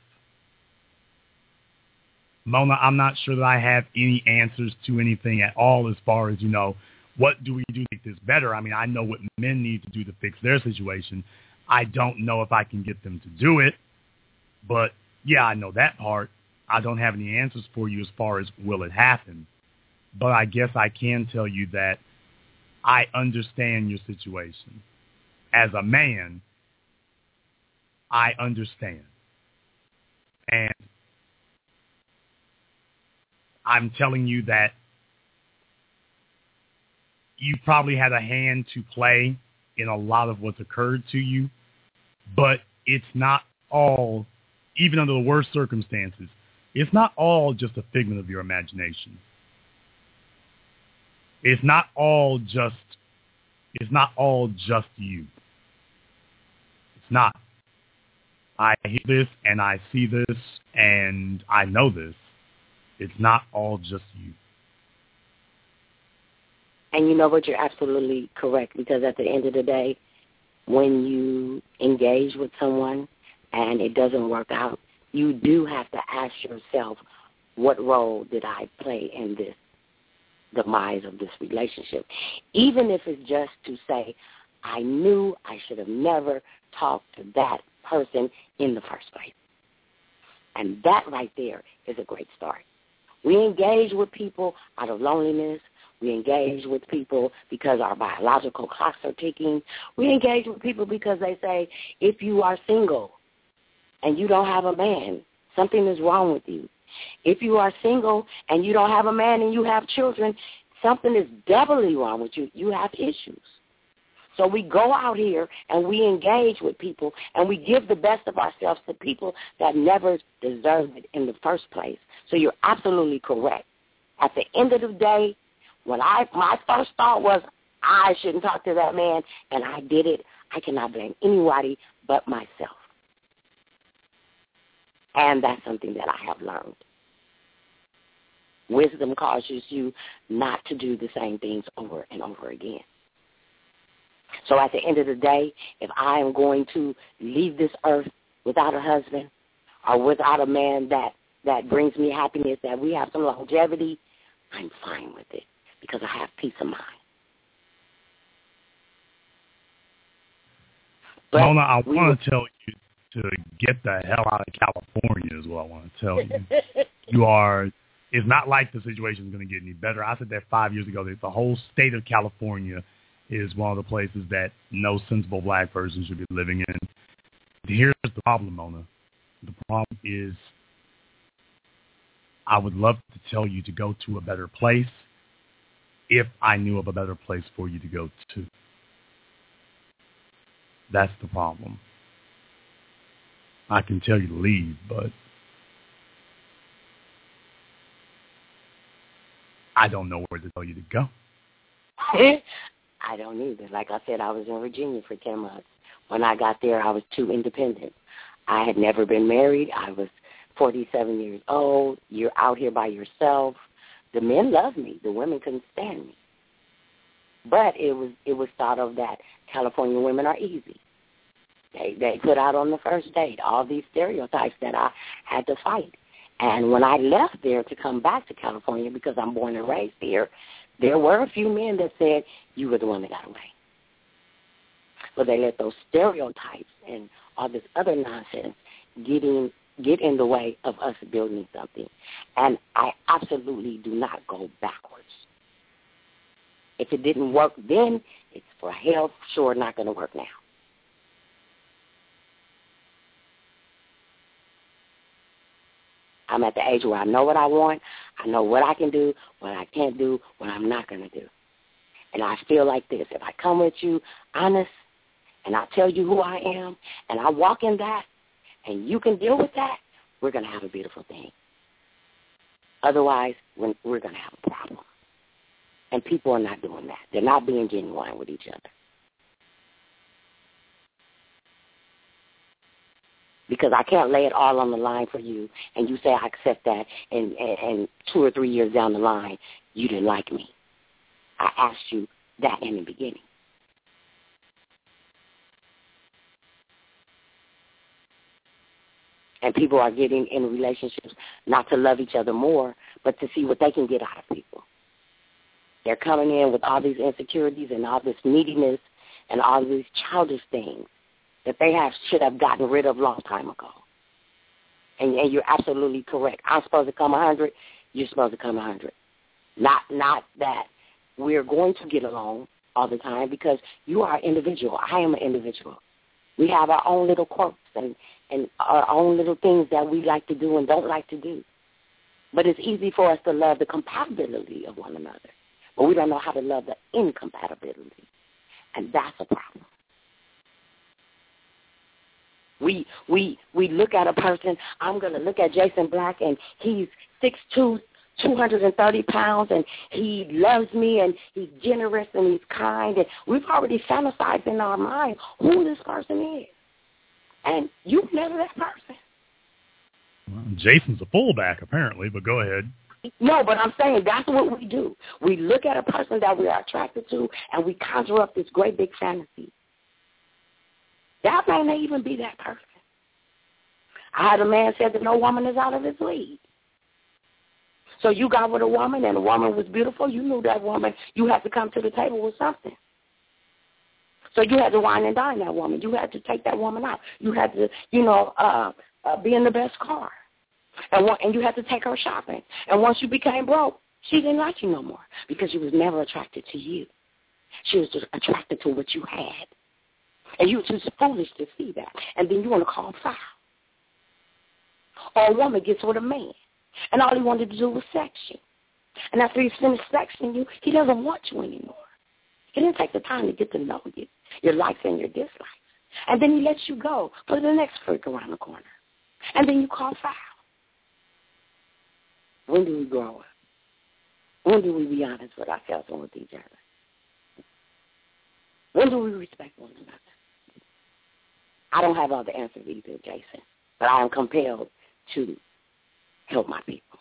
Mona, I'm not sure that I have any answers to anything at all as far as, what do we do to make this better? I mean, I know what men need to do to fix their situation. I don't know if I can get them to do it, but yeah, I know that part. I don't have any answers for you as far as will it happen, but I guess I can tell you that I understand your situation. As a man, I understand. And I'm telling you that you probably had a hand to play in a lot of what's occurred to you, but it's not all, even under the worst circumstances, It's not all just a figment of your imagination. It's not all just you. It's not. I hear this and I see this and I know this. It's not all just you. And you know what? You're absolutely correct, because at the end of the day, when you engage with someone and it doesn't work out, you do have to ask yourself, what role did I play in this demise of this relationship? Even if it's just to say, I knew I should have never talked to that person in the first place. And that right there is a great start. We engage with people out of loneliness. We engage with people because our biological clocks are ticking. We engage with people because they say, if you are single and you don't have a man, something is wrong with you. If you are single and you don't have a man and you have children, something is doubly wrong with you. You have issues. So we go out here and we engage with people and we give the best of ourselves to people that never deserved it in the first place. So you're absolutely correct. At the end of the day, when my first thought was I shouldn't talk to that man, and I did it, I cannot blame anybody but myself. And that's something that I have learned. Wisdom causes you not to do the same things over and over again. So at the end of the day, if I am going to leave this earth without a husband or without a man that brings me happiness, that we have some longevity, I'm fine with it because I have peace of mind. But Mona, I want to tell you to get the hell out of California is what I want to tell you. It's not like the situation is going to get any better. I said that 5 years ago, that the whole state of California is one of the places that no sensible black person should be living in. Here's the problem, Mona. The problem is I would love to tell you to go to a better place if I knew of a better place for you to go to. That's the problem. I can tell you to leave, but I don't know where to tell you to go. I don't either. Like I said, I was in Virginia for 10 months. When I got there, I was too independent. I had never been married. I was 47 years old. You're out here by yourself. The men loved me. The women couldn't stand me. But it was thought of that California women are easy. They put out on the first date all these stereotypes that I had to fight. And when I left there to come back to California, because I'm born and raised here, there were a few men that said, you were the one that got away. But they let those stereotypes and all this other nonsense get in the way of us building something. And I absolutely do not go backwards. If it didn't work then, it's for hell sure not going to work now. I'm at the age where I know what I want. I know what I can do, what I can't do, what I'm not going to do. And I feel like this. If I come with you honest and I tell you who I am and I walk in that and you can deal with that, we're going to have a beautiful thing. Otherwise, we're going to have a problem. And people are not doing that. They're not being genuine with each other. Because I can't lay it all on the line for you, and you say I accept that, and 2 or 3 years down the line, you didn't like me. I asked you that in the beginning. And people are getting in relationships not to love each other more, but to see what they can get out of people. They're coming in with all these insecurities and all this neediness and all these childish things that they should have gotten rid of a long time ago. And you're absolutely correct. I'm supposed to come 100. You're supposed to come 100. Not that we're going to get along all the time, because you are an individual. I am an individual. We have our own little quirks and our own little things that we like to do and don't like to do. But it's easy for us to love the compatibility of one another. But we don't know how to love the incompatibility. And that's a problem. We look at a person. I'm going to look at Jason Black, and he's 6'2", 230 pounds, and he loves me, and he's generous, and he's kind. And we've already fantasized in our mind who this person is. And you've never that person. Well, Jason's a fullback, apparently, but go ahead. No, but I'm saying that's what we do. We look at a person that we are attracted to, and we conjure up this great big fantasy. That may not even be that person. I had a man said that no woman is out of his league. So you got with a woman, and the woman was beautiful. You knew that woman. You had to come to the table with something. So you had to wine and dine that woman. You had to take that woman out. You had to, be in the best car. And you had to take her shopping. And once you became broke, she didn't like you no more because she was never attracted to you. She was just attracted to what you had. And you were too foolish to see that. And then you want to call foul. Or a woman gets with a man, and all he wanted to do was sex you. And after he's finished sexing you, he doesn't want you anymore. He didn't take the time to get to know you, your likes and your dislikes. And then he lets you go for the next freak around the corner. And then you call foul. When do we grow up? When do we be honest with ourselves and with each other? When do we respect one another? I don't have all the answers either, Jason, but I am compelled to help my people.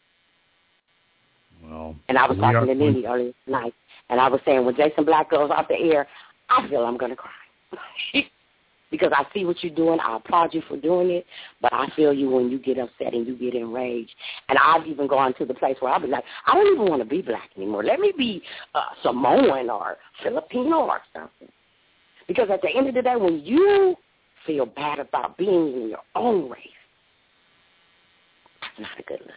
Well, and I was talking to Nene earlier tonight, and I was saying when Jason Black goes off the air, I feel I'm going to cry. Because I see what you're doing. I applaud you for doing it, but I feel you when you get upset and you get enraged. And I've even gone to the place where I'll be like, I don't even want to be black anymore. Let me be Samoan or Filipino or something. Because at the end of the day, when you feel bad about being in your own race, that's not a good look.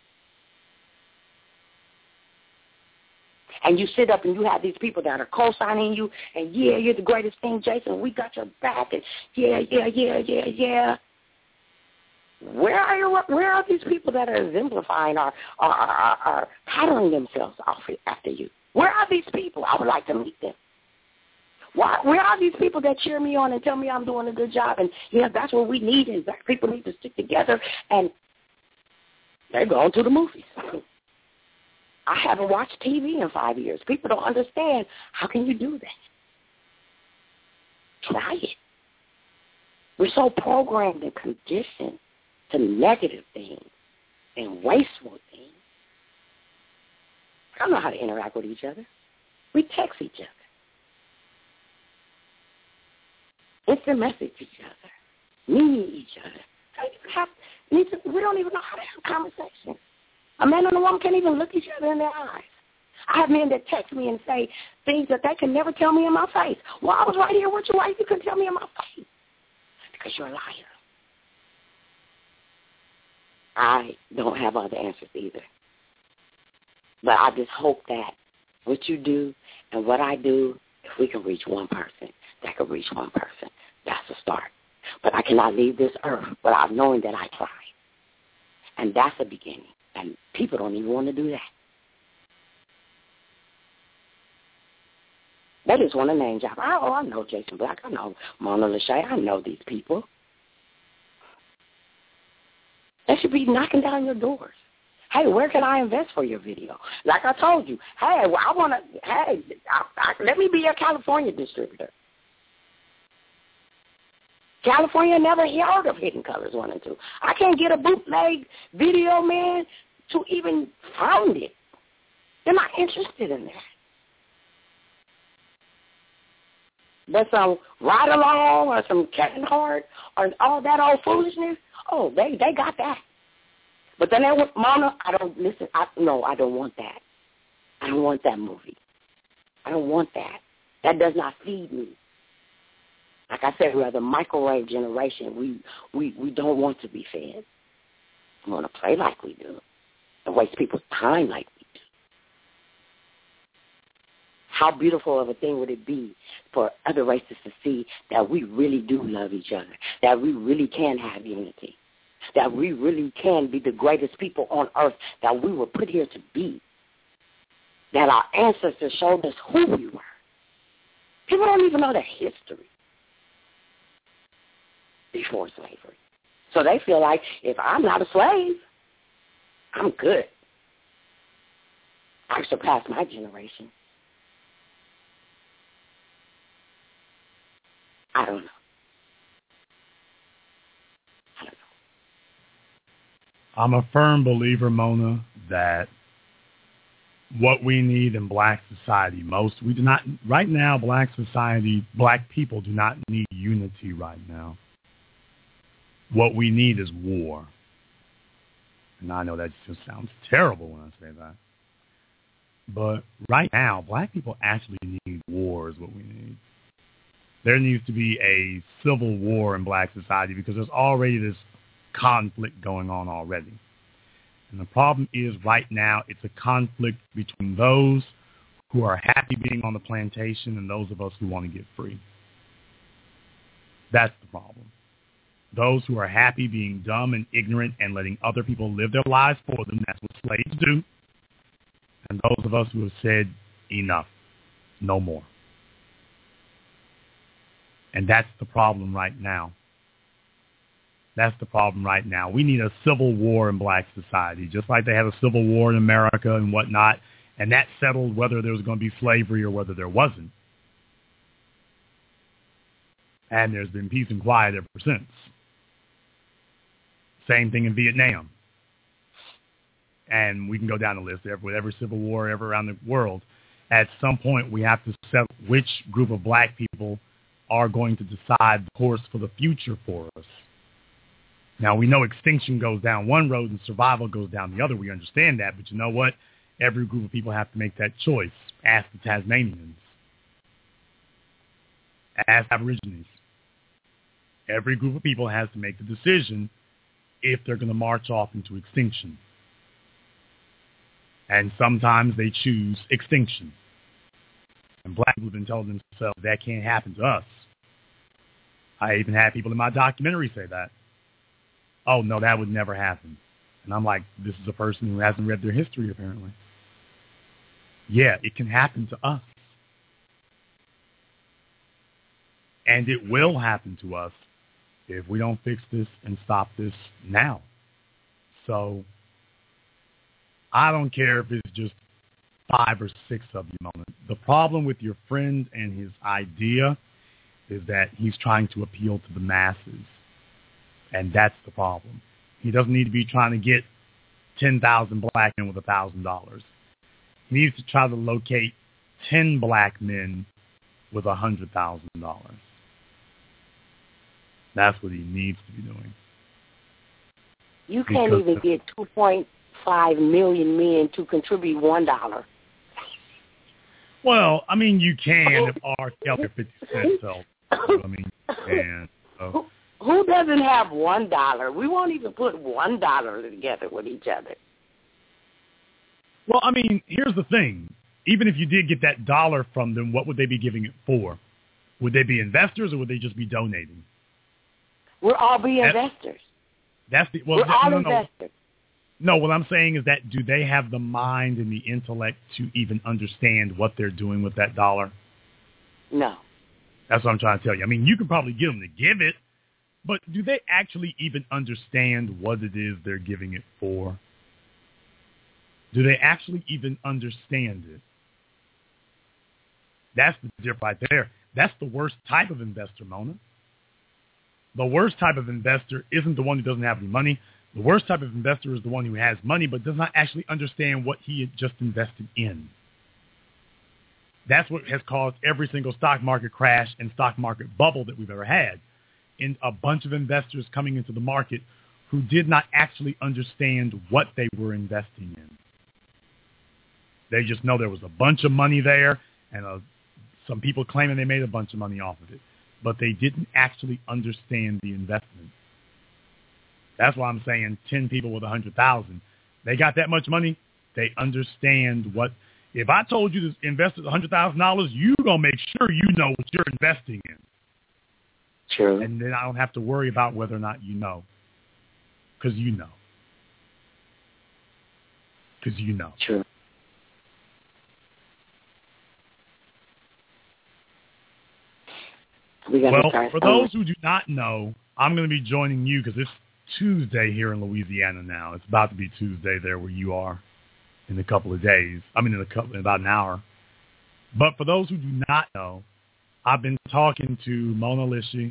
And you sit up and you have these people that are co-signing you, and yeah, you're the greatest thing, Jason. We got your back, and yeah. Where are these people that are exemplifying or patterning themselves off after you? Where are these people? I would like to meet them. Where are these people that cheer me on and tell me I'm doing a good job? And yeah, that's what we need. Is black people need to stick together, and they're going to the movies. I haven't watched TV in 5 years. People don't understand. How can you do that? Try it. We're so programmed and conditioned to negative things and wasteful things. I don't know how to interact with each other. We text each other. Instant message each other. Meet each other. We don't even know how to have a conversation. A man and a woman can't even look each other in their eyes. I have men that text me and say things that they can never tell me in my face. Well, I was right here with you. Why you couldn't tell me in my face? Because you're a liar. I don't have all the answers either. But I just hope that what you do and what I do, if we can reach one person, that could reach one person. That's a start. But I cannot leave this earth without knowing that I tried. And that's a beginning. And people don't even want to do that. They just want a name job. I know Jason Black. I know Mona Lachey. I know these people. They should be knocking down your doors. Hey, where can I invest for your video? Like I told you, let me be your California distributor. California never heard of Hidden Colors 1 and 2. I can't get a bootleg video man to even find it. They're not interested in that. But some Ride Along or some Kevin Hart or all that old foolishness, they got that. But then Mona, I don't want that. I don't want that movie. I don't want that. That does not feed me. Like I said, we are the microwave generation. We don't want to be fed. We want to play like we do and waste people's time like we do. How beautiful of a thing would it be for other races to see that we really do love each other, that we really can have unity, that we really can be the greatest people on earth that we were put here to be, that our ancestors showed us who we were. People don't even know the history. before slavery. So they feel like if I'm not a slave, I'm good. I've surpassed my generation. I don't know. I'm a firm believer, Mona, that what we need in black society most, we do not, right now, black society, black people do not need unity right now. What we need is war. And I know that just sounds terrible when I say that. But right now, black people actually need war is what we need. There needs to be a civil war in black society because there's already this conflict going on already. And the problem is right now it's a conflict between those who are happy being on the plantation and those of us who want to get free. That's the problem. Those who are happy being dumb and ignorant and letting other people live their lives for them, that's what slaves do. And those of us who have said, enough, no more. And that's the problem right now. That's the problem right now. We need a civil war in black society, just like they had a civil war in America and whatnot, and that settled whether there was going to be slavery or whether there wasn't. And there's been peace and quiet ever since. Same thing in Vietnam. And we can go down the list with every civil war ever around the world. At some point, we have to settle which group of black people are going to decide the course for the future for us. Now, we know extinction goes down one road and survival goes down the other. We understand that. But you know what? Every group of people have to make that choice. Ask the Tasmanians. Ask Aborigines. Every group of people has to make the decision if they're going to march off into extinction. And sometimes they choose extinction. And black people have been telling themselves that can't happen to us. I even had people in my documentary say that. Oh, no, that would never happen. And I'm like, this is a person who hasn't read their history, apparently. Yeah, it can happen to us. And it will happen to us if we don't fix this and stop this now. So I don't care if it's just 5 or 6 of you, Mona. The problem with your friend and his idea is that he's trying to appeal to the masses. And that's the problem. He doesn't need to be trying to get 10,000 black men with $1,000. He needs to try to locate 10 black men with $100,000. That's what he needs to be doing. You can't even get 2.5 million men to contribute $1. Well, I mean, you can if R. Kelly 50 Cent sells. I mean, you can. So. Who doesn't have $1? We won't even put $1 together with each other. Well, I mean, here's the thing. Even if you did get that dollar from them, what would they be giving it for? Would they be investors or would they just be donating? We'll all be investors. We're all investors. No, what I'm saying is that do they have the mind and the intellect to even understand what they're doing with that dollar? No. That's what I'm trying to tell you. I mean, you can probably get them to give it, but do they actually even understand what it is they're giving it for? Do they actually even understand it? That's the difference right there. That's the worst type of investor, Mona. The worst type of investor isn't the one who doesn't have any money. The worst type of investor is the one who has money but does not actually understand what he had just invested in. That's what has caused every single stock market crash and stock market bubble that we've ever had. In a bunch of investors coming into the market who did not actually understand what they were investing in. They just know there was a bunch of money there and some people claiming they made a bunch of money off of it. But they didn't actually understand the investment. That's why I'm saying 10 people with 100,000. They got that much money. They understand what. If I told you to invest $100,000, you're going to make sure you know what you're investing in. True. And then I don't have to worry about whether or not you know. Because you know. Because you know. True. Well, for those who do not know, I'm going to be joining you because it's Tuesday here in Louisiana now. It's about to be Tuesday there where you are in a couple of days. In about an hour. But for those who do not know, I've been talking to Mona Lishi.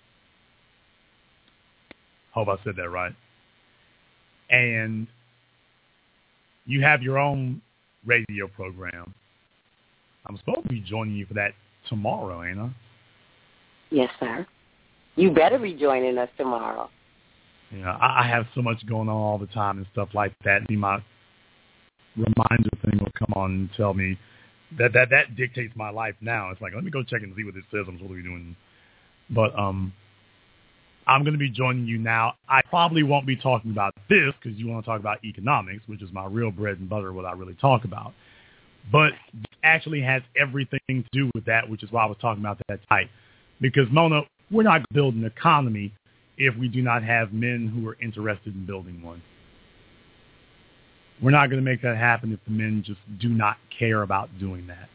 Hope I said that right. And you have your own radio program. I'm supposed to be joining you for that tomorrow, ain't I? Yes, sir. You better be joining us tomorrow. Yeah, I have so much going on all the time and stuff like that. My reminder thing will come on and tell me that dictates my life now. It's like, let me go check and see what this says I'm supposed to be doing. But I'm going to be joining you now. I probably won't be talking about this because you want to talk about economics, which is my real bread and butter, what I really talk about. But it actually has everything to do with that, which is why I was talking about that tonight. Because, Mona, we're not going to build an economy if we do not have men who are interested in building one. We're not going to make that happen if the men just do not care about doing that.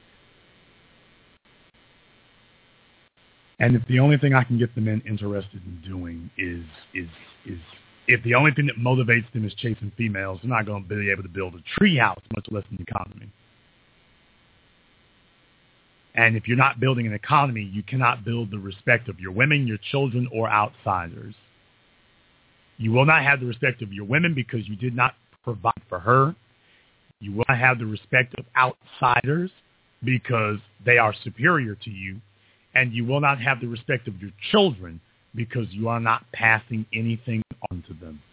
And if the only thing I can get the men interested in doing is if the only thing that motivates them is chasing females, they're not going to be able to build a tree house, much less an economy. And if you're not building an economy, you cannot build the respect of your women, your children, or outsiders. You will not have the respect of your women because you did not provide for her. You will not have the respect of outsiders because they are superior to you. And you will not have the respect of your children because you are not passing anything on to them.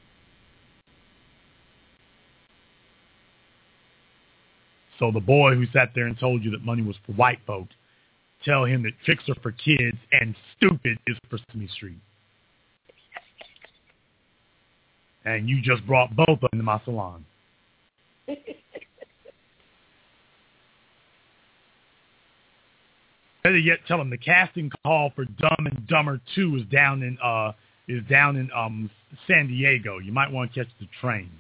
So the boy who sat there and told you that money was for white folks, tell him that tricks are for kids and stupid is for Sesame Street. And you just brought both of them into my salon. Better yet, tell him the casting call for Dumb and Dumber 2 is down in San Diego. You might want to catch the train.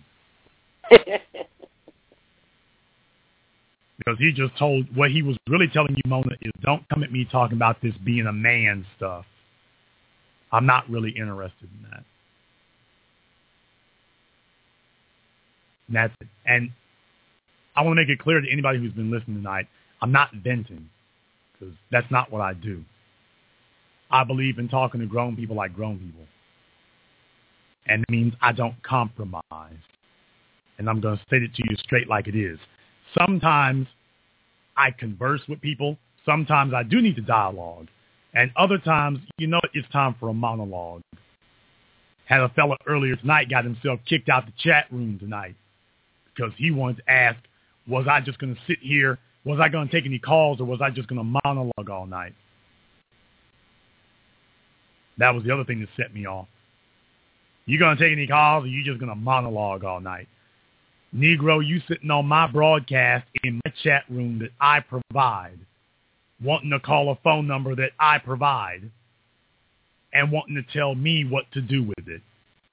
Because he just told, what he was really telling you, Mona, is don't come at me talking about this being a man stuff. I'm not really interested in that. And that's it. And I want to make it clear to anybody who's been listening tonight, I'm not venting, because that's not what I do. I believe in talking to grown people like grown people. And it means I don't compromise. And I'm going to state it to you straight like it is. Sometimes I converse with people. Sometimes I do need to dialogue. And other times, it's time for a monologue. Had a fella earlier tonight got himself kicked out the chat room tonight because he wanted to ask, was I just going to sit here? Was I going to take any calls or was I just going to monologue all night? That was the other thing that set me off. You going to take any calls or you just going to monologue all night? Negro, you sitting on my broadcast in my chat room that I provide, wanting to call a phone number that I provide, and wanting to tell me what to do with it.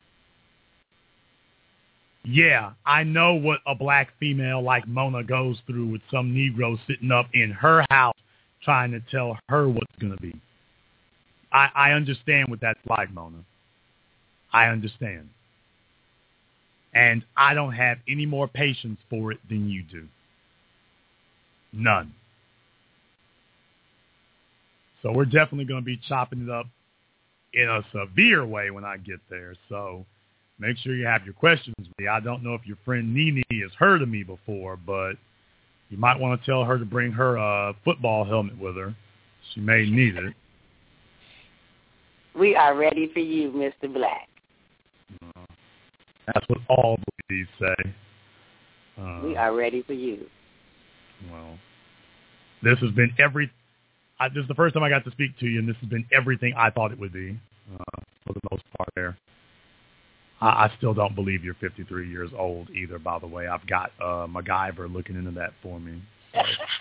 Yeah, I know what a black female like Mona goes through with some Negro sitting up in her house trying to tell her what's going to be. I understand what that's like, Mona. I understand. And I don't have any more patience for it than you do. None. So we're definitely going to be chopping it up in a severe way when I get there. So make sure you have your questions ready. I don't know if your friend Nene has heard of me before, but you might want to tell her to bring her football helmet with her. She may need it. We are ready for you, Mr. Black. That's what all these say. We are ready for you. Well, this has been this is the first time I got to speak to you, and this has been everything I thought it would be, for the most part there. I still don't believe you're 53 years old either, by the way. I've got MacGyver looking into that for me. So.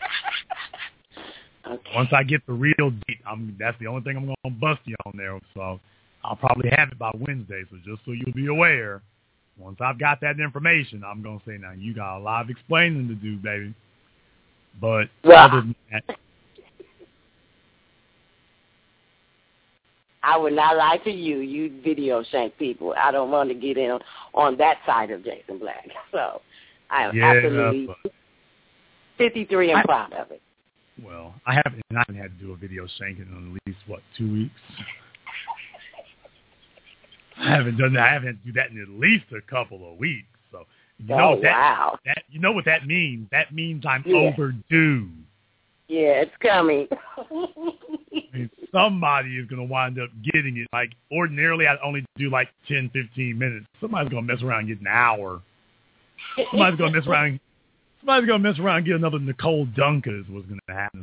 Okay. Once I get the real date, that's the only thing I'm going to bust you on there. So I'll probably have it by Wednesday. So just so you'll be aware, once I've got that information, I'm going to say, now, you got a lot of explaining to do, baby. But other than that, I would not lie to you. You video shank people. I don't want to get in on that side of Jason Black. So I am absolutely 53 and proud of it. Well, I haven't had to do a video shanking in at least, 2 weeks? I haven't done that. I haven't had to do that in at least a couple of weeks. So wow. You know what that means? That means I'm overdue. Yeah, it's coming. I mean, somebody is going to wind up getting it. Like, ordinarily, I'd only do 10, 15 minutes. Somebody's going to mess around and get an hour. Somebody's going to mess around and get another Nicole Duncan is what's going to happen.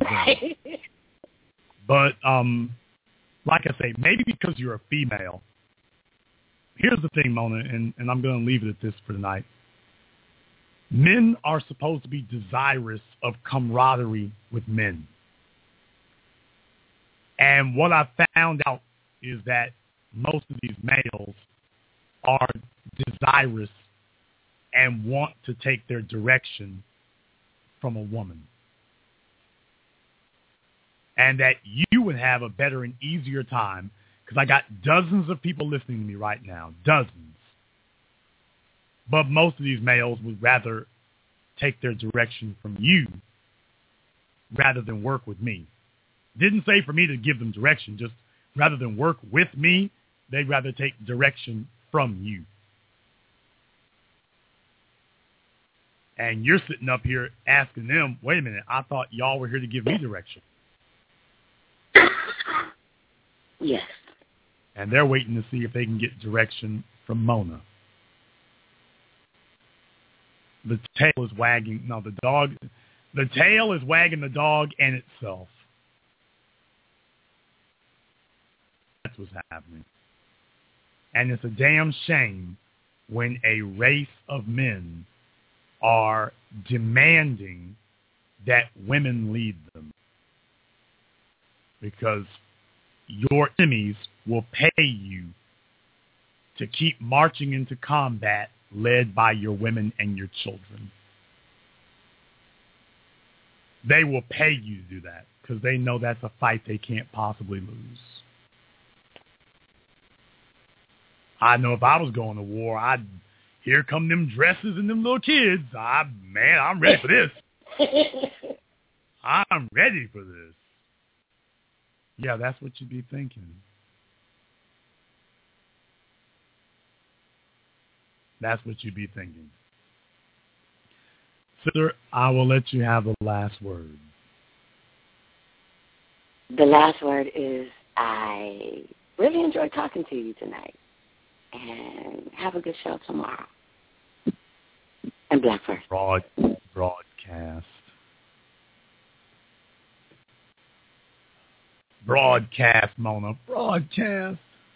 But, like I say, maybe because you're a female. Here's the thing, Mona, and I'm going to leave it at this for tonight. Men are supposed to be desirous of camaraderie with men. And what I found out is that most of these males are desirous and want to take their direction from a woman. And that you would have a better and easier time, because I got dozens of people listening to me right now, dozens. But most of these males would rather take their direction from you rather than work with me. Didn't say for me to give them direction, just rather than work with me, they'd rather take direction from you. And you're sitting up here asking them, wait a minute, I thought y'all were here to give me direction. Yes. And they're waiting to see if they can get direction from Mona. The tail is wagging. No, the tail is wagging the dog and itself. That's what's happening. And it's a damn shame when a race of men are demanding that women lead them. Because your enemies will pay you to keep marching into combat led by your women and your children. They will pay you to do that because they know that's a fight they can't possibly lose. I know if I was going to war, here come them dresses and them little kids. I'm ready for this. I'm ready for this. Yeah, that's what you'd be thinking. That's what you'd be thinking. Sister, I will let you have the last word. The last word is I really enjoyed talking to you tonight. And have a good show tomorrow. And Black first. Broadcast. Broadcast, Mona. Broadcast.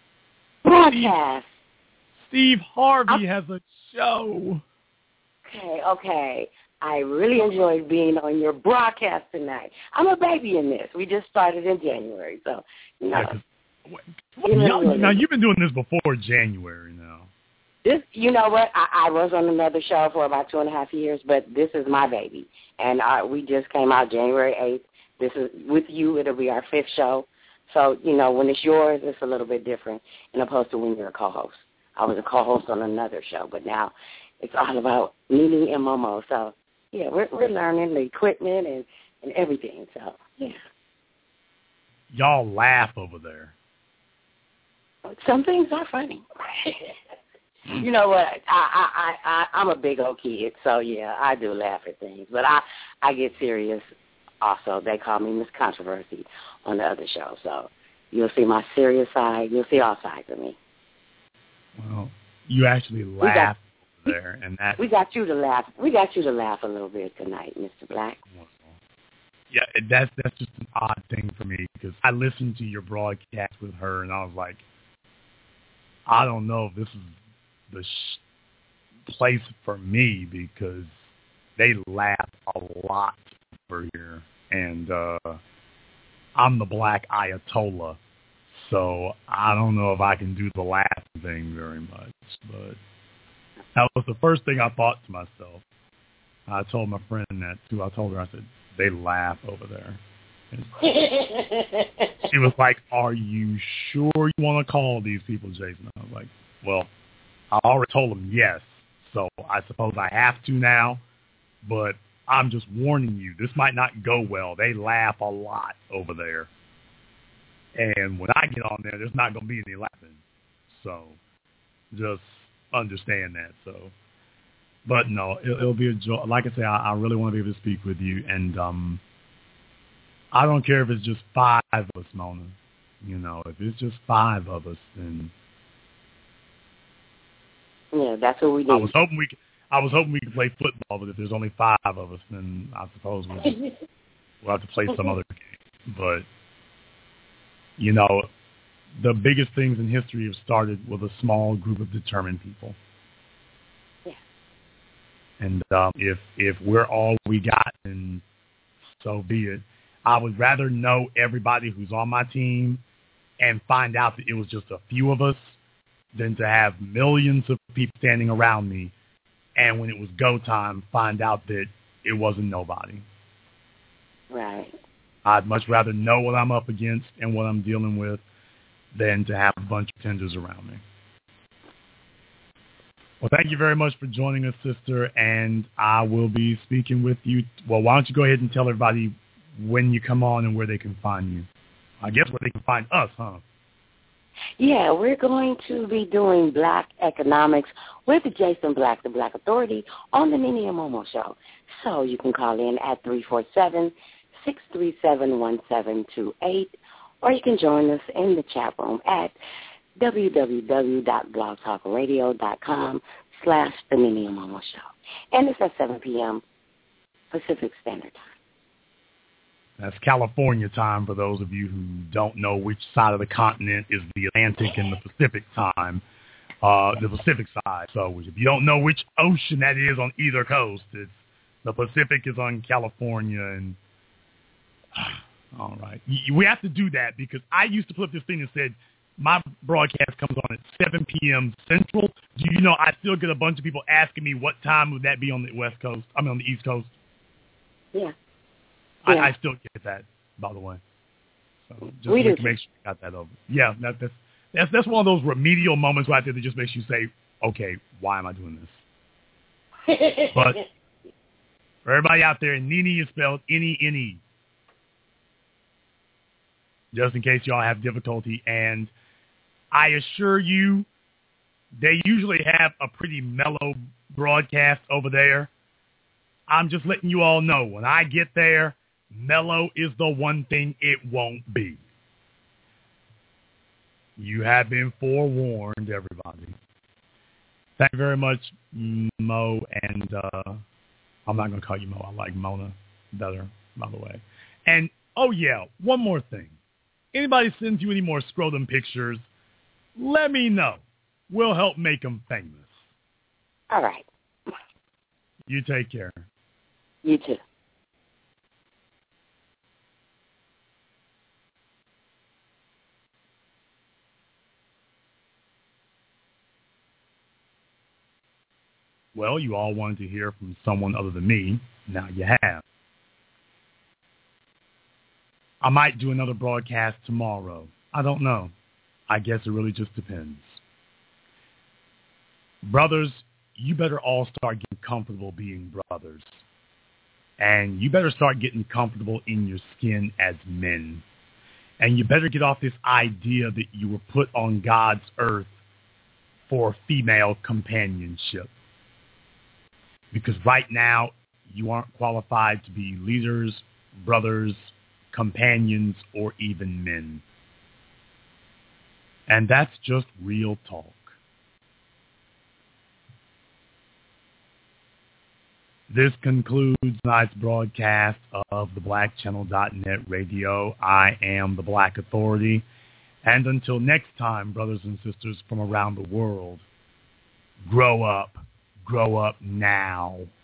Steve Harvey has a show. Okay. I really enjoyed being on your broadcast tonight. I'm a baby in this. We just started in January, so, you know. Now, you've been doing this before January now. You know what? I was on another show for about 2.5 years, but this is my baby. And we just came out January 8th. This is with you. It'll be our 5th show. So, you know, when it's yours, it's a little bit different in opposed to when you're a co-host. I was a co-host on another show, but now it's all about Nene and Momo. So, yeah, we're learning the equipment and everything. So, yeah. Y'all laugh over there. Some things are funny. You know what? I'm a big old kid, so, yeah, I do laugh at things. But I get serious also. They call me Miss Controversy on the other show. So you'll see my serious side. You'll see all sides of me. Well, you actually laugh over there, and that we got you to laugh. We got you to laugh a little bit tonight, Mr. Black. Yeah, that's just an odd thing for me because I listened to your broadcast with her, and I was like, I don't know if this is the place for me because they laugh a lot over here, and I'm the Black Ayatollah. So I don't know if I can do the laughing thing very much, but that was the first thing I thought to myself. I told my friend that too. I told her, I said, they laugh over there. He was like, are you sure you want to call these people, Jason? I was like, well, I already told him yes, so I suppose I have to now, but I'm just warning you, this might not go well. They laugh a lot over there. And when I get on there, there's not going to be any laughing. So just understand that. So, but no, it'll be a joy. Like I say, I really want to be able to speak with you. And I don't care if it's just 5 of us, Mona. You know, if it's just 5 of us, then... Yeah, that's what we need. I was hoping we could play football, but if there's only 5 of us, then I suppose we'll have to play some other game. But, you know, the biggest things in history have started with a small group of determined people. Yeah. And if we're all we got, then so be it. I would rather know everybody who's on my team and find out that it was just a few of us than to have millions of people standing around me and when it was go time, find out that it wasn't nobody. Right. I'd much rather know what I'm up against and what I'm dealing with than to have a bunch of tenders around me. Well, thank you very much for joining us, sister, and I will be speaking with you. Well, why don't you go ahead and tell everybody when you come on and where they can find you? I guess where they can find us, huh? Yeah, we're going to be doing Black Economics with Jason Black, the Black Authority, on the Nene and Momo Show. So you can call in at 347-637-1728, or you can join us in the chat room at www.blogtalkradio.com/the Nene and Momo Show. And it's at 7 p.m. Pacific Standard Time. That's California time for those of you who don't know which side of the continent is the Atlantic and the Pacific time, the Pacific side. So if you don't know which ocean that is on either coast, it's the Pacific is on California. And all right, we have to do that because I used to put up this thing that said my broadcast comes on at 7 p.m. Central. Do you know I still get a bunch of people asking me what time would that be on the West Coast? I mean on the East Coast. Yeah. Yeah. I still get that, by the way. So just make sure you got that over. Yeah, that's one of those remedial moments right there that just makes you say, okay, why am I doing this? But for everybody out there, Nene is spelled N-E-N-E. Just in case y'all have difficulty. And I assure you, they usually have a pretty mellow broadcast over there. I'm just letting you all know, when I get there, mellow is the one thing it won't be. You have been forewarned, everybody. Thank you very much, Mo, and I'm not going to call you Mo. I like Mona better, by the way. And, oh, yeah, one more thing. Anybody sends you any more scrotum pictures, let me know. We'll help make them famous. All right. You take care. You too. Well, you all wanted to hear from someone other than me. Now you have. I might do another broadcast tomorrow. I don't know. I guess it really just depends. Brothers, you better all start getting comfortable being brothers. And you better start getting comfortable in your skin as men. And you better get off this idea that you were put on God's earth for female companionship. Because right now, you aren't qualified to be leaders, brothers, companions, or even men. And that's just real talk. This concludes tonight's broadcast of the BlackChannel.net radio. I am the Black Authority. And until next time, brothers and sisters from around the world, grow up now.